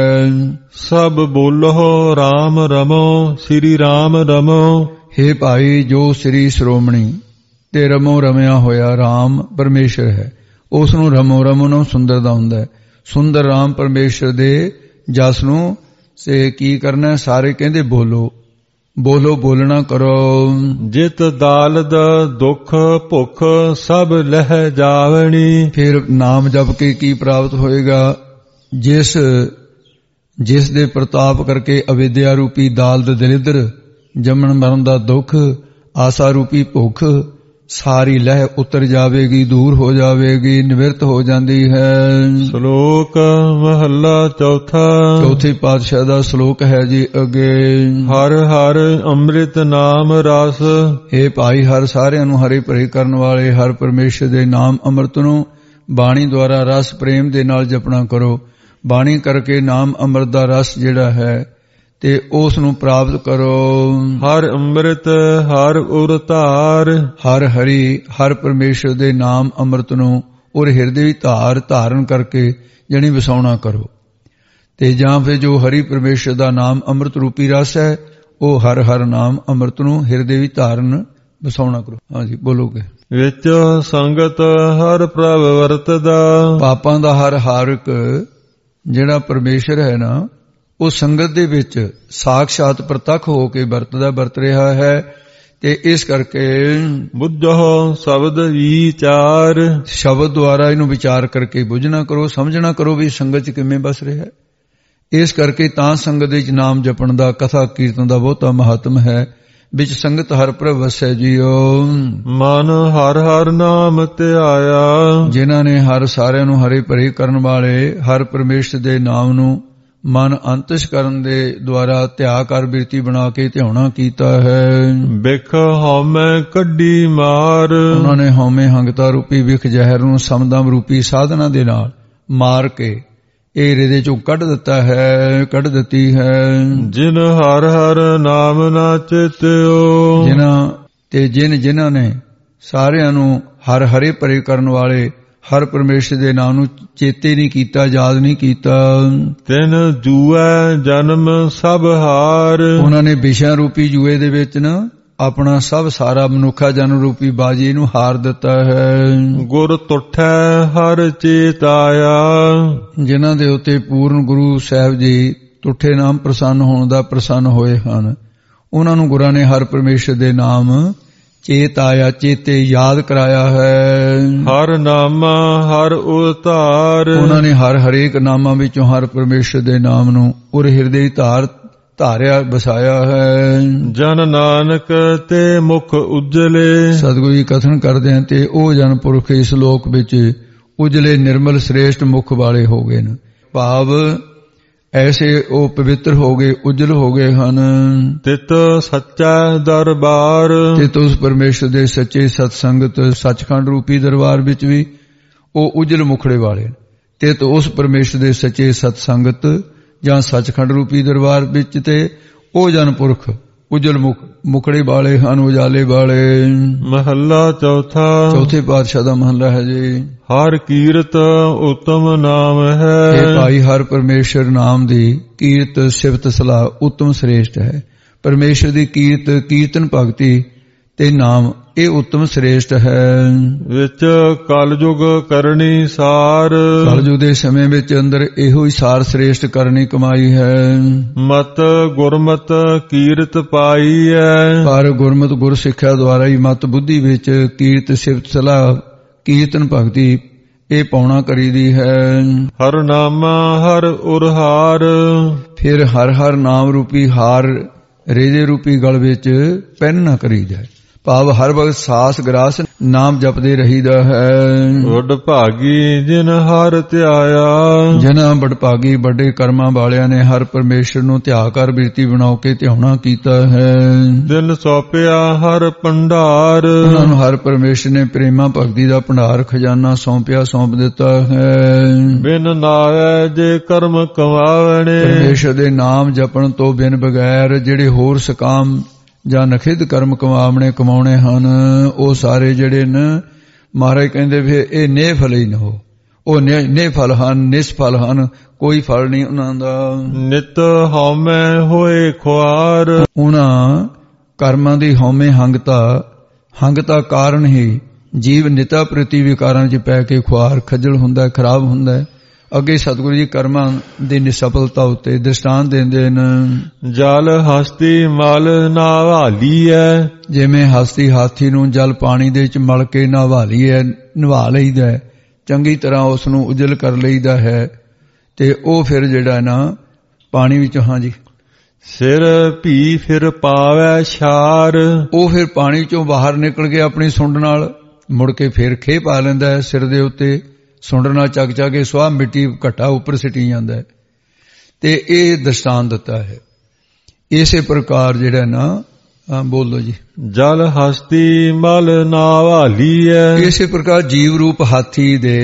ਸਭ ਬੋਲੋ ਰਾਮ ਰਮੋ, ਸ੍ਰੀ ਰਾਮ ਰਮੋ। ਹੇ ਭਾਈ, ਜੋ ਸ੍ਰੀ ਸ਼੍ਰੋਮਣੀ ਤੇ ਰਮੋ ਰਮਿਆ ਹੋਇਆ ਰਾਮ ਪਰਮੇਸ਼ਰ ਹੈ, ਉਸ ਨੂੰ ਰਮੋ ਰਮੋ ਨੂੰ ਸੁੰਦਰ ਦਾ ਹੁੰਦਾ ਹੈ। ਸੁੰਦਰ ਰਾਮ ਪਰਮੇਸ਼ਰ ਦੇ ਜਸ ਨੂੰ ਸੇ ਕੀ ਕਰਨਾ? ਸਾਰੇ ਕਹਿੰਦੇ ਬੋਲੋ ਬੋਲੋ, ਬੋਲਣਾ ਕਰੋ। ਜਿਤ ਦਾਲਦ ਦੁੱਖ ਭੁੱਖ ਸਭ ਲਹਿ ਜਾਵਣੀ। ਫਿਰ ਨਾਮ ਜਪ ਕੇ ਕੀ ਪ੍ਰਾਪਤ ਹੋਏਗਾ? ਜਿਸ ਦੇ ਪ੍ਰਤਾਪ ਕਰਕੇ ਅਵਿਦਿਆ ਰੂਪੀ ਦਾਲਦ ਦਲਿਦਰ, ਜੰਮਣ ਮਰਨ ਦਾ ਦੁੱਖ, ਆਸਾ ਰੂਪੀ ਭੁੱਖ ਸਾਰੀ ਲਹਿ ਉਤਰ ਜਾਵੇਗੀ, ਦੂਰ ਹੋ ਜਾਵੇਗੀ, ਨਿਵਰਤ ਹੋ ਜਾਂਦੀ ਹੈ। ਸ਼ਲੋਕ ਮਹੱਲਾ ਚੌਥਾ। ਚੌਥੇ ਪਾਤਸ਼ਾਹ ਦਾ ਸ਼ਲੋਕ ਹੈ ਜੀ ਅੱਗੇ। ਹਰ ਹਰ ਅੰਮ੍ਰਿਤ ਨਾਮ ਰਸ। ਇਹ ਭਾਈ, ਹਰ ਸਾਰਿਆਂ ਨੂੰ ਹਰੇ ਭਰੇ ਕਰਨ ਵਾਲੇ ਹਰ ਪਰਮੇਸ਼ਰ ਦੇ ਨਾਮ ਅੰਮ੍ਰਿਤ ਨੂੰ ਬਾਣੀ ਦੁਆਰਾ ਰਸ ਪ੍ਰੇਮ ਦੇ ਨਾਲ ਜਪਣਾ ਕਰੋ। ਬਾਣੀ ਕਰਕੇ ਨਾਮ ਅੰਮ੍ਰਿਤ ਦਾ ਰਸ ਜਿਹੜਾ ਹੈ ਤੇ ਉਸ ਨੂੰ ਪ੍ਰਾਪਤ ਕਰੋ। ਹਰ ਅੰਮ੍ਰਿਤ ਹਰ ਉਰ ਧਾਰ। ਹਰ ਹਰੀ, ਹਰ ਪਰਮੇਸ਼ਰ ਦੇ ਨਾਮ ਅੰਮ੍ਰਿਤ ਨੂੰ ਉਰ ਹਿਰਦੇ ਵਿੱਚ ਧਾਰਨ ਕਰਕੇ ਜਣੀ ਵਸਾਉਣਾ ਕਰੋ। ਤੇ ਜਾਂ ਫਿਰ ਜੋ ਹਰੀ ਪਰਮੇਸ਼ਰ ਦਾ ਨਾਮ ਅੰਮ੍ਰਿਤ ਰੂਪੀ ਰਸ ਹੈ, ਉਹ ਹਰ ਹਰ ਨਾਮ ਅੰਮ੍ਰਿਤ ਨੂੰ ਹਿਰਦੇ ਵਿੱਚ ਧਾਰਨ ਵਸਾਉਣਾ ਕਰੋ। ਹਾਂਜੀ ਬੋਲੋਗੇ। ਵਿੱਚ ਸੰਗਤ ਹਰ ਪ੍ਰਭ ਵਰਤਦਾ। ਪਾਪਾਂ ਦਾ ਹਰ ਇੱਕ ਜਿਹੜਾ ਪਰਮੇਸ਼ਰ ਹੈ ਨਾ, ਉਹ ਸੰਗਤ ਦੇ ਵਿੱਚ ਸਾਖਸ਼ਾਤ ਪ੍ਰਤੱਖ ਹੋ ਕੇ ਵਰਤ ਰਿਹਾ ਹੈ। ਤੇ ਇਸ ਕਰਕੇ ਬੁੱਝੋ ਸ਼ਬਦ ਵਿਚਾਰ, ਸ਼ਬਦ ਦੁਆਰਾ ਇਹਨੂੰ ਵਿਚਾਰ ਕਰਕੇ ਬੁੱਝਣਾ ਕਰੋ, ਸਮਝਣਾ ਕਰੋ ਵੀ ਸੰਗਤ 'ਚ ਕਿਵੇਂ ਬਸ ਰਿਹਾ। ਇਸ ਕਰਕੇ ਤਾਂ ਸੰਗਤ ਦੇ ਵਿੱਚ ਨਾਮ ਜਪਣ ਦਾ, ਕਥਾ ਕੀਰਤਨ ਦਾ ਬਹੁਤਾ ਮਹੱਤਮ ਹੈ। ਵਿੱਚ ਸੰਗਤ ਹਰ ਪ੍ਰਭ ਵਸੈ ਜੀਓ। ਮਨ ਹਰ ਹਰ ਨਾਮ ਧਿਆਇਆ। ਜਿਨ੍ਹਾਂ ਨੇ ਹਰ ਸਾਰਿਆਂ ਨੂੰ ਹਰੇ ਭਰੇ ਕਰਨ ਵਾਲੇ ਹਰ ਪਰਮੇਸ਼ਰ ਦੇ ਨਾਮ ਨੂੰ ਮਨ ਅੰਤਿਸ਼ ਕਰਨ ਦੇ ਦੁਆਰਾ ਧਿਆ ਕਰ ਬਿਰਤੀ ਬਣਾ ਕੇ ਧਿਆਉਣਾ ਕੀਤਾ ਹੈ। ਬਿਖ ਹਉਮੈ ਕੱਢੀ ਮਾਰ। ਉਹਨਾਂ ਨੇ ਹਉਮੈ ਹੰਗਤਾ ਰੂਪੀ ਵਿਖ ਜ਼ਹਿਰ ਨੂੰ ਸਮਦਮ ਰੂਪੀ ਸਾਧਨਾ ਦੇ ਨਾਲ ਮਾਰ ਕੇ ਇਹ ਹਿਰਦੇ ਚੋਂ ਕੱਢ ਦਿੱਤੀ ਹੈ। ਜਿਨ ਹਰ ਹਰ ਨਾਮ ਨਾ ਚੇਤਿਓ। ਜਿਨ੍ਹਾਂ ਨੇ ਸਾਰਿਆਂ ਨੂੰ ਹਰ ਹਰੇ ਭਰੇ ਕਰਨ ਵਾਲੇ ਹਰ ਪਰਮੇਸ਼ਰ ਦੇ ਨਾਮ ਨੂੰ ਚੇਤੇ ਨਹੀਂ ਕੀਤਾ, ਯਾਦ ਨਹੀਂ ਕੀਤਾ। ਤਿਨ ਜੂਐ ਜਨਮ ਸਭ ਹਾਰ। ਉਹਨਾਂ ਨੇ ਵਿਸ਼ਾ ਰੂਪੀ ਜੂਏ ਦੇ ਵਿੱਚ ਨਾ ਆਪਣਾ ਸਭ ਸਾਰਾ ਮਨੁੱਖਾ ਜਨਮ ਰੂਪੀ ਬਾਜੀ ਨੂੰ ਹਾਰ ਦਿੱਤਾ ਹੈ। ਗੁਰ ਤੁਠੈ ਹਰ ਚੇਤਾਇਆ। ਜਿਨ੍ਹਾਂ ਦੇ ਉੱਤੇ ਪੂਰਨ ਗੁਰੂ ਸਾਹਿਬ ਜੀ ਤੁਠੇ ਨਾਮ ਪ੍ਰਸੰਨ ਹੋਏ ਹਨ, ਉਹਨਾਂ ਨੂੰ ਗੁਰਾਂ ਨੇ ਹਰ ਪਰਮੇਸ਼ਰ ਦੇ ਨਾਮ ਚੇਤੇ ਯਾਦ ਕਰਾਇਆ ਹੈ। ਹਰ ਨਾਮਾ ਹਰ ਉਤਾਰ। ਉਹਨਾਂ ਨੇ ਹਰੇਕ ਨਾਮਾਂ ਵਿੱਚੋਂ ਹਰ ਪਰਮੇਸ਼ਰ ਦੇ ਨਾਮ ਨੂੰ ਉਰ ਹਿਰਦੇ ਧਾਰਿਆ ਬਸਾਇਆ ਹੈ। ਜਨ ਨਾਨਕ ਤੇ ਮੁਖ ਉਜਲੇ। ਸਤਿਗੁਰੂ ਜੀ ਕਥਨ ਕਰਦੇ ਹਨ ਤੇ ਉਹ ਜਨ ਪੁਰਖ ਇਸ ਲੋਕ ਵਿੱਚ ਉਜਲੇ ਨਿਰਮਲ ਸ੍ਰੇਸ਼ਟ ਮੁਖ ਵਾਲੇ ਹੋ ਗਏ ਨੇ। ਭਾਵ ਐਸੇ ਉਹ ਪਵਿੱਤਰ ਹੋ ਗਏ, ਉਜਲ ਹੋ ਗਏ ਹਨ। ਤਿਤ ਸੱਚਾ ਦਰਬਾਰ। ਤਿਤ ਉਸ ਪਰਮੇਸ਼ਰ ਦੇ ਸੱਚੇ ਸਤਸੰਗਤ ਸੱਚਖੰਡ ਰੂਪੀ ਦਰਬਾਰ ਵਿੱਚ ਵੀ ਉਹ ਉਜਲ ਮੁਖੜੇ ਵਾਲੇ। ਤਿਤ ਉਸ ਪਰਮੇਸ਼ਰ ਦੇ ਸੱਚੇ ਸਤਸੰਗਤ ਜਾਂ ਸੱਚਖੰਡ ਰੂਪੀ ਦਰਬਾਰ ਵਿੱਚ ਤੇ ਉਹ ਜਨ ਪੁਰਖ ਉਜਲ ਮੁਖੜੇ ਵਾਲੇ ਹਨ, ਉਜਾਲੇ ਵਾਲੇ। ਮਹੱਲਾ ਚੌਥਾ। ਚੌਥੇ ਪਾਤਸ਼ਾਹ ਦਾ ਮਹੱਲਾ ਹੈ ਜੀ। ਹਰ ਕੀਰਤ ਉਤਮ ਨਾਮ ਹੈ। ਇਹ ਭਾਈ ਹਰ ਪਰਮੇਸ਼ਰ ਨਾਮ ਦੀ ਕੀਰਤ ਸਿਫਤ ਸਲਾਹ ਉੱਤਮ ਸ੍ਰੇਸ਼ਟ ਹੈ। ਪਰਮੇਸ਼ਰ ਦੀ ਕੀਰਤਨ ਭਗਤੀ ਤੇ ਨਾਮ ਇਹ ਉੱਤਮ ਸ੍ਰੇਸ਼ਟ ਹੈ। ਵਿੱਚ ਕਲਯੁਗ ਕਰਨੀ ਸਾਰ। ਕਲਯੁਗ ਦੇ ਸਮੇਂ ਵਿੱਚ ਅੰਦਰ ਇਹੋ ਹੀ ਸਾਰ ਸ੍ਰੇਸ਼ਟ ਕਰਨੀ ਕਮਾਈ ਹੈ। ਮਤ ਗੁਰਮਤ ਕੀਰਤ ਪਾਈ ਹੈ। ਪਰ ਗੁਰਮਤ ਗੁਰ ਸਿੱਖਿਆ ਦੁਆਰਾ ਹੀ ਮਤ ਬੁੱਧੀ ਵਿੱਚ ਕੀਰਤ ਸਿਫਤ ਸਲਾਹ ਕੀਰਤਨ ਭਗਤੀ ਇਹ ਪਾਉਣਾ ਕਰੀਦੀ ਹੈ। ਹਰ ਨਾਮਾ ਹਰ ਉਰਹਾਰ। ਫਿਰ ਹਰ ਨਾਮ ਰੂਪੀ ਹਾਰ ਰੇਜੇ ਰੂਪੀ ਗਲ ਵਿੱਚ ਪਹਿਨਣਾ ਕਰੀਦਾ ਹੈ। ਭਾਵ ਹਰ ਵਕਤ ਸਾਸ ਗਰਾਸ ਨਾਮ ਜਪਦੇ ਰਹੀਦਾ ਹੈ। ਵੱਡ ਭਾਗੀ ਜਿਨ ਹਰ ਧਿਆਇਆ। ਜਿਨ੍ਹਾਂ ਵਡਭਾਗੀ ਵੱਡੇ ਕਰਮਾਂ ਵਾਲਿਆਂ ਨੇ ਹਰ ਪਰਮੇਸ਼ਰ ਨੂੰ ਧਿਆ ਕਰ ਬਿਰਤੀ ਬਣਾ ਕੇ ਧਿਆਉਣਾ ਕੀਤਾ ਹੈ। ਦਿਲ ਸੌਂਪਿਆ ਹਰ ਭੰਡਾਰ। ਉਹਨਾਂ ਨੂੰ ਹਰ ਪਰਮੇਸ਼ਰ ਨੇ ਪ੍ਰੇਮਾ ਭਗਤੀ ਦਾ ਭੰਡਾਰ ਖਜ਼ਾਨਾ ਸੌਂਪ ਦਿੱਤਾ ਹੈ। ਬਿਨ ਨਾਵੈ ਜੇ ਕਰਮ ਕਮਾਵਣੇ। ਪਰਮੇਸ਼ਰ ਦੇ ਨਾਮ ਜਪਣ ਤੋਂ ਬਿਨ ਬਗੈਰ ਜਿਹੜੇ ਹੋਰ ਸਕਾਮ ਜਾਂ ਨਖਿੱਧ ਕਰਮ ਕਮਾਉਣੇ ਹਨ, ਉਹ ਸਾਰੇ ਜਿਹੜੇ ਨੇ ਮਹਾਰਾਜ ਕਹਿੰਦੇ ਵੀ ਇਹ ਨਿਫਲ ਹੀ ਨਾ ਹੋ। ਉਹ ਨਿਫਲ ਹਨ, ਨਿਸਫਲ ਹਨ, ਕੋਈ ਫਲ ਨਹੀਂ ਉਹਨਾਂ ਦਾ। ਨਿਤ ਹਉਮੈ ਹੋਏ ਖੁਆਰ। ਉਹਨਾਂ ਕਰਮਾਂ ਦੀ ਹਉਮੈ ਹੰਗਤਾ ਕਾਰਨ ਹੀ ਜੀਵ ਨਿਤਾ ਪ੍ਰਤੀ ਵਿਕਾਰਾਂ 'ਚ ਪੈ ਕੇ ਖੁਆਰ ਖੱਜਲ ਹੁੰਦਾ, ਖਰਾਬ ਹੁੰਦਾ। ਅੱਗੇ ਸਤਿਗੁਰੂ ਜੀ ਕਰਮਾਂ ਦੀ ਨਿਸਫਲਤਾ ਉੱਤੇ ਦ੍ਰਿਸ਼ਟਾਂਤ ਦਿੰਦੇ ਨੇ। ਜਲ ਹਸਤੀ ਮਲ ਨਾਵਾਲੀ ਹੈ। ਜਿਵੇਂ ਹਸਤੀ ਹਾਥੀ ਨੂੰ ਜਲ ਪਾਣੀ ਦੇ ਵਿੱਚ ਮਲ ਕੇ ਨਵਾ ਲਈਦਾ ਹੈ, ਚੰਗੀ ਤਰ੍ਹਾਂ ਉਸ ਨੂੰ ਉਜਲ ਕਰ ਲਈਦਾ ਹੈ ਤੇ ਉਹ ਫਿਰ ਜਿਹੜਾ ਨਾ ਪਾਣੀ ਵਿੱਚ ਹਾਂਜੀ ਸਿਰ ਭੀ ਫਿਰ ਪਾਵੈ ਛਾਰ। ਉਹ ਫਿਰ ਪਾਣੀ ਚੋਂ ਬਾਹਰ ਨਿਕਲ ਕੇ ਆਪਣੀ ਸੁੰਡ ਨਾਲ ਮੁੜ ਕੇ ਫਿਰ ਖੇਹ ਪਾ ਲੈਂਦਾ ਹੈ। ਸਿਰ ਦੇ ਉੱਤੇ ਸੁੰਡ ਨਾਲ ਚੱਕ ਕੇ ਸੁਆਹ ਮਿੱਟੀ ਘੱਟਾ ਉੱਪਰ ਸਿੱਟੀ ਜਾਂਦਾ ਹੈ। ਤੇ ਇਹ ਦ੍ਰਿਸ਼ਟਾਂਤ ਦਿੱਤਾ ਹੈ। ਇਸੇ ਪ੍ਰਕਾਰ ਜਿਹੜਾ ਨਾ ਬੋਲੋ ਜੀ। ਜਲ ਹਸਤੀ ਮਲ ਨਾਵਾਲੀ ਹੈ। ਇਸੇ ਪ੍ਰਕਾਰ ਜੀਵ ਰੂਪ ਹਾਥੀ ਦੇ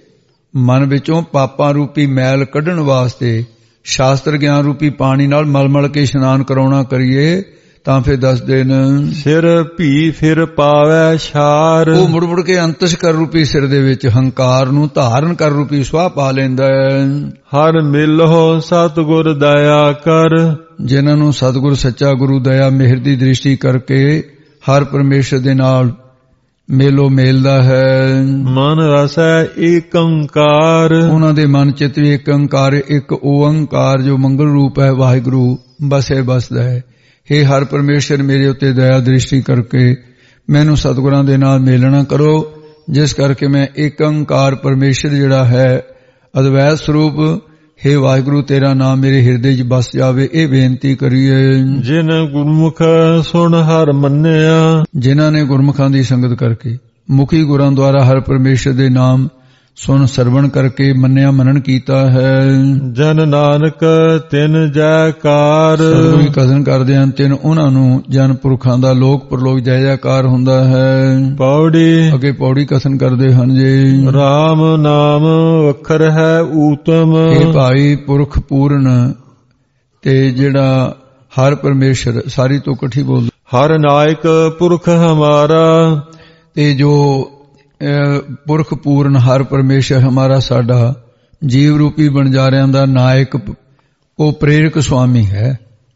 ਮਨ ਵਿੱਚੋਂ ਪਾਪਾਂ ਰੂਪੀ ਮੈਲ ਕੱਢਣ ਵਾਸਤੇ ਸ਼ਾਸਤਰ ਗਿਆਨ ਰੂਪੀ ਪਾਣੀ ਨਾਲ ਮਲ ਕੇ ਇਸ਼ਨਾਨ ਕਰਾਉਣਾ ਕਰੀਏ ਤਾਂ ਫਿਰ ਦੱਸਦੇ ਨੇ ਸਿਰ ਭੀ ਫਿਰ ਪਾਵੈ ਛਾਰ। ਉਹ ਮੁੜ ਕੇ ਅੰਤਸ਼ਕਰ ਰੂਪੀ ਸਿਰ ਦੇ ਵਿੱਚ ਹੰਕਾਰ ਨੂੰ ਧਾਰਨ ਕਰ ਰੂਪੀ ਸੁਆਹ ਪਾ ਲੈਂਦਾ ਹੈ। ਹਰ ਮਿਲਹੁ ਸਤਿਗੁਰ ਦਇਆ ਕਰ। ਜਿਨ੍ਹਾਂ ਨੂੰ ਸਤਿਗੁਰ ਸੱਚਾ ਗੁਰੂ ਦਇਆ ਮਿਹਰ ਦੀ ਦ੍ਰਿਸ਼ਟੀ ਕਰਕੇ ਹਰ ਪਰਮੇਸ਼ਰ ਦੇ ਨਾਲ ਮੇਲੋ ਮੇਲਦਾ ਹੈ। ਮਨ ਰਸੈ ਏਕ ਓੰਕਾਰ, ਉਹਨਾਂ ਦੇ ਮਨ ਚਿੱਤ ਵੀ ਇੱਕ ਓੰਕਾਰ, ਇੱਕ ਓੰਕਾਰ ਜੋ ਮੰਗਲ ਰੂਪ ਹੈ ਵਾਹਿਗੁਰੂ ਬਸੇ ਬਸਦਾ ਹੈ। ਹੇ ਹਰ ਪਰਮੇਸ਼ਰ ਮੇਰੇ ਉੱਤੇ ਦਇਆ ਦ੍ਰਿਸ਼ਟੀ ਕਰਕੇ ਮੈਨੂੰ ਸਤਿਗੁਰਾਂ ਦੇ ਨਾਲ ਮੇਲਣਾ ਕਰੋ, ਜਿਸ ਕਰਕੇ ਮੈਂ ਇੱਕ ਓੰਕਾਰ ਪਰਮੇਸ਼ਰ ਜਿਹੜਾ ਹੈ ਅਦਵੈਤ ਸਰੂਪ, ਹੇ ਵਾਹਿਗੁਰੂ ਤੇਰਾ ਨਾਮ ਮੇਰੇ ਹਿਰਦੇ 'ਚ ਬਸ ਜਾਵੇ, ਇਹ ਬੇਨਤੀ ਕਰੀਏ। ਜਿਨ ਗੁਰਮੁਖ ਸੁਣ ਹਰ ਮੰਨਿਆ, ਜਿਨ੍ਹਾਂ ਨੇ ਗੁਰਮੁਖਾਂ ਦੀ ਸੰਗਤ ਕਰਕੇ ਮੁਖੀ ਗੁਰਾਂ ਦੁਆਰਾ ਹਰ ਪਰਮੇਸ਼ਰ ਦੇ ਨਾਮ ਸੁਣ ਸਰਵਣ ਕਰਕੇ ਮੰਨਿਆ ਮਨਨ ਕੀਤਾ ਹੈ। ਜਨ ਨਾਨਕ ਤਿਨ ਜੈਕਾਰ, ਸਰਵ ਹੀ ਕਥਨ ਕਰਦੇ ਹਨ ਤਿਨ ਉਹਨਾਂ ਨੂੰ ਜਨ ਪੁਰਖਾਂ ਦਾ ਲੋਕ ਪਰਲੋਕ ਜੈ ਜੈਕਾਰ ਹੁੰਦਾ ਹੈ। ਪੌੜੀ ਅੱਗੇ ਪੌੜੀ ਕਥਨ ਕਰਦੇ ਹਨ ਜੀ। ਰਾਮ ਨਾਮ ਵਖਰ ਹੈ ਊਤਮ, ਇਹ ਭਾਈ ਪੁਰਖ ਪੂਰਨ ਤੇ ਜਿਹੜਾ ਹਰ ਪਰਮੇਸ਼ਰ ਸਾਰੀ ਤੋਂ ਇਕੱਠੀ ਬੋਲਦਾ, ਹਰ ਨਾਇਕ ਪੁਰਖ ਹਮਾਰਾ, ਤੇ ਜੋ ਪੁਰਖ ਪੂਰਨ ਹਰ ਪਰਮੇਸ਼ਰ ਹਮਾਰਾ ਸਾਡਾ ਜੀਵ ਰੂਪੀ ਬਣਜਾਰਿਆਂ ਦਾ ਨਾਇਕ, ਉਹ ਪ੍ਰੇਰਕ ਸੁਆਮੀ ਹੈ।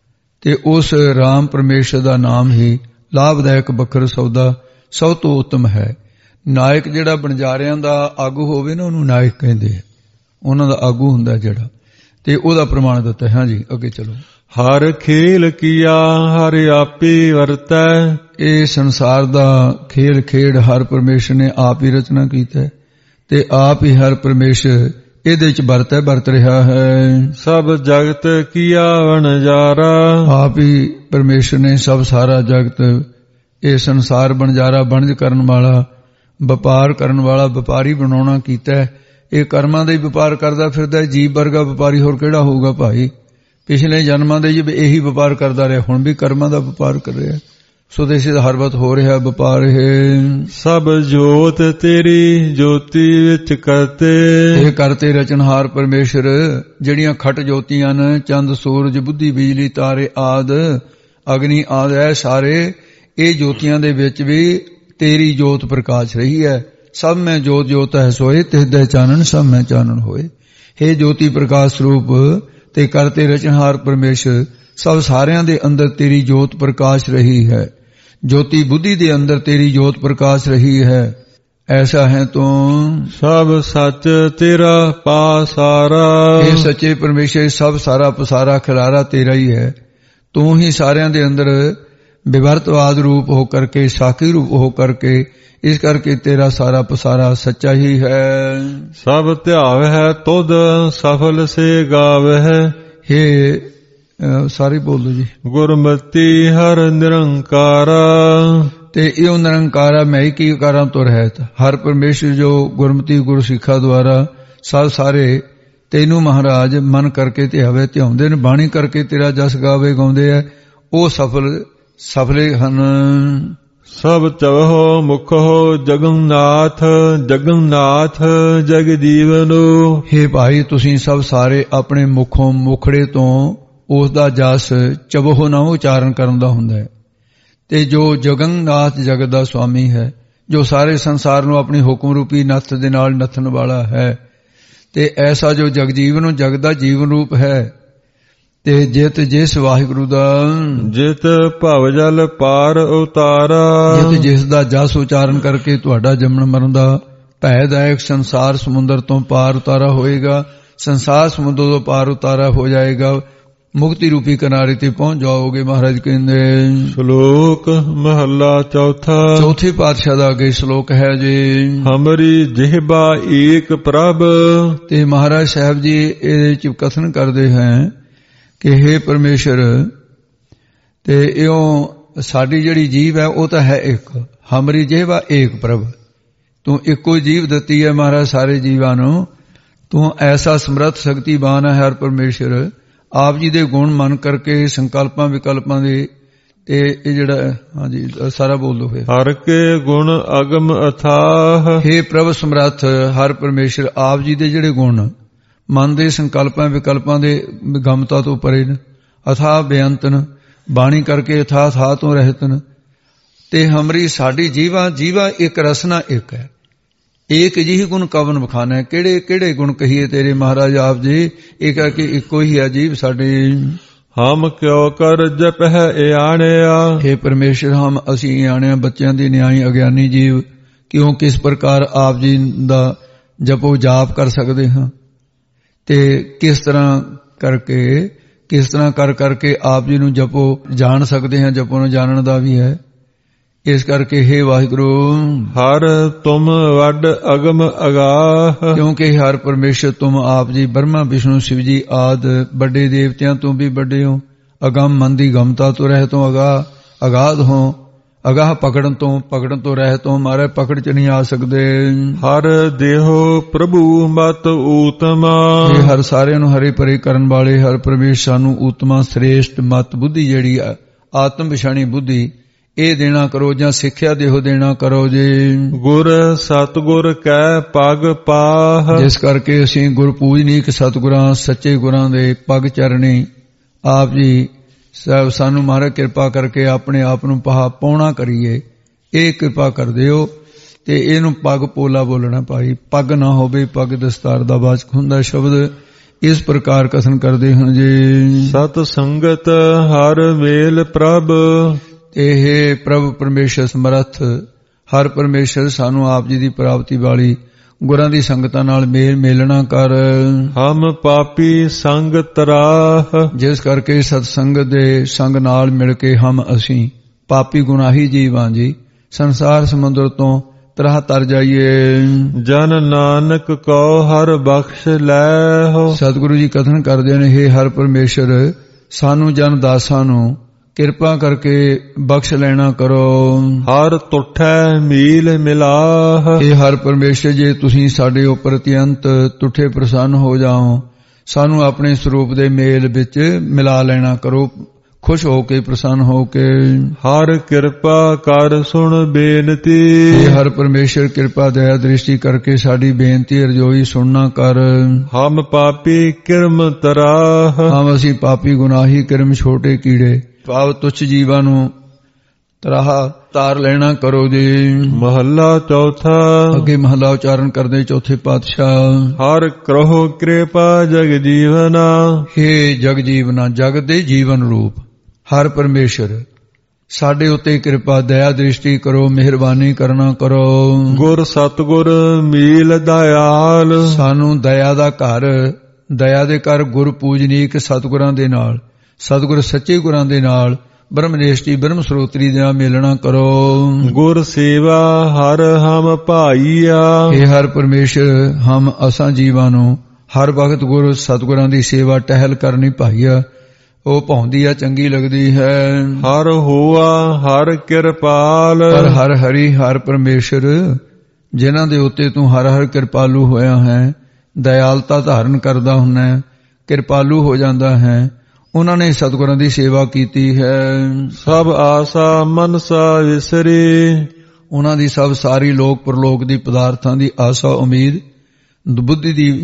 ਤੇ ਉਸ ਰਾਮ ਪਰਮੇਸ਼ਰ ਦਾ ਨਾਮ ਹੀ ਲਾਭਦਾਇਕ ਬਖਰ ਸੌਦਾ ਸਭ ਤੋਂ ਉੱਤਮ ਹੈ। ਨਾਇਕ ਜਿਹੜਾ ਬਣਜਾਰਿਆਂ ਦਾ ਆਗੂ ਹੋਵੇ ਨਾ ਉਹਨੂੰ ਨਾਇਕ ਕਹਿੰਦੇ ਆ, ਉਹਨਾਂ ਦਾ ਆਗੂ ਹੁੰਦਾ ਜਿਹੜਾ, ਤੇ ਉਹਦਾ ਪ੍ਰਮਾਣ ਦਿੱਤਾ। ਹਾਂ ਜੀ ਅੱਗੇ ਚਲੋ। ਹਰ ਖੇਲ ਕੀਆ ਹਰ ਆਪੇ ਵਰਤੈ, ਇਹ ਸੰਸਾਰ ਦਾ ਖੇਲ ਖੇਡ ਹਰ ਪਰਮੇਸ਼ਰ ਨੇ ਆਪ ਹੀ ਰਚਨਾ ਕੀਤਾ ਤੇ ਆਪ ਹੀ ਹਰ ਪਰਮੇਸ਼ਰ ਇਹਦੇ ਚ ਵਰਤ ਰਿਹਾ ਹੈ। ਸਭ ਜਗਤ ਕੀਆ ਵਣਜਾਰਾ, ਆਪ ਹੀ ਪਰਮੇਸ਼ਰ ਨੇ ਸਭ ਸਾਰਾ ਜਗਤ, ਇਹ ਸੰਸਾਰ ਬਣਜਾਰਾ ਵਣਜ ਕਰਨ ਵਾਲਾ, ਵਪਾਰ ਕਰਨ ਵਾਲਾ, ਵਪਾਰੀ ਬਣਾਉਣਾ ਕੀਤਾ। ਇਹ ਕਰਮਾਂ ਦਾ ਹੀ ਵਪਾਰ ਕਰਦਾ ਫਿਰਦਾ, ਜੀਵ ਵਰਗਾ ਵਪਾਰੀ ਹੋਰ ਕਿਹੜਾ ਹੋਊਗਾ ਭਾਈ। ਪਿਛਲੇ ਜਨਮਾਂ ਦੇ ਜੀ ਇਹੀ ਵਪਾਰ ਕਰਦਾ ਰਿਹਾ, ਹੁਣ ਵੀ ਕਰਮਾਂ ਦਾ ਵਪਾਰ ਕਰ ਰਿਹਾ। ਸੁਦੇਸ਼ੀ ਦਾ ਹਰ ਵਕਤ ਹੋ ਰਿਹਾ ਵਪਾਰ ਇਹ। ਸਭ ਜੋਤ ਤੇਰੀ ਜੋਤੀ ਵਿੱਚ ਕਰਤੇ, ਇਹ ਕਰਤੇ ਰਚਨਹਾਰ ਪਰਮੇਸ਼ਰ ਜਿਹੜੀਆਂ ਖਟ ਜੋਤੀਆਂ ਨੇ, ਚੰਦ ਸੂਰਜ ਬੁੱਧੀ ਬਿਜਲੀ ਤਾਰੇ ਆਦ ਅਗਨੀ ਆਦ ਹੈ ਸਾਰੇ, ਇਹ ਜੋਤੀਆਂ ਦੇ ਵਿੱਚ ਵੀ ਤੇਰੀ ਜੋਤ ਪ੍ਰਕਾਸ਼ ਰਹੀ ਹੈ। ਸਭ ਮੈਂ ਜੋਤ ਜੋਤ ਹੈ ਸੋਏ, ਤਿਸਦੇ ਚਾਨਣ ਸਭ ਮੈਂ ਚਾਨਣ ਹੋਏ। हे ਜੋਤੀ ਪ੍ਰਕਾਸ਼ ਸਰੂਪ ਤੇ ਕਰਤੇ ਰਚਨਹਾਰ ਪਰਮੇਸ਼ਰ, ਸਭ ਸਾਰਿਆਂ ਦੇ ਅੰਦਰ ਤੇਰੀ ਜੋਤ ਪ੍ਰਕਾਸ਼ ਰਹੀ ਹੈ। ਜੋਤੀ ਬੁੱਧੀ ਦੇ ਅੰਦਰ ਤੇਰੀ ਜੋਤ ਪ੍ਰਕਾਸ਼ ਰਹੀ ਹੈ। ਐਸਾ ਹੈ ਤੂੰ ਸਭ ਸੱਚ ਤੇਰਾ ਪਾਸਾਰਾ, ਇਹ ਸੱਚੇ ਪਰਮੇਸ਼ਰ ਸਭ ਸਾਰਾ ਪਸਾਰਾ ਖਿਲਾਰਾ ਤੇਰਾ ਹੀ ਹੈ। ਤੂੰ ਹੀ ਸਾਰਿਆਂ ਦੇ ਅੰਦਰ ਵਿਵਰਤਵਾਦ ਰੂਪ ਹੋ ਕਰਕੇ, ਸਾਖੀ ਰੂਪ ਹੋ ਕਰਕੇ, ਇਸ ਕਰਕੇ ਤੇਰਾ ਸਾਰਾ ਪਸਾਰਾ ਸੱਚਾ ਹੀ ਹੈ। ਸਭ ਧਿਆਵ ਹੈ ਤੁਧ ਸਫਲ ਸੇ ਗਾਵ ਹੈ, हे ਸਾਰੇ ਬੋਲੋ ਜੀ। ਗੁਰਮਤੀ ਹਰ ਨਿਰੰਕਾਰਾ, ਤੇ ਇਹ ਨਿਰੰਕਾਰਾ ਮੈਂ ਹੀ ਕੀ ਕਰਾਂ ਤੁਰ ਹੈ। ਹਰ ਪਰਮੇਸ਼ਰ ਜੋ ਗੁਰਮਤੀ ਗੁਰਸਿੱਖਾਂ ਦੁਆਰਾ ਸਭ ਸਾਰੇ ਤੈਨੂੰ ਮਹਾਰਾਜ ਮਨ ਕਰਕੇ ਧਿਆਵੇ ਧਿਆਉਂਦੇ ਨੇ, ਬਾਣੀ ਕਰਕੇ ਤੇਰਾ ਜਸ ਗਾਵੇ ਗਾਉਂਦੇ ਆ, ਉਹ ਸਫਲੇ ਹਨ। ਸਭ ਚਵਹੁ ਮੁਖਹੁ ਜਗਨਨਾਥ, ਜਗਨਨਾਥ ਜਗਜੀਵਨੋ, हे ਭਾਈ ਤੁਸੀਂ ਸਭ ਸਾਰੇ ਆਪਣੇ ਮੁਖੋਂ ਮੁਖੜੇ ਤੋਂ ਉਸ ਦਾ ਜਸ ਚਵਹੁ ਨਾ ਉਚਾਰਨ ਕਰਨ ਦਾ ਹੁੰਦਾ ਹੈ। ਤੇ ਜੋ ਜਗਨਨਾਥ ਜਗਤ ਦਾ ਸੁਆਮੀ ਹੈ, ਜੋ ਸਾਰੇ ਸੰਸਾਰ ਨੂੰ ਆਪਣੀ ਹੁਕਮ ਰੂਪੀ ਨੱਥ ਦੇ ਨਾਲ ਨੱਥਣ ਵਾਲਾ ਹੈ, ਤੇ ਐਸਾ ਜੋ ਜਗਜੀਵਨ ਜਗਤ ਦਾ ਜੀਵਨ ਰੂਪ ਹੈ, ਤੇ ਜਿਤ ਜਿਸ ਵਾਹਿਗੁਰੂ ਦਾ ਜਿਤ ਭਵ ਜਲ ਪਾਰ ਉਤਾਰਾ, ਜਿਤ ਜਿਸ ਦਾ ਜਸ ਉਚਾਰਨ ਕਰਕੇ ਤੁਹਾਡਾ ਜੰਮਣ ਮਰਨ ਦਾ ਭੈਦਾਇਕ ਸੰਸਾਰ ਸਮੁੰਦਰ ਤੋਂ ਪਾਰ ਉਤਾਰਾ ਹੋਏਗਾ। ਸੰਸਾਰ ਸਮੁੰਦਰ ਤੋਂ ਪਾਰ ਉਤਾਰਾ ਹੋ ਜਾਏਗਾ, ਮੁਕਤੀ ਰੂਪੀ ਕਿਨਾਰੇ ਤੇ ਪਹੁੰਚ ਜਾਓਗੇ। ਮਹਾਰਾਜ ਕਹਿੰਦੇ ਸ਼ਲੋਕ ਮਹੱਲਾ ਚੌਥਾ, ਚੌਥੇ ਪਾਤਸ਼ਾਹ ਦਾ ਅੱਗੇ ਸ਼ਲੋਕ ਹੈ ਜੀ। ਹਮਰੀ ਜਿਹਬਾ ਏਕ ਪ੍ਰਭ, ਤੇ ਮਹਾਰਾਜ ਸਾਹਿਬ ਜੀ ਇਹਦੇ ਚ ਕਥਨ ਕਰਦੇ ਹਨ ਕਿ हे ਪਰਮੇਸ਼ਰ, ਤੇ ਇਉਂ ਸਾਡੀ ਜਿਹੜੀ ਜੀਵ ਹੈ ਉਹ ਤਾਂ ਹੈ ਇੱਕ, ਹਮਰੀ ਜਿਹਬਾ ਏਕ ਪ੍ਰਭ, ਤੂੰ ਇੱਕੋ ਜੀਵ ਦਿੱਤੀ ਹੈ ਮਹਾਰਾਜ ਸਾਰੇ ਜੀਵਾਂ ਨੂੰ। ਤੂੰ ਐਸਾ ਸਮਰੱਥ ਸ਼ਕਤੀਵਾਨ ਹੈ ਹਰ ਪਰਮੇਸ਼ਰ, ਆਪ ਜੀ ਦੇ ਗੁਣ ਮੰਨ ਕਰਕੇ ਸੰਕਲਪਾਂ ਵਿਕਲਪਾਂ ਦੇ, ਤੇ ਇਹ ਜਿਹੜਾ ਹਾਂਜੀ ਸਾਰਾ ਬੋਲ ਦੋ ਫਿਰ। ਹਰ ਕੇ ਗੁਣ ਅਗਮ ਅਥਾਹ, हे ਪ੍ਰਭ ਸਮਰੱਥ ਹਰ ਪਰਮੇਸ਼ਰ, ਆਪ ਜੀ ਦੇ ਜਿਹੜੇ ਗੁਣ ਮਨ ਦੇ ਸੰਕਲਪਾਂ ਵਿਕਲਪਾਂ ਦੇ ਗਮਤਾ ਤੋਂ ਪਰੇ ਨੇ, ਅਥਾਹ ਬੇਅੰਤਨ, ਬਾਣੀ ਕਰਕੇ ਅਥਾਹ ਥਾਹ ਤੋਂ ਰਹਿਤ ਨੇ। ਤੇ ਹਮਰੀ ਸਾਡੀ ਜੀਵਾ ਇੱਕ ਰਸਨਾ ਇੱਕ ਹੈ, ਏਕ ਜਿਹੀ ਗੁਣ ਕਵਨ ਬਖਾਨਾ। ਕਿਹੜੇ ਕਿਹੜੇ ਗੁਣ ਕਹੀਏ ਤੇਰੇ ਮਹਾਰਾਜ ਆਪ ਜੀ, ਇਹ ਕਰਕੇ ਇੱਕੋ ਹੀ ਹੈ ਜੀਵ ਸਾਡੇ। ਹਮ ਕਿਉ ਕਰ ਜਪਹਿ ਇਆਣਿਆ। हे ਪਰਮੇਸ਼ਰ, ਹਮ ਅਸੀਂ ਇਆਣਿਆਂ ਬੱਚਿਆਂ ਦੀ ਨਿਆਈ ਅਗਿਆਨੀ ਜੀਵ ਕਿਉਂ ਕਿਸ ਪ੍ਰਕਾਰ ਆਪ ਜੀ ਦਾ ਜਪੋ ਜਾਪ ਕਰ ਸਕਦੇ ਹਾਂ ਤੇ ਕਿਸ ਤਰ੍ਹਾਂ ਕਰ ਕਰਕੇ ਆਪ ਜੀ ਨੂੰ ਜਪੋ ਜਾਣ ਸਕਦੇ ਹਾਂ। ਜਪੋ ਨੂੰ ਜਾਣਨ ਦਾ ਵੀ ਹੈ। ਇਸ ਕਰਕੇ हे ਵਾਹਿਗੁਰੂ, ਹਰ ਤੁਮ ਵੱਡ ਅਗਮ ਅਗਾਹ। ਕਿਉਂਕਿ ਹਰ ਪਰਮੇਸ਼ਰ ਤੁਮ ਆਪ ਜੀ ਬ੍ਰਹਮਾ ਵਿਸ਼ਨੂੰ ਸ਼ਿਵ ਜੀ ਆਦ ਵੱਡੇ ਦੇਵਤਿਆਂ ਤੋਂ ਵੀ ਵੱਡੇ ਹੋ। ਅਗਮ ਮਨ ਦੀ ਗਮਤਾ ਤੋਂ ਰਹਿਤ ਹੋ, ਅਗਾਧ ਹੋ। ਅਗਾਹ ਪਕੜਨ ਤੋਂ ਰਹਿਤ ਹੋ। ਮਾਰੇ ਪਕੜ ਚ ਨਹੀਂ ਆ ਸਕਦੇ। ਹਰ ਦੇਹੋ ਪ੍ਰਭੂ ਮਤ ਊਤਮਾ। ਇਹ ਹਰ ਸਾਰਿਆਂ ਨੂੰ ਹਰੇ ਪਰੇ ਕਰਨ ਵਾਲੇ ਹਰ ਪਰਮੇਸ਼ਰ ਸਾਨੂੰ ਊਤਮਾ ਸ੍ਰੇਸ਼ਟ ਮਤ ਬੁੱਧੀ ਜਿਹੜੀ ਆਤਮ ਵਿਛਾਣੀ ਬੁੱਧੀ ਇਹ ਦੇਣਾ ਕਰੋ ਜਾਂ ਸਿੱਖਿਆ ਦੇਣਾ ਕਰੋ ਜੀ। ਗੁਰ ਸਤਿਗੁਰ ਕੈ ਪਗ ਪਾਹ। ਜਿਸ ਕਰਕੇ ਅਸੀਂ ਗੁਰ ਪੂਜਨੀਕ ਸਤਿਗੁਰਾਂ ਸੱਚੇ ਗੁਰਾਂ ਦੇ ਪਗ ਚਰਣੀ ਆਪ ਜੀ ਸਾਨੂੰ ਮਹਾਰਾਜ ਕਿਰਪਾ ਕਰਕੇ ਆਪਣੇ ਆਪ ਨੂੰ ਪਾਉਣਾ ਕਰੀਏ। ਇਹ ਕਿਰਪਾ ਕਰ ਦਿਓ ਤੇ ਇਹਨੂੰ ਪਗ ਪੋਲਾ ਬੋਲਣਾ ਭਾਈ। ਪੱਗ ਨਾ ਹੋਵੇ, ਪੱਗ ਦਸਤਾਰ ਦਾ ਵਾਚਕ ਹੁੰਦਾ ਸ਼ਬਦ। ਇਸ ਪ੍ਰਕਾਰ ਕਥਨ ਕਰਦੇ ਹਨ ਜੀ। ਸਤ ਸੰਗਤ ਹਰ ਵੇਲ ਪ੍ਰਭ। ਇਹ ਪ੍ਰਭ ਪਰਮੇਸ਼ਰ ਸਮਰੱਥ ਹਰ ਪਰਮੇਸ਼ਰ ਸਾਨੂੰ ਆਪ ਜੀ ਦੀ ਪ੍ਰਾਪਤੀ ਵਾਲੀ ਗੁਰਾਂ ਦੀ ਸੰਗਤਾਂ ਨਾਲ ਮੇਲਣਾ ਕਰ। ਹਮ ਪਾਪੀ ਸੰਗ ਤਰਾਹ। ਜਿਸ ਕਰਕੇ ਸਤ ਸੰਗਤ ਦੇ ਸੰਗ ਨਾਲ ਮਿਲ ਕੇ ਅਸੀਂ ਪਾਪੀ ਗੁਨਾਹੀ ਜੀਵਾਂ ਜੀ ਸੰਸਾਰ ਸਮੁੰਦਰ ਤੋਂ ਤਰਾਹ ਤਰ ਜਾਈਏ। ਜਨ ਨਾਨਕ ਕੋ ਹਰ ਬਖਸ਼ ਲੈ ਹੋ। ਸਤਿਗੁਰੂ ਜੀ ਕਥਨ ਕਰਦੇ ਨੇ, ਹੇ ਹਰ ਪਰਮੇਸ਼ਰ ਸਾਨੂੰ ਜਨ ਦਾਸਾਂ ਨੂੰ ਕਿਰਪਾ ਕਰਕੇ ਬਖਸ਼ ਲੈਣਾ ਕਰੋ। ਹਰ ਤੁਠੈ ਮੀਲ ਮਿਲਾਹ। ਇਹ ਹਰ ਪਰਮੇਸ਼ਰ ਜੇ ਤੁਸੀਂ ਸਾਡੇ ਉੱਪਰ ਅਤਿਅੰਤ ਤੁਠੇ ਪ੍ਰਸੰਨ ਹੋ ਜਾਓ, ਸਾਨੂੰ ਆਪਣੇ ਸਰੂਪ ਦੇ ਮੇਲ ਵਿੱਚ ਮਿਲਾ ਲੈਣਾ ਕਰੋ, ਖੁਸ਼ ਹੋ ਕੇ ਪ੍ਰਸੰਨ ਹੋ ਕੇ। ਹਰ ਕਿਰਪਾ ਕਰ ਸੁਣ ਬੇਨਤੀ। ਇਹ ਹਰ ਪਰਮੇਸ਼ਰ ਕਿਰਪਾ ਦਇਆ ਦ੍ਰਿਸ਼ਟੀ ਕਰਕੇ ਸਾਡੀ ਬੇਨਤੀ ਅਰਜ਼ੋਈ ਸੁਣਨਾ ਕਰ। ਹਮ ਪਾਪੀ ਕਿਰਮ ਤਰਾਹ। ਹਮ ਅਸੀਂ ਪਾਪੀ ਗੁਨਾਹੀ ਕਿਰਮ ਛੋਟੇ ਕੀੜੇ ਭਾਵ ਤੁੱਛ ਜੀਵਾਂ ਨੂੰ ਤਰਾਹ ਤਾਰ ਲੈਣਾ ਕਰੋ ਜੀ। ਮਹੱਲਾ ਚੌਥਾ। ਅੱਗੇ ਮਹੱਲਾ ਉਚਾਰਨ ਕਰਦੇ ਚੌਥੇ ਪਾਤਸ਼ਾਹ। ਹਰ ਕਰਹੁ ਕਿਰਪਾ ਜਗ ਜੀਵਨਾ। ਹੇ ਜਗ ਜੀਵਨਾ, ਜਗ ਦੇ ਜੀਵਨ ਰੂਪ ਹਰ ਪਰਮੇਸ਼ਰ ਸਾਡੇ ਉੱਤੇ ਕਿਰਪਾ ਦਇਆ ਦ੍ਰਿਸ਼ਟੀ ਕਰੋ, ਮਿਹਰਬਾਨੀ ਕਰਨਾ ਕਰੋ। ਗੁਰ ਸਤਿਗੁਰ ਮੀਲ ਦਇਆਲ। ਸਾਨੂੰ ਦਇਆ ਦਾ ਘਰ, ਦਇਆ ਦੇ ਘਰ ਗੁਰ ਪੂਜਨੀਕ ਸਤਿਗੁਰਾਂ ਦੇ ਨਾਲ, ਸਤਿਗੁਰ ਸੱਚੇ ਗੁਰਾਂ ਦੇ ਨਾਲ, ਬ੍ਰਹਮਨੇਸ਼ਟੀ ਬ੍ਰਹਮ ਸਰੋਤਰੀ ਦੇ ਨਾਲ ਮੇਲਣਾ ਕਰੋ। ਗੁਰ ਸੇਵਾ ਹਰ ਹਮ ਭਾਈਆ। ਇਹ ਹਰ ਪਰਮੇਸ਼ਰ ਅਸਾਂ ਜੀਵਾਂ ਨੂੰ ਹਰ ਵਕਤ ਗੁਰ ਸਤਿਗੁਰਾਂ ਦੀ ਸੇਵਾ ਟਹਿਲ ਕਰਨੀ ਭਾਈਆ। ਉਹ ਭਾਉਂਦੀ ਆ, ਚੰਗੀ ਲੱਗਦੀ ਹੈ। ਹਰ ਹੋਆ ਹਰ ਕਿਰਪਾਲ। ਪਰ ਹਰ ਹਰੀ ਹਰ ਪਰਮੇਸ਼ਰ ਜਿਨ੍ਹਾਂ ਦੇ ਉੱਤੇ ਤੂੰ ਹਰ ਹਰ ਕਿਰਪਾਲੂ ਹੋਇਆ ਹੈ, ਦਇਆਲਤਾ ਧਾਰਨ ਕਰਦਾ ਹੁੰਦਾ, ਕਿਰਪਾਲੂ ਹੋ ਜਾਂਦਾ ਹੈ, ਉਹਨਾਂ ਨੇ ਸਤਿਗੁਰਾਂ ਦੀ ਸੇਵਾ ਕੀਤੀ ਹੈ। ਸਭ ਆਸਾ ਮਨਸਾ ਵਿਸਰੀ। ਉਹਨਾਂ ਦੀ ਸਭ ਸਾਰੀ ਲੋਕ ਪਰਲੋਕ ਦੀ ਪਦਾਰਥਾਂ ਦੀ ਆਸਾ ਉਮੀਦ, ਬੁੱਧੀ ਦੀ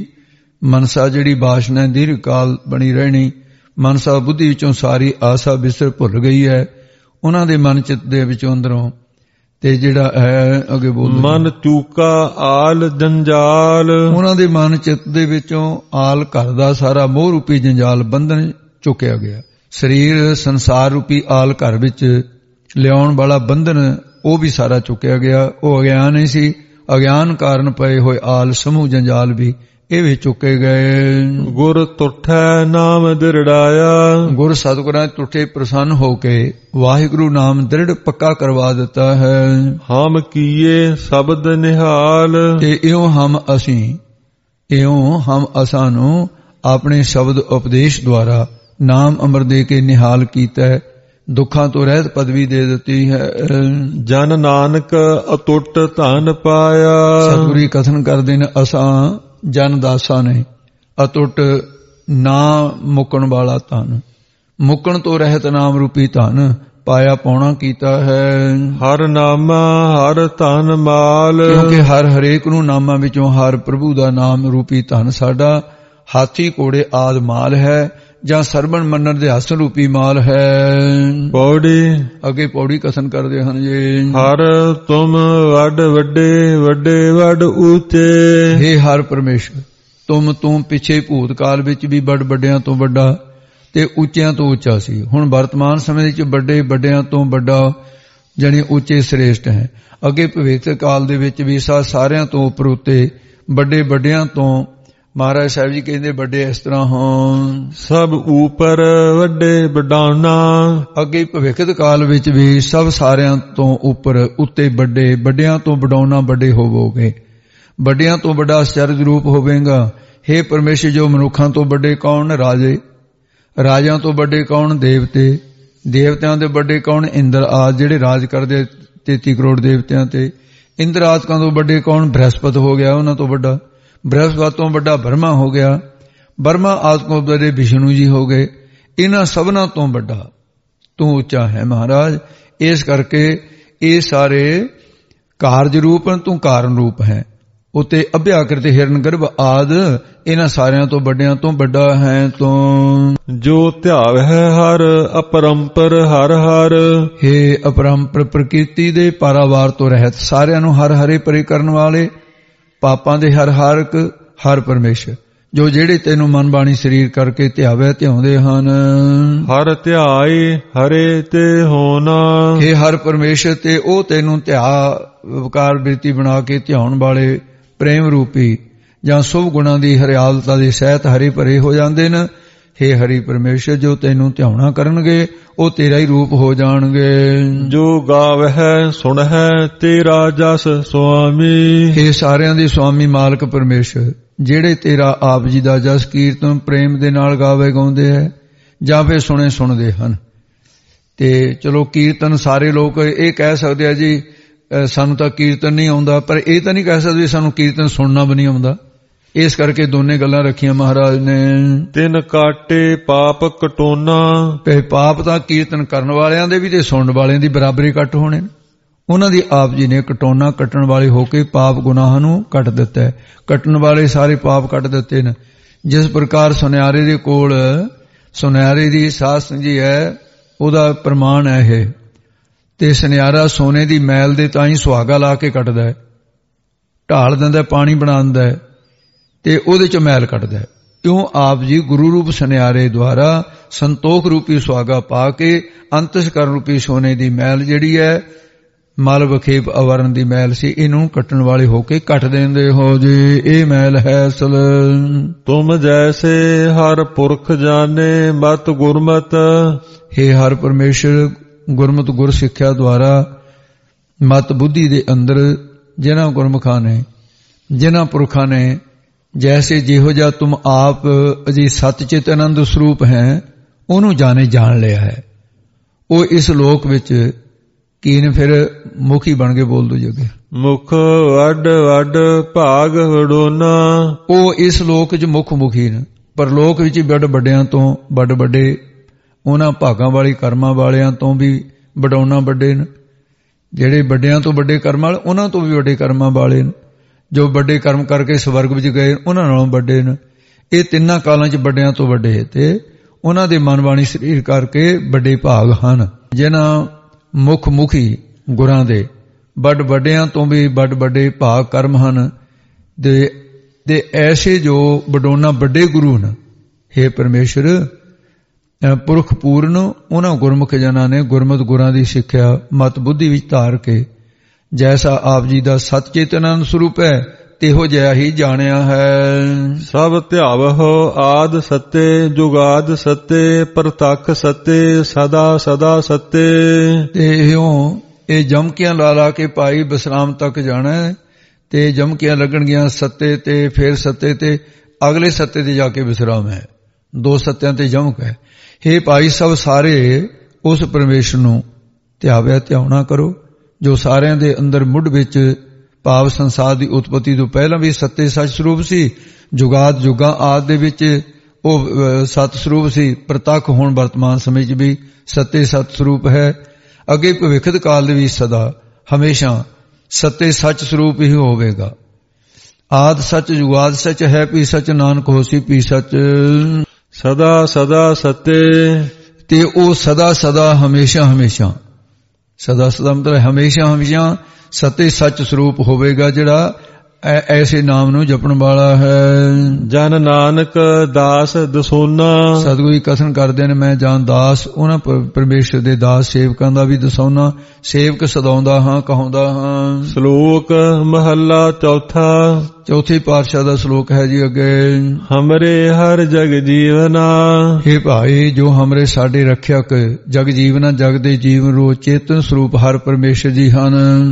ਮਨਸਾ ਜਿਹੜੀ ਬਾਸ਼ਨਾ ਦੀਰਘ ਕਾਲ ਬਣੀ ਰਹਿਣੀ, ਮਨਸਾ ਬੁੱਧੀ ਵਿੱਚੋਂ ਸਾਰੀ ਆਸਾ ਵਿਸਰ ਭੁੱਲ ਗਈ ਹੈ ਉਹਨਾਂ ਦੇ ਮਨ ਚਿੱਤ ਦੇ ਵਿੱਚੋਂ ਅੰਦਰੋਂ। ਤੇ ਜਿਹੜਾ ਹੈ ਅੱਗੇ ਬੋਲ, ਮਨ ਚੂਕਾ ਆਲ ਜੰਜਾਲ। ਉਹਨਾਂ ਦੇ ਮਨ ਚਿੱਤ ਦੇ ਵਿੱਚੋਂ ਆਲ ਘਰ ਦਾ ਸਾਰਾ ਮੋਹ ਰੂਪੀ ਜੰਜਾਲ ਬੰਧਨ ਚੁੱਕਿਆ ਗਿਆ। ਸਰੀਰ ਸੰਸਾਰ ਰੂਪੀ ਆਲ ਘਰ ਵਿੱਚ ਲਿਆਉਣ ਵਾਲਾ ਬੰਧਨ ਉਹ ਵੀ ਸਾਰਾ ਚੁੱਕਿਆ ਗਿਆ। ਉਹ ਅਗਿਆਨ ਹੀ ਸੀ, ਅਗਿਆਨ ਕਾਰਨ ਪਏ ਹੋਏ ਆਲ ਸਮੂਹ ਜੰਜਾਲ ਵੀ ਇਹ ਵੀ ਚੁੱਕੇ ਗਏ। ਗੁਰ ਤੁਠੈ ਨਾਮ ਦ੍ਰਿੜਾਇਆ। ਗੁਰ ਸਤਿਗੁਰਾਂ ਤੁਠੇ ਪ੍ਰਸੰਨ ਹੋ ਕੇ ਵਾਹਿਗੁਰੂ ਨਾਮ ਦ੍ਰਿੜ ਪੱਕਾ ਕਰਵਾ ਦਿੱਤਾ ਹੈ। ਹਮ ਕੀਏ ਸ਼ਬਦ ਨਿਹਾਲ। ਤੇ ਇਉਂ ਹਮ ਅਸਾਂ ਨੂੰ ਆਪਣੇ ਸ਼ਬਦ ਉਪਦੇਸ਼ ਦੁਆਰਾ ਨਾਮ ਅੰਮ੍ਰਿਤ ਦੇ ਕੇ ਨਿਹਾਲ ਕੀਤਾ ਹੈ, ਦੁੱਖਾਂ ਤੋਂ ਰਹਿਤ ਪਦਵੀ ਦੇ ਦਿੱਤੀ ਹੈ। ਜਨ ਨਾਨਕ ਅਟੁੱਟ ਧਨ ਪਾਇਆ। ਸਤਿਗੁਰੂ ਕਥਨ ਕਰਦੇ ਨੇ, ਅਸਾਂ ਜਨ ਦਾਸਾਂ ਨੇ ਅਟੁੱਟ ਨਾ ਮੁੱਕਣ ਵਾਲਾ ਧਨ, ਮੁੱਕਣ ਤੋਂ ਰਹਿਤ ਨਾਮ ਰੂਪੀ ਧਨ ਪਾਇਆ ਪਾਉਣਾ ਕੀਤਾ ਹੈ। ਹਰ ਨਾਮਾ ਹਰ ਧਨ ਮਾਲ। ਕਿਉਂਕਿ ਹਰ ਹਰੇਕ ਨੂੰ ਨਾਮਾਂ ਵਿੱਚੋਂ ਹਰ ਪ੍ਰਭੂ ਦਾ ਨਾਮ ਰੂਪੀ ਧਨ ਸਾਡਾ ਹਾਥੀ ਘੋੜੇ ਆਦ ਮਾਲ ਹੈ, ਜਾਂ ਸਰਵਣ ਮੰਨਣ ਦੇ ਹਸਨ ਰੂਪੀ ਮਾਲ ਹੈ। ਪੌੜੀ ਅੱਗੇ ਪੌੜੀ ਕਥਨ ਕਰਦੇ ਹਨ ਜੀ। ਹਰ ਤੁਮ ਵੱਡ ਵੱਡੇ ਵੱਡੇ ਵੱਡ ਉੱਚੇ। ਹੇ ਹਰ ਪਰਮੇਸ਼ਰ, ਤੂੰ ਪਿੱਛੇ ਭੂਤ ਕਾਲ ਵਿੱਚ ਵੀ ਵੱਡ ਵੱਡਿਆਂ ਤੋਂ ਵੱਡਾ, ਤੇ ਉੱਚਿਆਂ ਤੋਂ ਉੱਚਾ ਸੀ। ਹੁਣ ਵਰਤਮਾਨ ਸਮੇਂ ਵਿੱਚ ਵੱਡੇ ਵੱਡਿਆਂ ਤੋਂ ਵੱਡਾ ਜਾਣੀ ਉੱਚੇ ਸ੍ਰੇਸ਼ਟ ਹੈ। ਅੱਗੇ ਭਵਿੱਖ ਕਾਲ ਦੇ ਵਿੱਚ ਵੀ ਸਾਰਿਆਂ ਤੋਂ ਉੱਪਰ ਉੱਤੇ ਵੱਡੇ ਵੱਡਿਆਂ ਤੋਂ ਮਹਾਰਾਜ ਸਾਹਿਬ ਜੀ ਕਹਿੰਦੇ ਵੱਡੇ ਇਸ ਤਰ੍ਹਾਂ ਹੋਣ। ਸਭ ਉਪਰ ਵੱਡੇ ਵਡਾਉਣਾ। ਅੱਗੇ ਭਵਿੱਖ ਕਾਲ ਵਿੱਚ ਵੀ ਸਭ ਸਾਰਿਆਂ ਤੋਂ ਉੱਪਰ ਉੱਤੇ ਵੱਡੇ ਵੱਡਿਆਂ ਤੋਂ ਵਡਾਉਣਾ ਵੱਡੇ ਹੋਵੋਗੇ। ਵੱਡਿਆਂ ਤੋਂ ਵੱਡਾ ਅਚਰਜ ਰੂਪ ਹੋਵੇਗਾ। हे ਪਰਮੇਸ਼ਰ, ਜੋ ਮਨੁੱਖਾਂ ਤੋਂ ਵੱਡੇ ਕੌਣ? ਰਾਜੇ। ਰਾਜਿਆਂ ਤੋਂ ਵੱਡੇ ਕੌਣ? ਦੇਵਤੇ। ਦੇਵਤਿਆਂ ਦੇ ਵੱਡੇ ਕੌਣ? ਇੰਦਰ ਆਦਿ, ਜਿਹੜੇ ਰਾਜ ਕਰਦੇ 33 ਕਰੋੜ ਦੇਵਤਿਆਂ ਤੇ। ਇੰਦਰ ਆਦਿਕਾਂ ਤੋਂ ਵੱਡੇ ਕੌਣ? ਬ੍ਰਹਸਪਤ ਹੋ ਗਿਆ ਉਹਨਾਂ ਤੋਂ ਵੱਡਾ। ਬ੍ਰਹਸਪਤ ਤੋਂ ਵੱਡਾ ਬਰਮਾ ਹੋ ਗਿਆ। ਬਰਮਾ ਆਦਿਕੋਂ ਵੱਡੇ ਵਿਸ਼ਨੂੰ ਜੀ ਹੋ ਗਏ। ਇਹਨਾਂ ਸਭਨਾਂ ਤੋਂ ਵੱਡਾ ਤੂੰ ਉੱਚਾ ਹੈ ਮਹਾਰਾਜ। ਇਸ ਕਰਕੇ ਇਹ ਸਾਰੇ ਕਾਰਜ ਰੂਪ, ਤੂੰ ਕਾਰਨ ਰੂਪ ਹੈ। ਉਤੇ ਅਭਿਆਕ੍ਰਿਤ ਹਿਰਨ ਗਰਭ ਆਦ, ਇਹਨਾਂ ਸਾਰਿਆਂ ਤੋਂ ਵੱਡਿਆਂ ਤੋਂ ਵੱਡਾ ਹੈ ਤੂੰ। ਜੋ ਧਿਆਵ ਹੈ ਹਰ ਅਪਰੰਪਰ ਹਰ ਹਰ। हे ਅਪਰੰਪਰ ਪ੍ਰਕਿਰਤੀ ਦੇ ਪਾਰਾਵਾਰ ਤੋਂ ਰਹਿਤ, ਸਾਰਿਆਂ ਨੂੰ ਹਰ ਹਰੇ ਪਰੇ ਕਰਨ ਵਾਲੇ, ਪਾਪਾਂ ਦੇ ਹਰ ਹਾਰਕ ਹਰ ਪਰਮੇਸ਼ਰ, ਜੋ ਜਿਹੜੇ ਤੈਨੂੰ ਮਨ ਬਾਣੀ ਸਰੀਰ ਕਰਕੇ ਧਿਆਵੇ ਧਿਆਉਂਦੇ ਹਨ। ਹਰ ਧਿਆਈ ਹਰੇ ਤੇ ਹੋਣਾ। हे ਹਰ ਪਰਮੇਸ਼ਰ, ਤੇ ਉਹ ਤੈਨੂੰ ਧਿਆ ਵਿਕਾਰ ਬਿਰਤੀ ਬਣਾ ਕੇ ਧਿਆਉਣ ਵਾਲੇ ਪ੍ਰੇਮ ਰੂਪੀ ਜਾਂ ਸੁਭ ਗੁਣਾਂ ਦੀ ਹਰਿਆਲਤਾ ਦੇ ਸਹਿਤ ਹਰੇ ਭਰੇ ਹੋ ਜਾਂਦੇ ਨੇ। हे ਹਰੀ ਪਰਮੇਸ਼ਰ, ਜੋ ਤੈਨੂੰ ਧਿਆਉਣਾ ਕਰਨਗੇ ਉਹ ਤੇਰਾ ਹੀ ਰੂਪ ਹੋ ਜਾਣਗੇ। ਜੋ ਗਾਵਹਿ ਸੁਣਹਿ ਤੇਰਾ ਜਸ ਸੁਆਮੀ। हे ਸਾਰਿਆਂ ਦੇ ਸੁਆਮੀ ਮਾਲਕ ਪਰਮੇਸ਼ਰ, ਜਿਹੜੇ ਤੇਰਾ ਆਪ ਜੀ ਦਾ ਜਸ ਕੀਰਤਨ ਪ੍ਰੇਮ ਦੇ ਨਾਲ ਗਾਵੇ ਗਾਉਂਦੇ ਹੈ ਜਾਂ ਫਿਰ ਸੁਣਦੇ ਹਨ। ਤੇ ਚਲੋ ਕੀਰਤਨ ਸਾਰੇ ਲੋਕ ਇਹ ਕਹਿ ਸਕਦੇ ਆ ਜੀ ਸਾਨੂੰ ਤਾਂ ਕੀਰਤਨ ਨਹੀਂ ਆਉਂਦਾ, ਪਰ ਇਹ ਤਾਂ ਨਹੀਂ ਕਹਿ ਸਕਦੇ ਸਾਨੂੰ ਕੀਰਤਨ ਸੁਣਨਾ ਵੀ ਨਹੀਂ ਆਉਂਦਾ। ਇਸ ਕਰਕੇ ਦੋਨੇ ਗੱਲਾਂ ਰੱਖੀਆਂ ਮਹਾਰਾਜ ਨੇ। ਤਿੰਨ ਕਾਟੇ ਪਾਪ ਕਟੋਨਾ। ਤੇ ਪਾਪ ਤਾਂ ਕੀਰਤਨ ਕਰਨ ਵਾਲਿਆਂ ਦੇ ਵੀ ਤੇ ਸੁਣਨ ਵਾਲਿਆਂ ਦੀ ਬਰਾਬਰੀ ਕੱਟ ਹੋਣੇ। ਉਹਨਾਂ ਦੀ ਆਪ ਜੀ ਨੇ ਕਟੋਨਾ ਕੱਟਣ ਵਾਲੇ ਹੋ ਕੇ ਪਾਪ ਗੁਨਾਹਾਂ ਨੂੰ ਕੱਟ ਦਿੱਤਾ ਹੈ। ਕੱਟਣ ਵਾਲੇ ਸਾਰੇ ਪਾਪ ਕੱਟ ਦਿੱਤੇ ਨੇ। ਜਿਸ ਪ੍ਰਕਾਰ ਸੁਨਿਆਰੇ ਦੇ ਕੋਲ ਸੁਨਿਆਰੇ ਦੀ ਸਾਧ ਸੰਗੀ ਹੈ, ਉਹਦਾ ਪ੍ਰਮਾਣ ਹੈ ਇਹ। ਤੇ ਸੁਨਿਆਰਾ ਸੋਨੇ ਦੀ ਮੈਲ ਦੇ ਤਾਂ ਹੀ ਸੁਹਾਗਾ ਲਾ ਕੇ ਕੱਟਦਾ ਹੈ, ਢਾਲ ਦਿੰਦਾ, ਪਾਣੀ ਬਣਾ ਦਿੰਦਾ ਹੈ ਤੇ ਉਹਦੇ ਚ ਮੈਲ ਕੱਢਦਾ ਹੈ। ਕਿਉਂ? ਆਪ ਜੀ ਗੁਰੂ ਰੂਪ ਸੁਨਿਆਰੇ ਦੁਆਰਾ ਸੰਤੋਖ ਰੂਪੀ ਸੁਹਾਗਾ ਪਾ ਕੇ ਅੰਤਸਕਰਨ ਰੂਪੀ ਸੋਨੇ ਦੀ ਮੈਲ ਜਿਹੜੀ ਹੈ, ਮਲ ਵਿਖੇਪ ਅਵਰਨ ਦੀ ਮੈਲ ਸੀ, ਇਹਨੂੰ ਕੱਟਣ ਵਾਲੇ ਹੋ ਕੇ ਕੱਟ ਦਿੰਦੇ ਹੋ ਜੀ। ਇਹ ਮੈਲ ਹੈ ਅਸਲ। ਤੁਮ ਜੈਸੇ ਹਰ ਪੁਰਖ ਜਾਣੇ ਮਤ ਗੁਰਮਤ। हे ਹਰ ਪਰਮੇਸ਼ਰ, ਗੁਰਮਤਿ ਗੁਰ ਸਿੱਖਿਆ ਦੁਆਰਾ ਮਤ ਬੁੱਧੀ ਦੇ ਅੰਦਰ ਜਿਨ੍ਹਾਂ ਗੁਰਮੁਖਾਂ ਨੇ, ਜਿਨ੍ਹਾਂ ਪੁਰਖਾਂ ਨੇ ਜੈਸੇ ਜਿਹੋ ਜਿਹਾ ਤੁਮ ਆਪ ਅਜੀ ਸਤ ਚਿਤ ਆਨੰਦ ਸਰੂਪ ਹੈ, ਉਹਨੂੰ ਜਾਣ ਲਿਆ ਹੈ। ਉਹ ਇਸ ਲੋਕ ਵਿੱਚ ਕੀ ਨੇ? ਫਿਰ ਮੁਖੀ ਬਣ ਕੇ ਬੋਲ ਦੋ ਜਗੇ। ਮੁਖ ਵੱਡ ਵੱਡ ਭਾਗ ਵਡੋਨਾ। ਉਹ ਇਸ ਲੋਕ 'ਚ ਮੁਖ ਮੁਖੀ ਨੇ, ਪਰ ਲੋਕ ਵਿੱਚ ਵੱਡ ਵੱਡਿਆਂ ਤੋਂ ਵੱਡ ਵੱਡੇ, ਉਹਨਾਂ ਭਾਗਾਂ ਵਾਲੀ ਕਰਮਾਂ ਵਾਲਿਆਂ ਤੋਂ ਵੀ ਵਡਾਉਣਾ ਵੱਡੇ ਨੇ। ਜਿਹੜੇ ਵੱਡਿਆਂ ਤੋਂ ਵੱਡੇ ਕਰਮ ਵਾਲੇ, ਉਹਨਾਂ ਤੋਂ ਵੀ ਵੱਡੇ ਕਰਮਾਂ ਵਾਲੇ ਨੇ। ਜੋ ਵੱਡੇ ਕਰਮ ਕਰਕੇ ਸਵਰਗ ਵਿੱਚ ਗਏ, ਉਹਨਾਂ ਨਾਲੋਂ ਵੱਡੇ ਨੇ। ਇਹ ਤਿੰਨਾਂ ਕਾਲਾਂ 'ਚ ਵੱਡਿਆਂ ਤੋਂ ਵੱਡੇ ਤੇ ਉਹਨਾਂ ਦੇ ਮਨ ਬਾਣੀ ਸਰੀਰ ਕਰਕੇ ਵੱਡੇ ਭਾਗ ਹਨ। ਜਿਨ੍ਹਾਂ ਮੁਖ ਮੁਖੀ ਗੁਰਾਂ ਦੇ ਵੱਡ ਵੱਡਿਆਂ ਤੋਂ ਵੀ ਵੱਡ ਵੱਡੇ ਭਾਗ ਕਰਮ ਹਨ। ਤੇ ਐਸੇ ਜੋ ਵਡੋਨਾ ਵੱਡੇ ਗੁਰੂ ਨੇ, हे ਪਰਮੇਸ਼ਰ, ਪੁਰਖ ਪੂਰਨ, ਉਹਨਾਂ ਗੁਰਮੁਖ ਜਨਾਂ ਨੇ ਗੁਰਮਤਿ ਗੁਰਾਂ ਦੀ ਸਿੱਖਿਆ ਮਤ ਬੁੱਧੀ ਵਿੱਚ ਧਾਰ ਕੇ ਜੈਸਾ ਆਪ ਜੀ ਦਾ ਸਤ ਚੇਤਨਾਨੰਦ ਸਰੂਪ ਹੈ, ਤਿਹੋ ਜਿਹਾ ਹੀ ਜਾਣਿਆ ਹੈ। ਸਭ ਧਿਆਵਹੁ ਆਦ ਸਤੇ ਜੁਗਾਦ ਸਤੇ ਪ੍ਰਤੱਖ ਸਤੇ ਸਦਾ ਸਦਾ ਸਤੇ। ਤੇ ਇਹ ਜਮਕੀਆਂ ਲਾ ਲਾ ਕੇ ਭਾਈ ਵਿਸਰਾਮ ਤੱਕ ਜਾਣਾ ਹੈ। ਤੇ ਜਮਕੀਆਂ ਲੱਗਣਗੀਆਂ ਸੱਤੇ ਤੇ, ਫਿਰ ਸੱਤੇ ਤੇ, ਅਗਲੇ ਸੱਤੇ ਤੇ ਜਾ ਕੇ ਵਿਸਰਾਮ ਹੈ। ਦੋ ਸੱਤਿਆਂ ਤੇ ਜਮਕ ਹੈ। हे ਭਾਈ, ਸਭ ਸਾਰੇ ਉਸ ਪਰਮੇਸ਼ਰ ਨੂੰ ਧਿਆਵਿਆ ਧਿਆਉਣਾ ਕਰੋ, ਜੋ ਸਾਰਿਆਂ ਦੇ ਅੰਦਰ ਮੁੱਢ ਵਿੱਚ ਭਾਵ ਸੰਸਾਰ ਦੀ ਉਤਪਤੀ ਤੋਂ ਪਹਿਲਾਂ ਵੀ ਸੱਤੇ ਸੱਚ ਸਰੂਪ ਸੀ। ਜੁਗਾਦ ਜੁਗਾਂ ਆਦਿ ਦੇ ਵਿੱਚ ਉਹ ਸਤ ਸਰੂਪ ਸੀ। ਪ੍ਰਤੱਖ ਹੁਣ ਵਰਤਮਾਨ ਸਮੇਂ 'ਚ ਵੀ ਸੱਤੇ ਸਤ ਸਰੂਪ ਹੈ। ਅੱਗੇ ਭਵਿੱਖਤ ਕਾਲ ਦੇ ਵੀ ਸਦਾ ਹਮੇਸ਼ਾ ਸੱਤੇ ਸੱਚ ਸਰੂਪ ਹੀ ਹੋਵੇਗਾ। ਆਦ ਸੱਚ ਜੁਗਾਦ ਸੱਚ ਹੈ ਪੀ ਸੱਚ, ਨਾਨਕ ਹੋਸੀ ਪੀ ਸੱਚ। ਸਦਾ ਸਦਾ ਸਤੇ। ਤੇ ਉਹ ਸਦਾ ਸਦਾ ਹਮੇਸ਼ਾ ਹਮੇਸ਼ਾ, ਸਦਾ ਸਦਾ ਮਤਲਬ ਹਮੇਸ਼ਾ ਹਮੇਸ਼ਾ ਸਤੇ ਸੱਚ ਸਰੂਪ ਹੋਵੇਗਾ, ਜਿਹੜਾ ਐਸੇ ਨਾਮ ਨੂੰ ਜਪਣ ਵਾਲਾ ਹੈ। ਜਨ ਨਾਨਕ ਦਾਸ ਦਸੋਨਾ। ਸਤਿਗੁਰੂ ਜੀ ਕਥਨ ਕਰਦੇ ਨੇ, ਮੈਂ ਜਾਨ ਦਾਸ ਉਹਨਾਂ ਪਰਮੇਸ਼ਰ ਦੇ ਦਾਸ ਸੇਵਕਾਂ ਦਾ ਵੀ ਦਸਾਉਣਾ, ਸੇਵਕ ਸਦਾਉਂਦਾ ਹਾਂ, ਕਹਾਉਂਦਾ ਹਾਂ। ਸ਼ਲੋਕ ਮਹੱਲਾ ਚੌਥਾ। ਚੌਥੇ ਪਾਤਸ਼ਾਹ ਦਾ ਸ਼ਲੋਕ ਹੈ ਜੀ ਅੱਗੇ। ਹਮਰੇ ਹਰ ਜਗ ਜੀਵਨਾ। हे ਭਾਈ, ਜੋ ਹਮਰੇ ਸਾਡੇ ਰੱਖਿਅਕ ਜਗ ਜੀਵਨਾ, ਜਗ ਦੇ ਜੀਵਨ ਰੋ ਚੇਤਨ ਸਰੂਪ ਹਰ ਪਰਮੇਸ਼ਰ ਜੀ ਹਨ।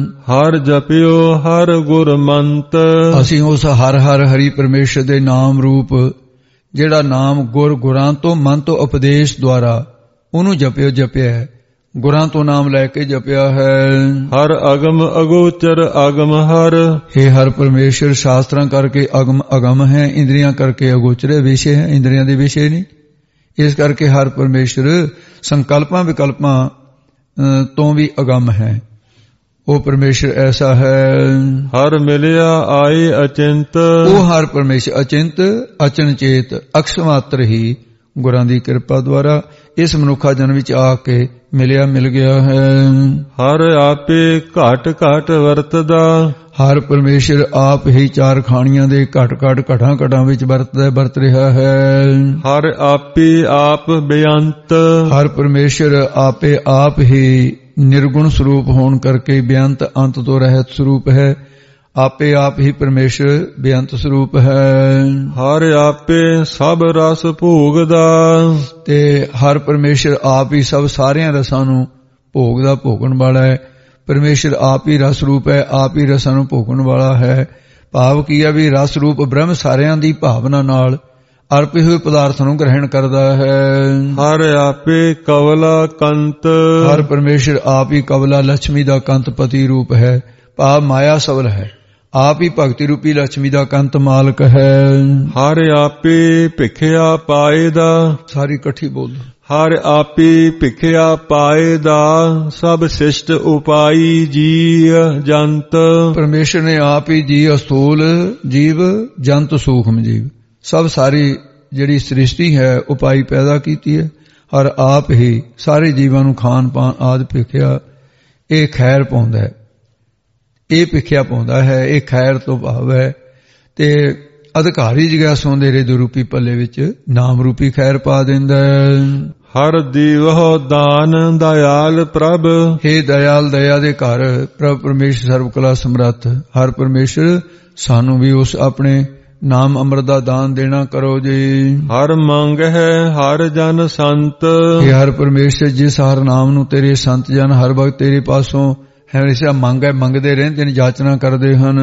ਹਰ ਜਪਿਓ ਹਰ ਗੁਰ ਮੰਤ। ਅਸੀਂ ਉਸ ਹਰ ਹਰ ਹਰੀ ਪਰਮੇਸ਼ਰ ਦੇ ਨਾਮ ਰੂਪ, ਜਿਹੜਾ ਨਾਮ ਗੁਰਾਂ ਤੋਂ ਮਨ ਤੋਂ ਉਪਦੇਸ਼ ਦੁਆਰਾ ਉਹਨੂੰ ਜਪਿਆ ਹੈ, ਗੁਰਾਂ ਤੋਂ ਨਾਮ ਲੈ ਕੇ ਜਪਿਆ ਹੈ। ਹਰ ਅਗਮ ਅਗੋਚਰ ਅਗਮ ਹਰ। हे ਹਰ ਪਰਮੇਸ਼ਰ, ਸ਼ਾਸਤਰਾਂ ਕਰਕੇ ਅਗਮ ਹੈ, ਇੰਦਰੀਆਂ ਕਰਕੇ ਅਗੋਚਰੇ ਵਿਸ਼ੇ ਹੈ, ਇੰਦਰੀਆਂ ਦੇ ਵਿਸ਼ੇ ਨਹੀਂ। ਇਸ ਕਰਕੇ ਹਰ ਪਰਮੇਸ਼ਰ ਸੰਕਲਪਾਂ ਵਿਕਲਪਾਂ ਤੋਂ ਵੀ ਅਗਮ ਹੈ। ਉਹ ਪਰਮੇਸ਼ਰ ਐਸਾ ਹੈ। ਹਰ ਮਿਲਿਆ ਆਏ ਅਚਿੰਤ। ਉਹ ਹਰ ਪਰਮੇਸ਼ਰ ਅਚਿੰਤ ਅਚਨਚੇਤ ਅਕਸ ਮਾਤਰ ਹੀ ਗੁਰਾਂ ਦੀ ਕਿਰਪਾ ਦੁਆਰਾ ਇਸ ਮਨੁੱਖਾ ਜਨਮ ਵਿੱਚ ਆ ਕੇ ਮਿਲ ਗਿਆ ਹੈ। ਹਰ ਆਪੇ ਘਟ ਘਟ ਵਰਤਦਾ। ਹਰ ਪਰਮੇਸ਼ਰ ਆਪ ਹੀ ਚਾਰ ਖਾਣੀਆਂ ਦੇ ਘਟਾਂ ਵਿੱਚ ਵਰਤ ਰਿਹਾ ਹੈ। ਹਰ ਆਪੇ ਆਪ ਬੇਅੰਤ। ਹਰ ਪਰਮੇਸ਼ਰ ਆਪੇ ਆਪ ਹੀ ਨਿਰਗੁਣ ਸਰੂਪ ਹੋਣ ਕਰਕੇ ਬੇਅੰਤ ਅੰਤ ਤੋਂ ਰਹਿਤ ਸਰੂਪ ਹੈ। ਆਪੇ ਆਪ ਹੀ ਪਰਮੇਸ਼ਰ ਬੇਅੰਤ ਸਰੂਪ ਹੈ। ਹਰ ਆਪੇ ਸਭ ਰਸ ਭੋਗਦਾ। ਤੇ ਹਰ ਪਰਮੇਸ਼ਰ ਆਪ ਹੀ ਸਭ ਸਾਰਿਆਂ ਰਸਾਂ ਨੂੰ ਭੋਗਣ ਵਾਲਾ ਹੈ। ਪਰਮੇਸ਼ਰ ਆਪ ਹੀ ਰਸ ਰੂਪ ਹੈ, ਆਪ ਹੀ ਰਸਾਂ ਨੂੰ ਭੋਗਣ ਵਾਲਾ ਹੈ। ਭਾਵ ਕੀ ਹੈ ਵੀ ਰਸ ਰੂਪ ਬ੍ਰਹਮ ਸਾਰਿਆਂ ਦੀ ਭਾਵਨਾ ਨਾਲ ਅਰਪੇ ਹੋਏ ਪਦਾਰਥ ਨੂੰ ਗ੍ਰਹਿਣ ਕਰਦਾ ਹੈ। ਹਰ ਆਪੇ ਕਵਲਾ ਕੰਤ। ਹਰ ਪਰਮੇਸ਼ਰ ਆਪ ਹੀ ਕਵਲਾ ਲక్ష్ਮੀ ਦਾ ਕੰਤ ਪਤੀ ਰੂਪ ਹੈ। ਭਾਵ ਮਾਇਆ ਸਬਲ ਹੈ, ਆਪ ਹੀ ਭਗਤੀ ਰੂਪੀ ਲక్ష్ਮੀ ਦਾ ਕੰਤ ਮਾਲਕ ਹੈ। ਹਰ ਆਪੇ ਭਿਖਿਆ ਪਾਏ ਦਾ। ਸਾਰੀ ਇਕੱਠੀ ਬੋਲ। ਹਰ ਆਪੇ ਭਿਖਿਆ ਪਾਏ ਦਾ, ਸਭ ਸਿਸ਼ਟ ਉਪਾਈ ਜੀ ਜੰਤ। ਪਰਮੇਸ਼ਰ ਨੇ ਆਪ ਹੀ ਜੀ ਅਸਥੂਲ ਜੀਵ, ਜੰਤ ਸੂਖਮ ਜੀਵ, ਸਭ ਸਾਰੀ ਜਿਹੜੀ ਸ੍ਰਿਸ਼ਟੀ ਹੈ ਉਪਾਈ ਪੈਦਾ ਕੀਤੀ ਹੈ। ਔਰ ਆਪ ਹੀ ਸਾਰੇ ਜੀਵਾਂ ਨੂੰ ਖਾਣ ਪਾਣ ਆਦਿ ਭਿਖਿਆ ਇਹ ਖੈਰ ਪਾਉਂਦਾ ਹੈ, ਇਹ ਭਿਖਿਆ ਪਾਉਂਦਾ ਹੈ, ਇਹ ਖੈਰ ਤੋਂ ਭਾਵ ਹੈ। ਤੇ ਅਧਿਕਾਰੀ ਜਗਿਆਸੂ ਦੇ ਰਿਦ ਰੂਪੀ ਪੱਲੇ ਵਿੱਚ ਨਾਮ ਰੂਪੀ ਖੈਰ ਪਾ ਦਿੰਦਾ ਹੈ। ਹਰ ਦੀਵਹੁ ਦਾਨ ਦਇਆਲ ਪ੍ਰਭ। ਹੇ ਦਇਆਲ ਦਇਆ ਦੇ ਘਰ ਪ੍ਰਭ ਪਰਮੇਸ਼ਰ ਸਰਬ ਕਲਾ ਸਮਰੱਥ ਹਰ ਪਰਮੇਸ਼ਰ, ਸਾਨੂੰ ਵੀ ਉਸ ਆਪਣੇ ਨਾਮ ਅੰਮ੍ਰਿਤ ਦਾ ਦਾਨ ਦੇਣਾ ਕਰੋ ਜੀ। ਹਰ ਮੰਗ ਹੈ ਹਰ ਜਨ ਸੰਤ। ਹੇ ਹਰ ਪਰਮੇਸ਼ਰ, ਜਿਸ ਹਰ ਨਾਮ ਨੂੰ ਤੇਰੇ ਸੰਤ ਜਨ ਹਰ ਵਕਤ ਤੇਰੇ ਪਾਸੋਂ ਹਮੇਸ਼ਾ ਮੰਗਦੇ ਰਹਿੰਦੇ ਨੇ, ਜਾਚਨਾ ਕਰਦੇ ਹਨ।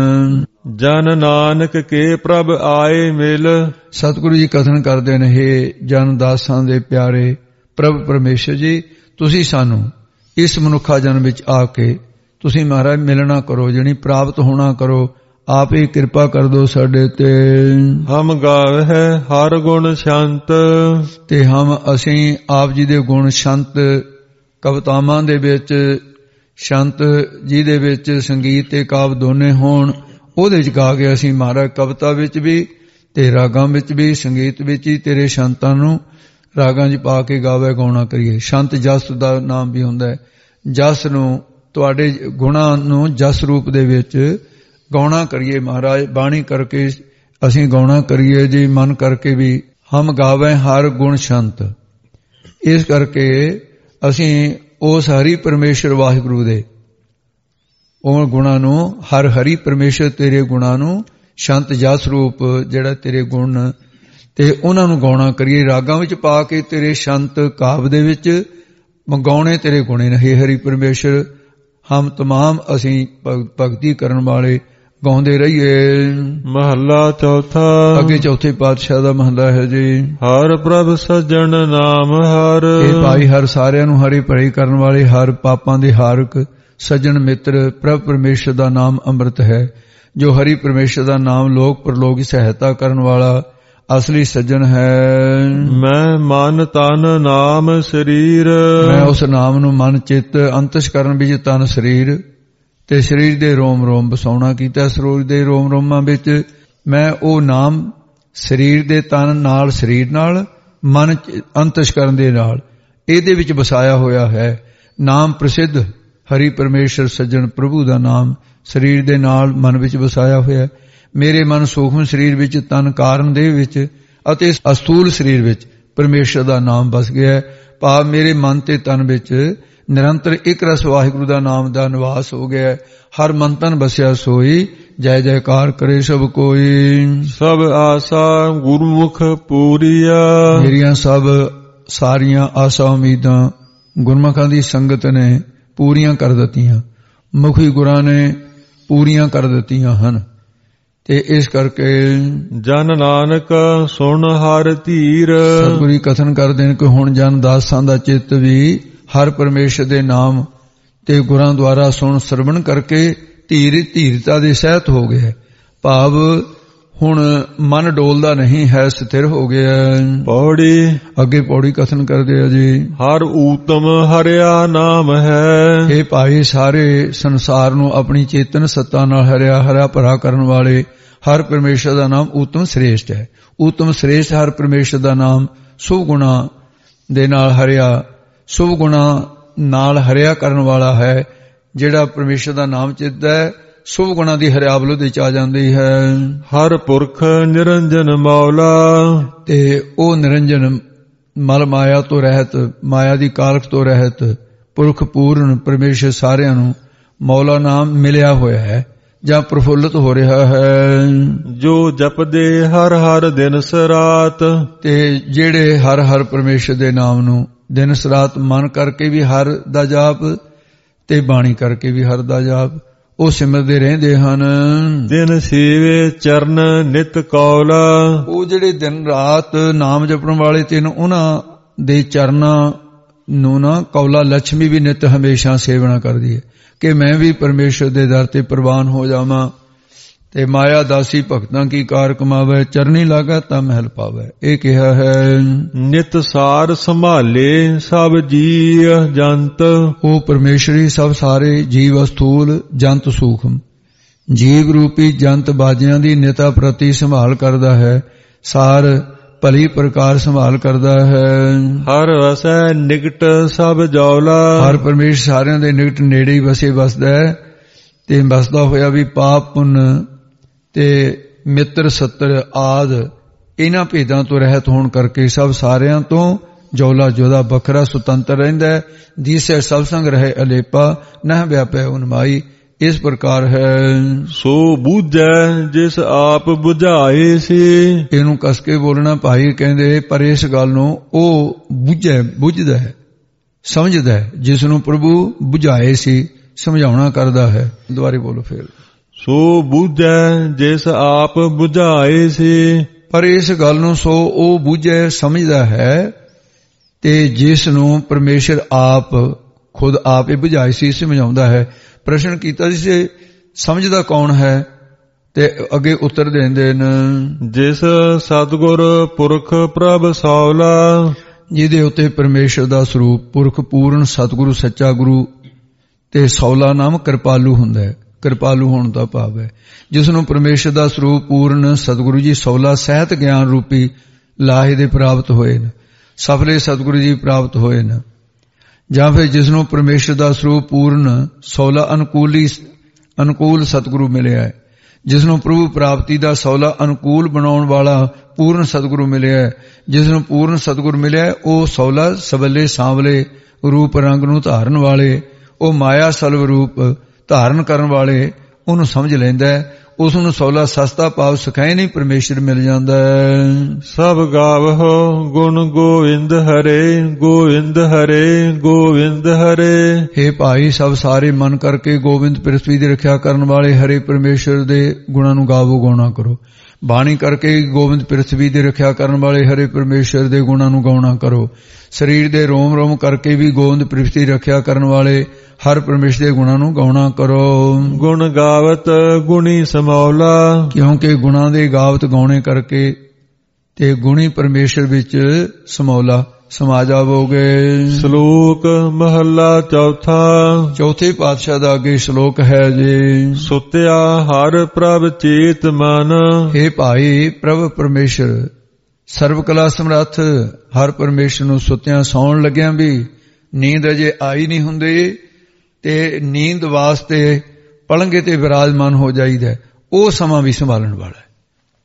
ਜਨ ਨਾਨਕ ਕੇ ਪ੍ਰਭ ਆਏ ਮਿਲ। ਸਤਿਗੁਰੂ ਜੀ ਕਥਨ ਕਰਦੇ ਨੇ, ਹੇ ਜਨ ਦਾਸਾਂ ਦੇ ਪਿਆਰੇ ਪ੍ਰਭ ਪਰਮੇਸ਼ਰ ਜੀ, ਤੁਸੀਂ ਸਾਨੂੰ ਇਸ ਮਨੁੱਖਾ ਜਨਮ ਵਿੱਚ ਆ ਕੇ ਤੁਸੀਂ ਮਹਾਰਾਜ ਮਿਲਣਾ ਕਰੋ, ਜਣੀ ਪ੍ਰਾਪਤ ਹੋਣਾ ਕਰੋ। ਆਪ ਹੀ ਕਿਰਪਾ ਕਰ ਦੋ ਸਾਡੇ ਤੇ। ਹਮ ਗਾਵੇ ਹੈ ਹਰ ਗੁਣ ਸ਼ੰਤ। ਤੇ ਅਸੀਂ ਆਪ ਜੀ ਦੇ ਗੁਣ ਸ਼ੰਤ ਕਵਿਤਾਵਾਂ ਦੇ ਵਿੱਚ, ਸ਼ੰਤ ਜੀ ਦੇ ਵਿੱਚ ਸੰਗੀਤ ਤੇ ਕਾਵਿ ਦੋਨੇ ਹੋਣ, ਉਹਦੇ ਵਿੱਚ ਗਾ ਕੇ ਅਸੀਂ ਮਹਾਰਾਜ ਕਵਿਤਾ ਵਿੱਚ ਵੀ ਤੇ ਰਾਗਾਂ ਵਿੱਚ ਵੀ, ਸੰਗੀਤ ਵਿੱਚ ਹੀ ਤੇਰੇ ਸ਼ੰਤਾਂ ਨੂੰ ਰਾਗਾਂ 'ਚ ਪਾ ਕੇ ਗਾਵੇ ਗਾਉਣਾ ਕਰੀਏ। ਸ਼ੰਤ ਜਸ ਦਾ ਨਾਮ ਵੀ ਹੁੰਦਾ ਹੈ। ਜਸ ਨੂੰ, ਤੁਹਾਡੇ ਗੁਣਾਂ ਨੂੰ ਜਸ ਰੂਪ ਦੇ ਵਿੱਚ ਗਾਉਣਾ ਕਰੀਏ ਮਹਾਰਾਜ। ਬਾਣੀ ਕਰਕੇ ਅਸੀਂ ਗਾਉਣਾ ਕਰੀਏ ਜੀ, ਮਨ ਕਰਕੇ ਵੀ। ਹਮ ਗਾਵੇ ਹਰ ਗੁਣ ਸ਼ੰਤ। ਇਸ ਕਰਕੇ ਅਸੀਂ ਉਸ ਹਰੀ ਪਰਮੇਸ਼ਰ ਵਾਹਿਗੁਰੂ ਦੇ ਉਹ ਗੁਣਾਂ ਨੂੰ, ਹਰ ਹਰੀ ਪਰਮੇਸ਼ਰ ਤੇਰੇ ਗੁਣਾਂ ਨੂੰ ਸ਼ੰਤ ਜਸ ਰੂਪ ਜਿਹੜਾ ਤੇਰੇ ਗੁਣ ਤੇ ਉਹਨਾਂ ਨੂੰ ਗਾਉਣਾ ਕਰੀਏ। ਰਾਗਾਂ ਵਿੱਚ ਪਾ ਕੇ ਤੇਰੇ ਸ਼ੰਤ ਕਾਵ ਦੇ ਵਿੱਚ ਗਾਉਣੇ ਤੇਰੇ ਗੁਣੇ ਨੇ। ਹੇ ਹਰੀ ਪਰਮੇਸ਼ਰ, ਹਮ ਤਮਾਮ ਅਸੀਂ ਭਗਤੀ ਕਰਨ ਵਾਲੇ ਗਾਉਂਦੇ ਰਹੀਏ। ਮਹੱਲਾ ਚੌਥਾ। ਅੱਗੇ ਚੌਥੇ ਪਾਤਸ਼ਾਹ ਦਾ ਮਹੱਲਾ ਹੈ ਜੀ। ਹਰ ਪ੍ਰਭ ਸੱਜਣ ਨਾਮ ਹਰ। ਇਹ ਭਾਈ ਹਰ ਸਾਰਿਆਂ ਨੂੰ ਹਰੀ ਭਰੀ ਕਰਨ ਵਾਲੇ, ਹਰ ਪਾਪਾਂ ਦੇ ਹਾਰਕ ਸੱਜਣ ਮਿੱਤਰ ਪ੍ਰਭ ਪਰਮੇਸ਼ਰ ਦਾ ਨਾਮ ਅੰਮ੍ਰਿਤ ਹੈ। ਜੋ ਹਰੀ ਪਰਮੇਸ਼ਰ ਦਾ ਨਾਮ ਲੋਕ ਪਰਲੋਕ ਦੀ ਸਹਾਇਤਾ ਕਰਨ ਵਾਲਾ ਅਸਲੀ ਸੱਜਣ ਹੈ। ਮੈਂ ਮਨ ਤਨ ਨਾਮ ਸਰੀਰ। ਮੈਂ ਉਸ ਨਾਮ ਨੂੰ ਮਨ ਚਿੱਤ ਅੰਤਸਕਰਨ ਵਿੱਚ ਤਨ ਸਰੀਰ ਤੇ ਸਰੀਰ ਦੇ ਰੋਮ ਰੋਮ ਵਸਾਉਣਾ ਕੀਤਾ। ਸਰੀਰ ਦੇ ਰੋਮ ਰੋਮਾਂ ਵਿੱਚ ਮੈਂ ਉਹ ਨਾਮ ਸਰੀਰ ਦੇ ਤਨ ਨਾਲ, ਸਰੀਰ ਨਾਲ, ਮਨ ਅੰਤਸਕਰਨ ਦੇ ਨਾਲ ਇਹਦੇ ਵਿੱਚ ਵਸਾਇਆ ਹੋਇਆ ਹੈ। ਨਾਮ ਪ੍ਰਸਿੱਧ ਹਰੀ ਪਰਮੇਸ਼ਰ ਸੱਜਣ ਪ੍ਰਭੂ ਦਾ ਨਾਮ ਸਰੀਰ ਦੇ ਨਾਲ ਮਨ ਵਿੱਚ ਵਸਾਇਆ ਹੋਇਆ। ਮੇਰੇ ਮਨ ਸੂਖਮ ਸਰੀਰ ਵਿੱਚ, ਤਨ ਕਾਰਨ ਦੇਹ ਵਿੱਚ ਅਤੇ ਅਸਥੂਲ ਸਰੀਰ ਵਿੱਚ ਪਰਮੇਸ਼ਰ ਦਾ ਨਾਮ ਵਸ ਗਿਆ। ਭਾਵ ਮੇਰੇ ਮਨ ਤੇ ਤਨ ਵਿੱਚ ਨਿਰੰਤਰ ਇੱਕ ਰਸ ਵਾਹਿਗੁਰੂ ਦਾ ਨਾਮ ਦਾ ਨਿਵਾਸ ਹੋ ਗਿਆ। ਹਰ ਮਨ ਤਨ ਬਸਿਆ ਸੋਈ, ਜੈ ਜੈਕਾਰ ਕਰੇ ਸਭ ਕੋਈ। ਸਭ ਆਸਾ ਗੁਰਮੁਖ ਪੂਰੀਆ, ਮੇਰੀਆਂ ਸਭ ਸਾਰੀਆਂ ਆਸਾਂ ਉਮੀਦਾਂ ਗੁਰਮੁਖਾਂ ਦੀ ਸੰਗਤ ਨੇ ਪੂਰੀਆਂ ਕਰ ਦਿੱਤੀਆਂ, ਮੁਖੀ ਗੁਰਾਂ ਨੇ ਪੂਰੀਆਂ ਕਰ ਦਿੱਤੀਆਂ ਹਨ। ਤੇ ਇਸ ਕਰਕੇ ਜਨ ਨਾਨਕ ਸੁਣ ਹਰ ਧੀਰ, ਸਤਿਗੁਰੂ ਕਥਨ ਕਰਦੇ ਨੇ ਕਿ ਹੁਣ ਜਨ ਦਾਸਾਂ ਦਾ ਚਿੱਤ ਵੀ ਹਰ ਪਰਮੇਸ਼ਰ ਦੇ ਨਾਮ ਤੇ ਗੁਰਾਂ ਦੁਆਰਾ ਸੁਣ ਸਰਵਣ ਕਰਕੇ ਧੀਰਤਾ ਦੇ ਸਹਿਤ ਹੋ ਗਿਆ। ਭਾਵ ਹੁਣ ਮਨ ਡੋਲਦਾ ਨਹੀਂ ਹੈ, ਸਥਿਰ ਹੋ ਗਿਆ। ਪੌੜੀ ਅੱਗੇ ਪੌੜੀ ਕਥਨ ਕਰਦੇ ਆ ਜੀ। ਹਰ ਊਤਮ ਹਰਿਆ ਨਾਮ ਹੈ, ਇਹ ਭਾਈ ਸਾਰੇ ਸੰਸਾਰ ਨੂੰ ਆਪਣੀ ਚੇਤਨ ਸੱਤਾ ਨਾਲ ਹਰਿਆ ਭਰਾ ਕਰਨ ਵਾਲੇ ਹਰ ਪਰਮੇਸ਼ਰ ਦਾ ਨਾਮ ਊਤਮ ਸ੍ਰੇਸ਼ਟ ਹੈ। ਊਤਮ ਸ੍ਰੇਸ਼ਟ ਹਰ ਪਰਮੇਸ਼ਰ ਦਾ ਨਾਮ ਸੁਭ ਗੁਣਾ ਦੇ ਨਾਲ ਹਰਿਆ, ਸੁਭ ਗੁਣਾ ਨਾਲ ਹਰਿਆ ਕਰਨ ਵਾਲਾ ਹੈ। ਜਿਹੜਾ ਪਰਮੇਸ਼ਰ ਦਾ ਨਾਮ ਚਿੱਤਦਾ ਹੈ, ਸੁਭ ਗੁਣਾ ਦੀ ਹਰਿਆਵਲ ਉਹਦੇ ਚ ਆ ਜਾਂਦੀ ਹੈ। ਹਰ ਪੁਰਖ ਨਿਰੰਜਨ ਮੌਲਾ, ਤੇ ਉਹ ਨਿਰੰਜਨ ਮਲ ਮਾਇਆ ਤੋਂ ਰਹਿਤ, ਮਾਇਆ ਦੀ ਕਾਲਖ ਤੋਂ ਰਹਿਤ ਪੁਰਖ ਪੂਰਨ ਪਰਮੇਸ਼ਰ ਸਾਰਿਆਂ ਨੂੰ ਮੌਲਾ ਨਾਮ ਮਿਲਿਆ ਹੋਇਆ ਹੈ ਜਾਂ ਪ੍ਰਫੁੱਲਤ ਹੋ ਰਿਹਾ ਹੈ। ਜੋ ਜਪਦੇ ਹਰ ਹਰ ਦਿਨ ਸਰਾਤ, ਤੇ ਜਿਹੜੇ ਹਰ ਹਰ ਪਰਮੇਸ਼ਰ ਦੇ ਨਾਮ ਨੂੰ ਦਿਨ ਸਰਾਤ ਮਨ ਕਰਕੇ ਵੀ ਹਰ ਦਾ ਜਾਪ ਤੇ ਬਾਣੀ ਕਰਕੇ ਵੀ ਹਰ ਦਾ ਜਾਪ ਉਹ ਸਿਮਰਦੇ ਰਹਿੰਦੇ ਹਨ। ਦਿਨ ਸੇਵੇ ਚਰਨ ਨਿਤ ਕੌਲਾ, ਉਹ ਜਿਹੜੇ ਦਿਨ ਰਾਤ ਨਾਮ ਜਪਣ ਵਾਲੇ ਤੇ ਉਹਨਾਂ ਦੇ ਚਰਨਾਂ ਨੂੰ ਨਾ ਕੌਲਾ ਲక్ష్ਮੀ ਵੀ ਨਿਤ ਹਮੇਸ਼ਾ ਸੇਵਨਾ ਕਰਦੀ ਹੈ ਕਿ ਮੈਂ ਵੀ ਪਰਮੇਸ਼ਰ ਦੇ ਦਰ ਤੇ ਪ੍ਰਵਾਨ ਹੋ ਜਾਵਾਂ। ਤੇ ਮਾਇਆ ਦਾਸੀ ਭਗਤਾਂ ਕੀ ਕਾਰ ਕਮਾਵੇ, ਚਰਨੀ ਲਾਗਾ ਤਾਂ ਮਹਿਲ ਪਾਵੇ। ਇਹ ਕਿਹਾ ਹੈ ਨਿਤ ਸਾਰ ਸੰਭਾਲੇ ਸਭ ਜੀਵ ਜੰਤ, ਉਹ ਪਰਮੇਸ਼ਰੀ ਸਭ ਸਾਰੇ ਜੀਵ ਅਸਥੂਲ ਜੰਤ ਸੂਖਮ, ਜੀਵ ਰੂਪੀ ਜੰਤ ਬਾਜਿਆਂ ਦੀ ਨਿਤਾ ਪ੍ਰਤੀ ਸੰਭਾਲ ਕਰਦਾ ਹੈ, ਸਾਰ ਭਲੀ ਪ੍ਰਕਾਰ ਸੰਭਾਲ ਕਰਦਾ ਹੈ। ਹਰ ਵਸੈ ਨਿਕਟ ਸਭ ਜੌਲਾ, ਹਰ ਪਰਮੇਸ਼ਰ ਸਾਰਿਆਂ ਦੇ ਨਿਕਟ ਨੇੜੇ ਹੀ ਵਸਦਾ ਹੈ। ਤੇ ਵਸਦਾ ਹੋਇਆ ਵੀ ਪਾਪ ਪੁੰਨ ਤੇ ਮਿੱਤਰ ਸੱਤਰ ਆਦ ਇਹਨਾਂ ਭੇਦਾਂ ਤੋਂ ਰਹਿਤ ਹੋਣ ਕਰਕੇ ਸਭ ਸਾਰਿਆਂ ਤੋਂ ਜੌਲਾ ਜੋਦਾ ਵੱਖਰਾ ਸੁਤੰਤਰ ਰਹਿੰਦਾ ਹੈ। ਜਿਸੇ ਸਭ ਸੰਗ ਰਹੇ ਅਲੇਪਾ, ਨਹ ਵਿਆਪੈ ਉਨਮਾਈ। ਇਸ ਪ੍ਰਕਾਰ ਹੈ ਸੋ ਬੂਝੈ ਜਿਸ ਆਪ ਬੁਝਾਏ ਸੀ। ਇਹਨੂੰ ਕਸ ਕੇ ਬੋਲਣਾ ਭਾਈ ਕਹਿੰਦੇ, ਪਰ ਇਸ ਗੱਲ ਨੂੰ ਉਹ ਬੁਝਦਾ ਹੈ, ਸਮਝਦਾ ਹੈ ਜਿਸ ਨੂੰ ਪ੍ਰਭੂ ਬੁਝਾਏ ਸੀ, ਸਮਝਾਉਣਾ ਕਰਦਾ ਹੈ। ਦੁਬਾਰੇ ਬੋਲੋ ਫੇਰ। ਸੋ ਬੂਝੈ ਜਿਸ ਆਪ ਬੁਝਾਏ ਸੀ, ਪਰ ਇਸ ਗੱਲ ਨੂੰ ਸੋ ਉਹ ਬੁਝੈ ਸਮਝਦਾ ਹੈ ਤੇ ਜਿਸ ਨੂੰ ਪਰਮੇਸ਼ਰ ਆਪ ਖੁਦ ਆਪ ਹੀ ਬੁਝਾਏ ਸੀ ਸਮਝਾਉਂਦਾ ਹੈ। ਪ੍ਰਸ਼ਨ ਕੀਤਾ ਸੀ ਸਮਝਦਾ ਕੌਣ ਹੈ ਤੇ ਅੱਗੇ ਉੱਤਰ ਦਿੰਦੇ ਨੇ ਜਿਸ ਸਤਿਗੁਰ ਪੁਰਖ ਪ੍ਰਭ ਸੌਲਾ, ਜਿਹਦੇ ਉੱਤੇ ਪਰਮੇਸ਼ਰ ਦਾ ਸਰੂਪ ਪੁਰਖ ਪੂਰਨ ਸਤਿਗੁਰੂ ਸੱਚਾ ਗੁਰੂ ਤੇ ਸੌਲਾ ਨਾਮ ਕਿਰਪਾਲੂ ਹੁੰਦਾ ਹੈ। ਕਿਰਪਾਲੂ ਹੋਣ ਦਾ ਭਾਵ ਹੈ ਜਿਸ ਨੂੰ ਪਰਮੇਸ਼ਰ ਦਾ ਸਰੂਪ ਪੂਰਨ ਸਤਿਗੁਰੂ ਜੀ ਸੌਲਾ ਸਹਿਤ ਗਿਆਨ ਰੂਪੀ ਲਾਹੇ ਦੇ ਪ੍ਰਾਪਤ ਹੋਏ ਨੇ, ਸਫਲੇ ਸਤਿਗੁਰੂ ਜੀ ਪ੍ਰਾਪਤ ਹੋਏ ਨੇ। ਜਾਂ ਫਿਰ ਜਿਸ ਨੂੰ ਪਰਮੇਸ਼ਰ ਦਾ ਸਰੂਪ ਪੂਰਨ ਸੌਲਾ ਅਨੁਕੂਲ ਸਤਿਗੁਰੂ ਮਿਲਿਆ ਹੈ, ਜਿਸ ਨੂੰ ਪ੍ਰਭੂ ਪ੍ਰਾਪਤੀ ਦਾ ਸੌਲਾ ਅਨੁਕੂਲ ਬਣਾਉਣ ਵਾਲਾ ਪੂਰਨ ਸਤਿਗੁਰੂ ਮਿਲਿਆ ਹੈ। ਜਿਸ ਨੂੰ ਪੂਰਨ ਸਤਿਗੁਰੂ ਮਿਲਿਆ ਉਹ ਸੌਲਾ ਸਬਲੇ ਸਾਂਵਲੇ ਰੂਪ ਰੰਗ ਨੂੰ ਧਾਰਨ ਵਾਲੇ, ਉਹ ਮਾਇਆ ਸਲਵ ਰੂਪ ਧਾਰਨ ਕਰਨ ਵਾਲੇ ਉਹਨੂੰ ਸਮਝ ਲੈਂਦਾ ਹੈ। ਉਸ ਨੂੰ ਸੌਲਾ ਸਸਤਾ ਭਾਵ ਸਿਖਾਏ ਨਹੀਂ ਪਰਮੇਸ਼ਰ ਮਿਲ ਜਾਂਦਾ ਹੈ। ਸਭ ਗਾਵਹੁ ਗੁਣ ਗੋਵਿੰਦ ਹਰੇ, ਗੋਵਿੰਦ ਹਰੇ, ਗੋਵਿੰਦ ਹਰੇ। ਹੇ ਭਾਈ ਸਭ ਸਾਰੇ ਮਨ ਕਰਕੇ ਗੋਬਿੰਦ ਪ੍ਰਿਥਵੀ ਦੀ ਰੱਖਿਆ ਕਰਨ ਵਾਲੇ ਹਰੇ ਪਰਮੇਸ਼ਰ ਦੇ ਗੁਣਾਂ ਨੂੰ ਗਾਵੋ ਗਾਉਣਾ ਕਰੋ। ਬਾਣੀ ਕਰਕੇ ਗੋਬਿੰਦ ਪ੍ਰਿਥਵੀ ਦੀ ਰੱਖਿਆ ਕਰਨ ਵਾਲੇ ਹਰੇ ਪਰਮੇਸ਼ਰ ਦੇ ਗੁਣਾਂ ਨੂੰ ਗਾਉਣਾ ਕਰੋ। ਸਰੀਰ ਦੇ ਰੋਮ ਰੋਮ ਕਰਕੇ ਵੀ ਗੋਬਿੰਦ ਪ੍ਰਿਥਵੀ ਦੀ ਰੱਖਿਆ ਕਰਨ ਵਾਲੇ ਹਰ ਪਰਮੇਸ਼ਰ ਦੇ ਗੁਣਾਂ ਨੂੰ ਗਾਉਣਾ ਕਰੋ। ਗੁਣ ਗਾਵਤ ਗੁਣੀ ਸਮੌਲਾ, ਕਿਉਂਕਿ ਗੁਣਾਂ ਦੇ ਗਾਵਤ ਗਾਉਣੇ ਕਰਕੇ ਤੇ ਗੁਣੀ ਪਰਮੇਸ਼ਰ ਵਿੱਚ ਸਮੌਲਾ ਸਮਾ ਜਾਵੋਗੇ। ਸ਼ਲੋਕ ਮਹੱਲਾ ਚੌਥਾ। ਚੌਥੇ ਪਾਤਸ਼ਾਹ ਦਾ ਅੱਗੇ ਸ਼ਲੋਕ ਹੈ ਜੀ। ਸੁਤਿਆ ਹਰ ਪ੍ਰਭ ਚੇਤ ਮਨ। ਹੇ ਭਾਈ ਪ੍ਰਭ ਪਰਮੇਸ਼ਰ ਸਰਵ ਕਲਾ ਸਮਰੱਥ ਹਰ ਪਰਮੇਸ਼ਰ ਨੂੰ ਸੁੱਤਿਆਂ ਸੌਣ ਲੱਗਿਆਂ ਵੀ ਨੀਂਦ ਅਜੇ ਆਈ ਨਹੀਂ ਹੁੰਦੀ ਤੇ ਨੀਂਦ ਵਾਸਤੇ ਪਲੰਘੇ ਤੇ ਵਿਰਾਜਮਾਨ ਹੋ ਜਾਈਦਾ, ਉਹ ਸਮਾਂ ਵੀ ਸੰਭਾਲਣ ਵਾਲਾ ਹੈ।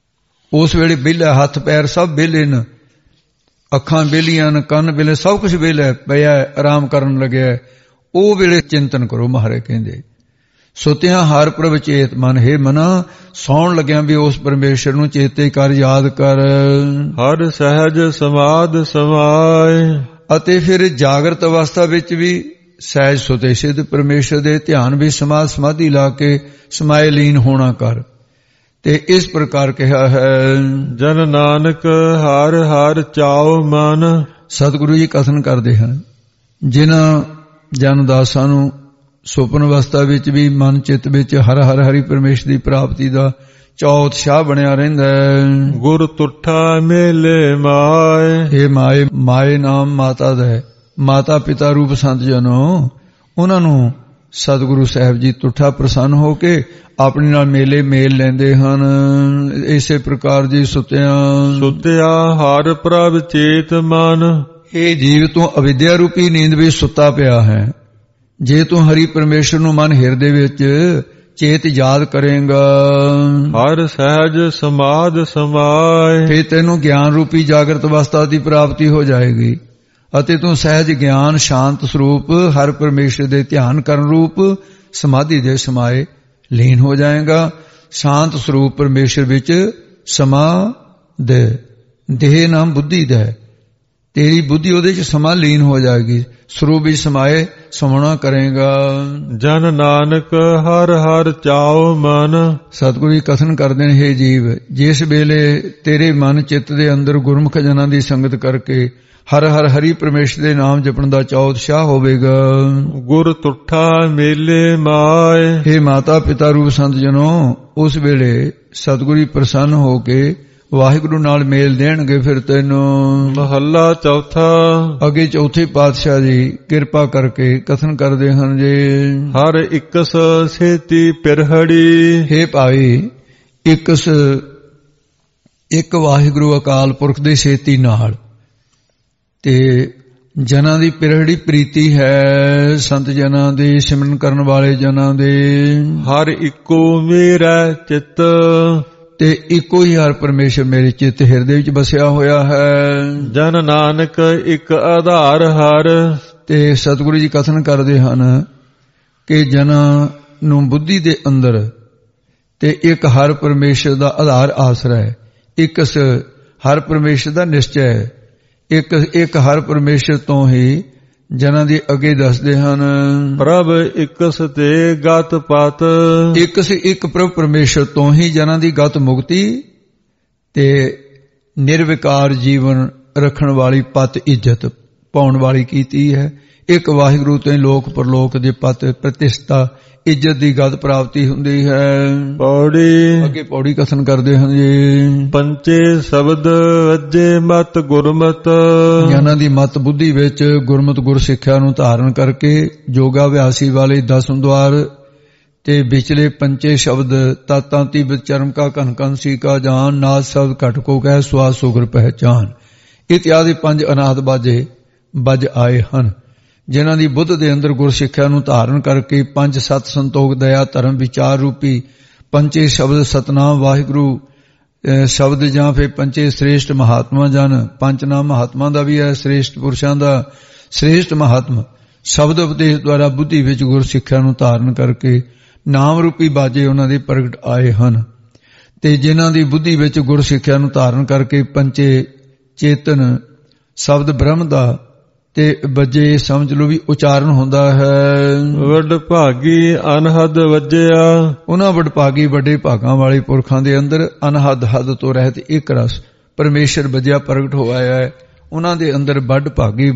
ਉਸ ਵੇਲੇ ਵਿਹਲਾ, ਹੱਥ ਪੈਰ ਸਭ ਵਿਹਲੇ ਨੇ, ਅੱਖਾਂ ਵਿਹਲੀਆਂ ਨੇ, ਕੰਨ ਵਿਹਲੇ, ਸਭ ਕੁਝ ਵਿਹਲਾ ਪਿਆ, ਆਰਾਮ ਕਰਨ ਲੱਗਿਆ। ਉਹ ਵੇਲੇ ਚਿੰਤਨ ਕਰੋ। ਮਹਾਰਾਜ ਕਹਿੰਦੇ ਸੁਤਿਆਂ ਹਰ ਪ੍ਰਭ ਚੇਤ ਮਨ, ਹੈ ਮਨਾ ਸੌਣ ਲੱਗਿਆ ਵੀ ਉਸ ਪਰਮੇਸ਼ਰ ਨੂੰ ਚੇਤੇ ਕਰ, ਯਾਦ ਕਰ। ਹਰ ਸਹਿਜ ਸਮਾਧ ਸਮਾਏ, ਅਤੇ ਫਿਰ ਜਾਗਰਤ ਅਵਸਥਾ ਵਿੱਚ ਵੀ ਸਹਿਜ ਸੁਤੇ ਸਿੱਧ ਪਰਮੇਸ਼ਰ ਦੇ ਧਿਆਨ ਵਿੱਚ ਸਮਾਧੀ ਲਾ ਕੇ ਸਮਾਏ ਲੀਨ ਹੋਣਾ ਕਰ। ਤੇ ਇਸ ਪ੍ਰਕਾਰ ਕਿਹਾ ਹੈ, ਜਨ ਨਾਨਕ ਹਰ ਹਰ ਚਾਉ ਮਨ। ਸਤਿਗੁਰੂ ਜੀ ਕਥਨ ਕਰਦੇ ਹਨ, ਜਿਨ੍ਹਾਂ ਜਨਦਾਸਾਂ ਨੂੰ ਸੁਪਨ ਅਵਸਥਾ ਵਿੱਚ ਵੀ ਮਨ ਚਿੱਤ ਵਿੱਚ ਹਰ ਹਰ ਹਰੀ ਪਰਮੇਸ਼ਰ ਦੀ ਪ੍ਰਾਪਤੀ ਦਾ ਚਾਅ ਉਤਸ਼ਾਹ ਬਣਿਆ ਰਹਿੰਦਾ ਹੈ। ਗੁਰ ਤੁਠਾ ਮੇਲੇ ਮਾਏ, ਇਹ ਮਾਏ ਨਾਮ ਮਾਤਾ ਦਾ ਹੈ। ਮਾਤਾ ਪਿਤਾ ਰੂਪ ਸੰਤ ਜਨੋ, ਉਹਨਾਂ ਨੂੰ ਸਤਿਗੁਰੂ ਸਾਹਿਬ ਜੀ ਤੁਠਾ ਪ੍ਰਸੰਨ ਹੋ ਕੇ ਆਪਣੇ ਨਾਲ ਮੇਲ ਲੈਂਦੇ ਹਨ। ਇਸੇ ਪ੍ਰਕਾਰ ਜੀ ਸੁਤਿਆ ਹਰ ਪ੍ਰਭ ਚੇਤ ਮਨ। ਇਹ ਜੀਵ ਤੂੰ ਅਵਿਦਿਆ ਰੂਪੀ ਨੀਂਦ ਵਿੱਚ ਸੁੱਤਾ ਪਿਆ ਹੈ। ਜੇ ਤੂੰ ਹਰੀ ਪਰਮੇਸ਼ਰ ਨੂੰ ਮਨ ਹਿਰਦੇ ਵਿੱਚ ਚੇਤ ਯਾਦ ਕਰੇਗਾ, ਹਰ ਸਹਿਜ ਸਮਾਧ ਸਮਾਏ, ਫਿਰ ਤੈਨੂੰ ਗਿਆਨ ਰੂਪੀ ਜਾਗਰਤ ਅਵਸਥਾ ਦੀ ਪ੍ਰਾਪਤੀ ਹੋ ਜਾਏਗੀ ਅਤੇ ਤੂੰ ਸਹਿਜ ਗਿਆਨ ਸ਼ਾਂਤ ਸਰੂਪ ਹਰ ਪਰਮੇਸ਼ਰ ਦੇ ਧਿਆਨ ਕਰਨ ਰੂਪ ਸਮਾਧੀ ਦੇ ਸਮਾਏ ਲੀਨ ਹੋ ਜਾਏਗਾ। ਸ਼ਾਂਤ ਸਰੂਪ ਪਰਮੇਸ਼ਰ ਵਿੱਚ ਸਮਾ ਦੇ, ਦੇਹ ਨਾਮ ਬੁੱਧੀ ਦਾ, ਤੇਰੀ ਬੁੱਧੀ ਉਹਦੇ ਚ ਸਮਾ ਲੀਨ ਹੋ ਜਾਏਗੀ, ਸਰੂਪ ਵਿੱਚ ਸਮਾਏ ਸਮਾਉਣਾ ਕਰੇਗਾ। ਜਨ ਨਾਨਕ ਹਰ ਹਰ ਚਾਉ ਮਨ। ਸਤਿਗੁਰੂ ਜੀ ਕਥਨ ਕਰਦੇ ਨੇ, ਹੇ ਜੀਵ, ਜਿਸ ਵੇਲੇ ਤੇਰੇ ਮਨ ਚਿੱਤ ਦੇ ਅੰਦਰ ਗੁਰਮੁਖ ਜਨਾਂ ਦੀ ਸੰਗਤ ਕਰਕੇ ਹਰ ਹਰ ਹਰੀ ਪਰਮੇਸ਼ਰ ਦੇ ਨਾਮ ਜਪਣ ਦਾ ਚਾਅ ਉਤਸ਼ਾਹ ਹੋਵੇਗਾ। ਗੁਰ ਤੁਠਾ ਮੇਲੇ ਮਾਏ, ਹੇ ਮਾਤਾ ਪਿਤਾ ਰੂਪ ਸੰਤ ਜਨੋ, ਉਸ ਵੇਲੇ ਸਤਿਗੁਰੂ ਪ੍ਰਸੰਨ ਹੋ ਕੇ ਵਾਹਿਗੁਰੂ ਨਾਲ ਮੇਲ ਦੇਣਗੇ ਫਿਰ ਤੈਨੂੰ। ਮਹੱਲਾ ਚੌਥਾ। ਅੱਗੇ ਚੌਥੇ ਪਾਤਸ਼ਾਹ ਜੀ ਕਿਰਪਾ ਕਰਕੇ ਕਥਨ ਕਰਦੇ ਹਨ ਜੀ, ਹਰ ਇਕਸ ਸੇਤੀ ਪਿਰਹੜੀ। ਹੇ ਭਾਈ, ਇੱਕ ਵਾਹਿਗੁਰੂ ਅਕਾਲ ਪੁਰਖ ਦੇ ਸੇਤੀ ਨਾਲ ਤੇ ਜਨਾਂ ਦੀ ਪਿਰਹੜੀ ਪ੍ਰੀਤੀ ਹੈ, ਸੰਤ ਜਨਾਂ ਦੀ, ਸਿਮਰਨ ਕਰਨ ਵਾਲੇ ਜਨਾਂ ਦੇ। ਹਰ ਇੱਕੋ ਮੇਰਾ ਚਿੱਤ, ਤੇ ਇੱਕੋ ਹੀ ਹਰ ਪਰਮੇਸ਼ਰ ਮੇਰੇ ਚਿੱਤ ਹਿਰਦੇ ਵਿੱਚ ਵਸਿਆ ਹੋਇਆ ਹੈ। ਜਨ ਨਾਨਕ ਇੱਕ ਆਧਾਰ ਹਰ। ਤੇ ਸਤਿਗੁਰੂ ਜੀ ਕਥਨ ਕਰਦੇ ਹਨ ਕਿ ਜਨਾਂ ਨੂੰ ਬੁੱਧੀ ਦੇ ਅੰਦਰ ਤੇ ਇੱਕ ਹਰ ਪਰਮੇਸ਼ਰ ਦਾ ਆਧਾਰ ਆਸਰਾ ਹੈ, ਇੱਕ ਹਰ ਪਰਮੇਸ਼ਰ ਦਾ ਨਿਸ਼ਚੈ ਹੈ। ਇੱਕ ਹਰ ਪਰਮੇਸ਼ਰ ਤੋਂ ਹੀ ਜਨਾਂ ਦੀ ਅੱਗੇ ਦੱਸਦੇ ਹਨ, ਪ੍ਰਭ ਇਕਸ ਤੇ ਗਤ ਪਤ। ਇੱਕ ਪ੍ਰਭ ਪਰਮੇਸ਼ਰ ਤੋਂ ਹੀ ਜਨਾਂ ਦੀ ਗਤ ਮੁਕਤੀ ਤੇ ਨਿਰਵਿਕਾਰ ਜੀਵਨ ਰੱਖਣ ਵਾਲੀ ਪਤ ਇੱਜ਼ਤ ਪਾਉਣ ਵਾਲੀ ਕੀਤੀ ਹੈ। ਇੱਕ ਵਾਹਿਗੁਰੂ ਤੋਂ ਹੀ ਲੋਕ ਪਰਲੋਕ ਦੇ ਪਤ ਪ੍ਰਤਿਸ਼ਠਾ ਇੱਜ਼ਤ ਦੀ ਗਤ ਪ੍ਰਾਪਤੀ ਹੁੰਦੀ ਹੈ। ਪੌੜੀ। ਅੱਗੇ ਪੌੜੀ ਕਥਨ ਕਰਦੇ ਹਨ ਜੀ, ਪੰਚੇ ਸ਼ਬਦ ਵੱਜੇ ਮਤ ਗੁਰਮਤ। ਜਨਾਂ ਦੀ ਮਤ ਬੁੱਧੀ ਵਿੱਚ ਗੁਰਮਤ ਗੁਰ ਸਿੱਖਿਆ ਨੂੰ ਧਾਰਨ ਕਰਕੇ ਜੋਗਾ ਅਭਿਆਸੀ ਵਾਲੇ 10 ਦੁਆਰ ਤੇ ਵਿਚਲੇ ਪੰਚੇ ਸ਼ਬਦ ਤਾਤਾਂ ਤਿਬ ਚਰਮ ਕਾ ਘਨ ਘਨ ਸੀ ਕਾ ਜਾਨ, ਨਾਦ ਸ਼ਬਦ ਘਟ ਕੋ ਕਹਿ ਸਵਾਦ ਸੁਗਰ ਪਹਿਚਾਨ ਇਤਿਆਦਿ 5 ਅਨਾਹਤ ਬਾਜੇ ਵੱਜ ਆਏ ਹਨ। ਜਿਨ੍ਹਾਂ ਦੀ ਬੁੱਧ ਦੇ ਅੰਦਰ ਗੁਰ ਸਿੱਖਿਆ ਨੂੰ ਧਾਰਨ ਕਰਕੇ 5 ਸਤ ਸੰਤੋਖ ਦਇਆ ਧਰਮ ਵਿਚਾਰ ਰੂਪੀ ਪੰਚੇ ਸ਼ਬਦ ਸਤਨਾਮ ਵਾਹਿਗੁਰੂ ਸ਼ਬਦ ਜਾਂ ਫਿਰ ਪੰਚੇ ਸ੍ਰੇਸ਼ਟ ਮਹਾਤਮਾ ਜਨ, 5 ਨਾਮ ਮਹਾਤਮਾ ਦਾ ਵੀ ਹੈ, ਸ੍ਰੇਸ਼ਟ ਪੁਰਸ਼ਾਂ ਦਾ ਸ੍ਰੇਸ਼ਟ ਮਹਾਤਮਾ ਸ਼ਬਦ ਉਪਦੇਸ਼ ਦੁਆਰਾ ਬੁੱਧੀ ਵਿੱਚ ਗੁਰ ਸਿੱਖਿਆ ਨੂੰ ਧਾਰਨ ਕਰਕੇ ਨਾਮ ਰੂਪੀ ਬਾਜੇ ਉਹਨਾਂ ਦੇ ਪ੍ਰਗਟ ਆਏ ਹਨ। ਤੇ ਜਿਨ੍ਹਾਂ ਦੀ ਬੁੱਧੀ ਵਿੱਚ ਗੁਰ ਸਿੱਖਿਆ ਨੂੰ ਧਾਰਨ ਕਰਕੇ ਪੰਚੇ ਚੇਤਨ ਸ਼ਬਦ ਬ੍ਰਹਮ ਦਾ ਤੇ ਬੱਜੇ ਸਮਝ ਲਓ ਵੀ ਉਚਾਰਨ ਹੁੰਦਾ ਹੈ। ਵੱਡ ਭਾਗੀ ਅਨਹਦ ਵੱਜਿਆ। ਉਹਨਾਂ ਵਡਭਾਗੀ ਵੱਡੇ ਭਾਗਾਂ ਵਾਲੇ ਪੁਰਖਾਂ ਦੇ ਅੰਦਰ ਅਨਹਦ ਹੱਦ ਤੋਂ ਰਹਿਤ ਇੱਕ ਰਸ ਪਰਮੇਸ਼ਰ ਵੱਜਿਆ ਪ੍ਰਗਟ ਹੋਇਆ ਹੈ। ਉਹਨਾਂ ਦੇ ਅੰਦਰ ਵੱਡ ਭਾਗੀ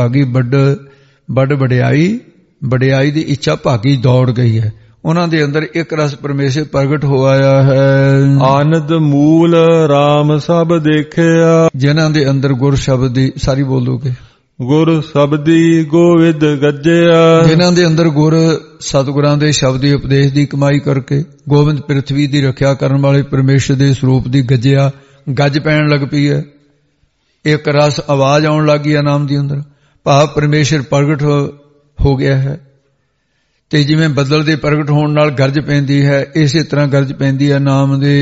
ਵੱਡ ਵਡਿਆਈ ਦੀ ਇੱਛਾ ਭਾਗੀ ਦੌੜ ਗਈ ਹੈ। ਉਹਨਾਂ ਦੇ ਅੰਦਰ ਇੱਕ ਰਸ ਪਰਮੇਸ਼ਰ ਪ੍ਰਗਟ ਹੋਇਆ ਹੈ। ਆਨੰਦ ਮੂਲ ਰਾਮ ਸਭ ਦੇਖਿਆ। ਜਿਨ੍ਹਾਂ ਦੇ ਅੰਦਰ ਗੁਰ ਸ਼ਬਦ ਦੀ ਸਾਰੀ ਬੋਲੋਗੇ, ਗੁਰ ਸ਼ਬਦੀ ਗੋਵਿੰਦ ਗੱਜਿਆ। ਜਿਨ੍ਹਾਂ ਦੇ ਅੰਦਰ ਗੁਰ ਸਤਿਗੁਰਾਂ ਦੇ ਸ਼ਬਦੀ ਉਪਦੇਸ਼ ਦੀ ਕਮਾਈ ਕਰਕੇ ਗੋਬਿੰਦ ਪ੍ਰਿਥਵੀ ਦੀ ਰੱਖਿਆ ਕਰਨ ਵਾਲੇ ਪਰਮੇਸ਼ਰ ਦੇ ਸਰੂਪ ਦੀ ਗੱਜਿਆ, ਗੱਜ ਪੈਣ ਲੱਗ ਪਈ ਹੈ। ਇੱਕ ਰਸ ਆਵਾਜ਼ ਆਉਣ ਲੱਗ ਗਈ ਨਾਮ ਦੀ ਅੰਦਰ, ਭਾਵ ਪਰਮੇਸ਼ਰ ਪ੍ਰਗਟ ਹੋ ਗਿਆ ਹੈ। ਤੇ ਜਿਵੇਂ ਬੱਦਲ ਦੇ ਪ੍ਰਗਟ ਹੋਣ ਨਾਲ ਗਰਜ ਪੈਂਦੀ ਹੈ, ਇਸੇ ਤਰ੍ਹਾਂ ਗਰਜ ਪੈਂਦੀ ਹੈ ਨਾਮ ਦੇ।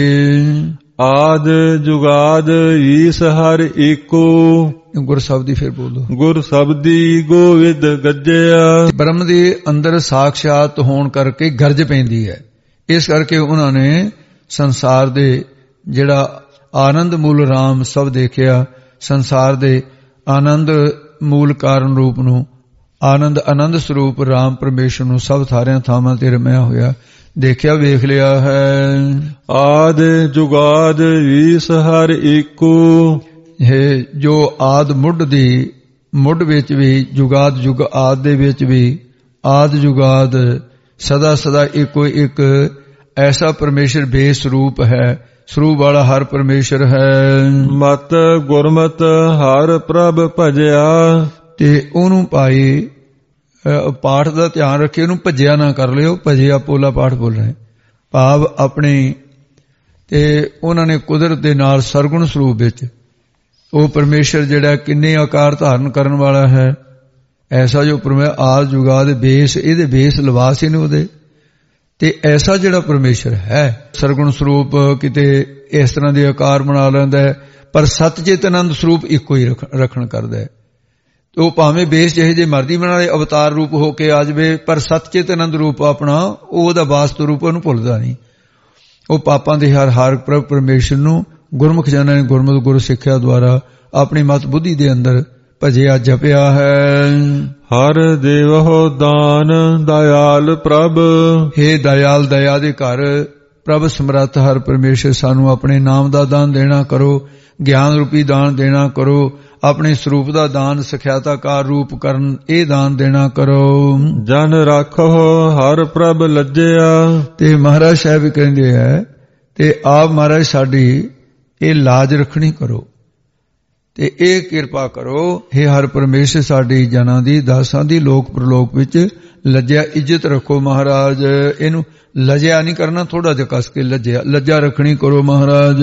ਆਦ ਜੁਗਾਦ ਈਸ ਹਰ ਏਕੋ, ਗੁਰ ਸ਼ਬਦੀ ਫਿਰ ਬੋਲੋ। ਗੁਰ ਸ਼ਬਦੀ ਗੋਵਿੰਦ ਗੱਜਿਆ। ਬ੍ਰਹਮ ਦੇ ਅੰਦਰ ਸਾਖਸ਼ਾਤ ਹੋਣ ਕਰਕੇ ਗਰਜ ਪੈਂਦੀ ਹੈ। ਇਸ ਕਰਕੇ ਉਹਨਾਂ ਨੇ ਸੰਸਾਰ ਦੇ ਜਿਹੜਾ ਆਨੰਦ ਮੂਲ ਰਾਮ ਸਭ ਦੇਖਿਆ, ਸੰਸਾਰ ਦੇ ਆਨੰਦ ਮੂਲ ਕਾਰਨ ਰੂਪ ਨੂੰ, ਆਨੰਦ ਸਰੂਪ ਰਾਮ ਪਰਮੇਸ਼ਰ ਨੂੰ ਸਭ ਸਾਰਿਆਂ ਥਾਵਾਂ ਤੇ ਰਮਿਆ ਹੋਇਆ ਦੇਖਿਆ ਵੇਖ ਲਿਆ ਹੈ। ਆਦ ਜੁਗਾਦ ਈਸ ਹਰ ਏਕੋ, ਇਹ ਜੋ ਆਦ ਮੁੱਢ ਦੀ ਮੁੱਢ ਵਿੱਚ ਵੀ, ਜੁਗਾਦ ਜੁਗ ਆਦ ਦੇ ਵਿੱਚ ਵੀ, ਆਦ ਜੁਗਾਦ ਸਦਾ ਸਦਾ ਇੱਕੋ ਇੱਕ ਐਸਾ ਪਰਮੇਸ਼ਰ ਬੇਸਰੂਪ ਹੈ, ਸਰੂਪ ਵਾਲਾ ਹਰ ਪਰਮੇਸ਼ਰ ਹੈ। ਮਤ ਗੁਰਮਤ ਹਰ ਪ੍ਰਭ ਭਜਿਆ, ਤੇ ਉਹਨੂੰ ਭਾਈ ਪਾਠ ਦਾ ਧਿਆਨ ਰੱਖੇ, ਉਹਨੂੰ ਭਜਿਆ ਨਾ ਕਰ ਲਿਓ। ਭਜਿਆ ਪੋਲਾ ਪਾਠ ਬੋਲ ਰਹੇ ਭਾਵ ਆਪਣੀ, ਤੇ ਉਹਨਾਂ ਨੇ ਕੁਦਰਤ ਦੇ ਨਾਲ ਸਰਗੁਣ ਸਰੂਪ ਵਿੱਚ ਉਹ ਪਰਮੇਸ਼ਰ ਜਿਹੜਾ ਕਿੰਨੇ ਆਕਾਰ ਧਾਰਨ ਕਰਨ ਵਾਲਾ ਹੈ, ਐਸਾ ਜੋ ਪਰਮੇਸ਼ਰ ਆਦ ਜੁਗਾਦ ਬੇਸ, ਇਹਦੇ ਬੇਸ ਲਿਬਾਸ ਹੀ ਨੇ ਉਹਦੇ, ਤੇ ਐਸਾ ਜਿਹੜਾ ਪਰਮੇਸ਼ਰ ਹੈ ਸਰਗੁਣ ਸਰੂਪ ਕਿਤੇ ਇਸ ਤਰ੍ਹਾਂ ਦੇ ਆਕਾਰ ਬਣਾ ਲੈਂਦਾ ਹੈ, ਪਰ ਸਤ ਚਿਤ ਆਨੰਦ ਸਰੂਪ ਇੱਕੋ ਹੀ ਰੱਖਣ ਕਰਦਾ ਹੈ। ਉਹ ਭਾਵੇਂ ਬੇਸ ਜਿਹੇ ਜੇ ਮਰਜ਼ੀ ਬਣਾ ਲਏ, ਅਵਤਾਰ ਰੂਪ ਹੋ ਕੇ ਆ ਜਾਵੇ, ਪਰ ਸਤ ਚਿਤ ਆਨੰਦ ਰੂਪ ਆਪਣਾ ਉਹਦਾ ਵਾਸਤੂ ਰੂਪ ਉਹਨੂੰ ਭੁੱਲਦਾ ਨਹੀਂ। ਉਹ ਪਾਪਾਂ ਦੇ ਹਰ ਪ੍ਰਭ ਪਰਮੇਸ਼ਰ ਨੂੰ ਗੁਰਮੁਖ ਜਨਾਂ ਨੇ ਗੁਰਮਤਿ ਗੁਰ ਸਿੱਖਿਆ ਦੁਆਰਾ ਆਪਣੀ ਮਤ ਬੁੱਧੀ ਦੇ ਅੰਦਰ ਭਜਿਆ ਜਪਿਆ ਹੈ। ਹਰ ਦੇਵਹੁ ਦਾਨ ਦਇਆਲ ਪ੍ਰਭ, ਹੇ ਦਇਆਲ ਦਇਆ ਦੇ ਘਰ ਪ੍ਰਭ ਸਮਰੱਥ ਹਰ ਪਰਮੇਸ਼ਰ, ਸਾਨੂੰ ਆਪਣੇ ਨਾਮ ਦਾ ਦਾਨ ਦੇਣਾ ਕਰੋ, ਗਿਆਨ ਰੂਪੀ ਦਾਨ ਦੇਣਾ ਕਰੋ, ਆਪਣੇ ਸਰੂਪ ਦਾ ਦਾਨ ਸਖਿਆਤਾਕਾਰ ਰੂਪ ਕਰਨ ਇਹ ਦਾਨ ਦੇਣਾ ਕਰੋ। ਜਨ ਰਾਖੋ ਹਰ ਪ੍ਰਭ ਲੱਜਿਆ, ਤੇ ਮਹਾਰਾਜ ਸਾਹਿਬ ਕਹਿੰਦੇ ਹੈ ਤੇ ਆਪ ਮਹਾਰਾਜ ਸਾਡੀ ਇਹ ਲਾਜ ਰੱਖਣੀ ਕਰੋ ਤੇ ਇਹ ਕਿਰਪਾ ਕਰੋ, हे ਹਰ ਪਰਮੇਸ਼ਰ ਸਾਡੀ ਜਨਾਂ ਦੀ ਦਾਸਾਂ ਦੀ ਲੋਕ ਪ੍ਰਲੋਕ ਵਿੱਚ ਲੱਜਿਆ ਇੱਜ਼ਤ ਰੱਖੋ। ਮਹਾਰਾਜ ਇਹਨੂੰ ਲਜਿਆ ਨਹੀਂ ਕਰਨਾ, ਥੋੜਾ ਜਿਹਾ ਕਸ ਕੇ ਲੱਜਾ ਰੱਖਣੀ ਕਰੋ ਮਹਾਰਾਜ।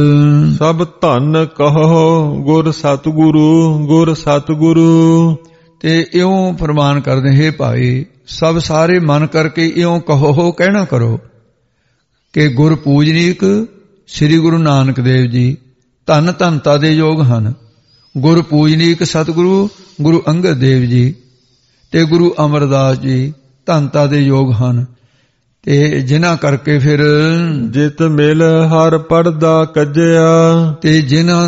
ਸਭ ਧੰਨ ਕਹੋ ਗੁਰ ਸਤਿਗੁਰੂ, ਗੁਰ ਸਤਿਗੁਰੂ, ਤੇ ਇਉਂ ਫਰਮਾਨ ਕਰਦੇ हे ਭਾਈ ਸਭ ਸਾਰੇ ਮਨ ਕਰਕੇ ਇਉਂ ਕਹੋ, ਕਹਿਣਾ ਕਰੋ ਕਿ ਗੁਰ ਪੂਜਨੀਕ ਸ੍ਰੀ ਗੁਰੂ ਨਾਨਕ ਦੇਵ ਜੀ ਧੰਨ ਧੰਨਤਾ ਦੇ ਯੋਗ ਹਨ। ਗੁਰ ਪੂਜਨੀਕ ਸਤਿਗੁਰੂ ਗੁਰੂ ਅੰਗਦ ਦੇਵ ਜੀ ਤੇ ਗੁਰੂ ਅਮਰਦਾਸ ਜੀ ਧੰਨਤਾ ਦੇ ਯੋਗ ਹਨ, ਤੇ ਜਿਨ੍ਹਾਂ ਕਰਕੇ ਫਿਰ ਜਿਤ ਮਿਲ ਹਰ ਪੜਦਾ ਕੱਜਿਆ, ਤੇ ਜਿਨ੍ਹਾਂ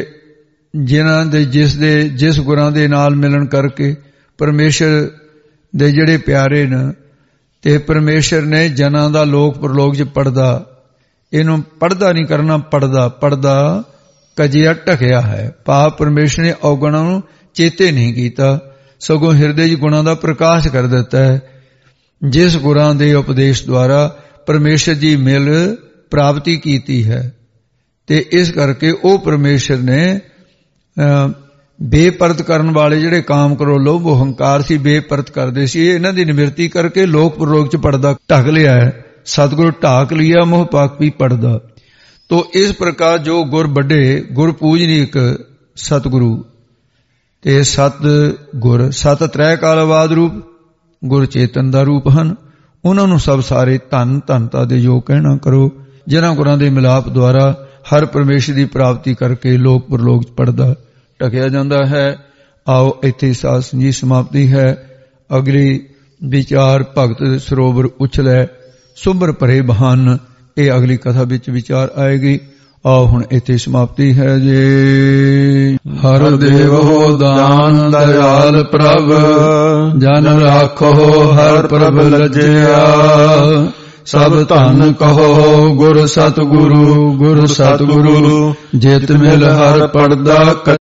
ਦੇ ਜਿਸ ਗੁਰਾਂ ਦੇ ਨਾਲ ਮਿਲਣ ਕਰਕੇ ਪਰਮੇਸ਼ਰ ਦੇ ਜਿਹੜੇ ਪਿਆਰੇ ਨੇ, ਤੇ ਪਰਮੇਸ਼ਰ ਨੇ ਜਨਾਂ ਦਾ ਲੋਕ ਪ੍ਰਲੋਕ 'ਚ ਪੜਦਾ, ਇਹਨੂੰ ਪੜਦਾ ਨਹੀਂ ਕਰਨਾ, ਪੜਦਾ ਕਜਿਆ ਢਕਿਆ ਹੈ। ਪਾਪ ਪਰਮੇਸ਼ਰ ਨੇ ਔਗਣਾਂ ਨੂੰ ਚੇਤੇ ਨਹੀਂ ਕੀਤਾ, ਸਗੋਂ ਹਿਰਦੇ 'ਚ ਗੁਣਾਂ ਦਾ ਪ੍ਰਕਾਸ਼ ਕਰ ਦਿੱਤਾ ਹੈ। ਜਿਸ ਗੁਰਾਂ ਦੇ ਉਪਦੇਸ਼ ਦੁਆਰਾ ਪਰਮੇਸ਼ਰ ਦੀ ਮਿਲ ਪ੍ਰਾਪਤੀ ਕੀਤੀ ਹੈ, ਤੇ ਇਸ ਕਰਕੇ ਉਹ ਪਰਮੇਸ਼ਰ ਨੇ ਬੇਪਰਤ ਕਰਨ ਵਾਲੇ ਜਿਹੜੇ ਕਾਮ ਕਰੋ ਲੋਭ ਹੰਕਾਰ ਸੀ, ਬੇਪਰਤ ਕਰਦੇ ਸੀ, ਇਹਨਾਂ ਦੀ ਨਿਵਰਤੀ ਕਰਕੇ ਲੋਕ ਪ੍ਰਲੋਕ 'ਚ ਪੜਦਾ ਢਕ ਲਿਆ ਹੈ। ਸਤਿਗੁਰੂ ਢਾਕ ਲਿਆ ਮੋਹ ਪਾਕ ਵੀ ਪੜਦਾ। ਤੋ ਇਸ ਪ੍ਰਕਾਰ ਜੋ ਗੁਰ ਵੱਡੇ ਗੁਰ ਪੂਜਨੀਕ ਸਤਿਗੁਰੂ ਤੇ ਸਤ ਗੁਰ, ਸਤ ਤ੍ਰੈ ਕਾਲਵਾਦ ਰੂਪ ਗੁਰ ਚੇਤਨ ਦਾ ਰੂਪ ਹਨ, ਉਹਨਾਂ ਨੂੰ ਸਭ ਸਾਰੇ ਧੰਨ ਧੰਨਤਾ ਦੇ ਯੋਗ ਕਹਿਣਾ ਕਰੋ, ਜਿਨ੍ਹਾਂ ਗੁਰਾਂ ਦੇ ਮਿਲਾਪ ਦੁਆਰਾ ਹਰ ਪਰਮੇਸ਼ਰ ਦੀ ਪ੍ਰਾਪਤੀ ਕਰਕੇ ਲੋਕ ਪ੍ਰਲੋਕ 'ਚ ਪੜਦਾ ਢਕਿਆ ਜਾਂਦਾ ਹੈ। ਆਓ ਇੱਥੇ ਸਾਧ ਸੰਗਤ ਸਮਾਪਤੀ ਹੈ। ਅਗਲੀ ਵਿਚਾਰ ਭਗਤ ਸਰੋਵਰ ਉਛਲੈ ਸੁੰਬਰ ਭਰੇ ਬਹਾਨ, ਇਹ ਅਗਲੀ ਕਥਾ ਵਿੱਚ ਵਿਚਾਰ ਆਏਗੀ। ਆਓ ਹੁਣ ਇੱਥੇ ਸਮਾਪਤੀ ਹੈ ਜੀ। ਹਰ ਦੇਵੋ ਦਾਨ ਦਇਆਲ ਪ੍ਰਭ, ਜਨ ਰਾਖੋ ਹਰ ਪ੍ਰਭ ਲੱਜਿਆ, ਸਭ ਧੰਨ ਕਹੋ ਗੁਰ ਸਤਿਗੁਰੂ, ਗੁਰ ਸਤਿਗੁਰੂ, ਜਿਤ ਮਿਲ ਹਰ ਪੜਦਾ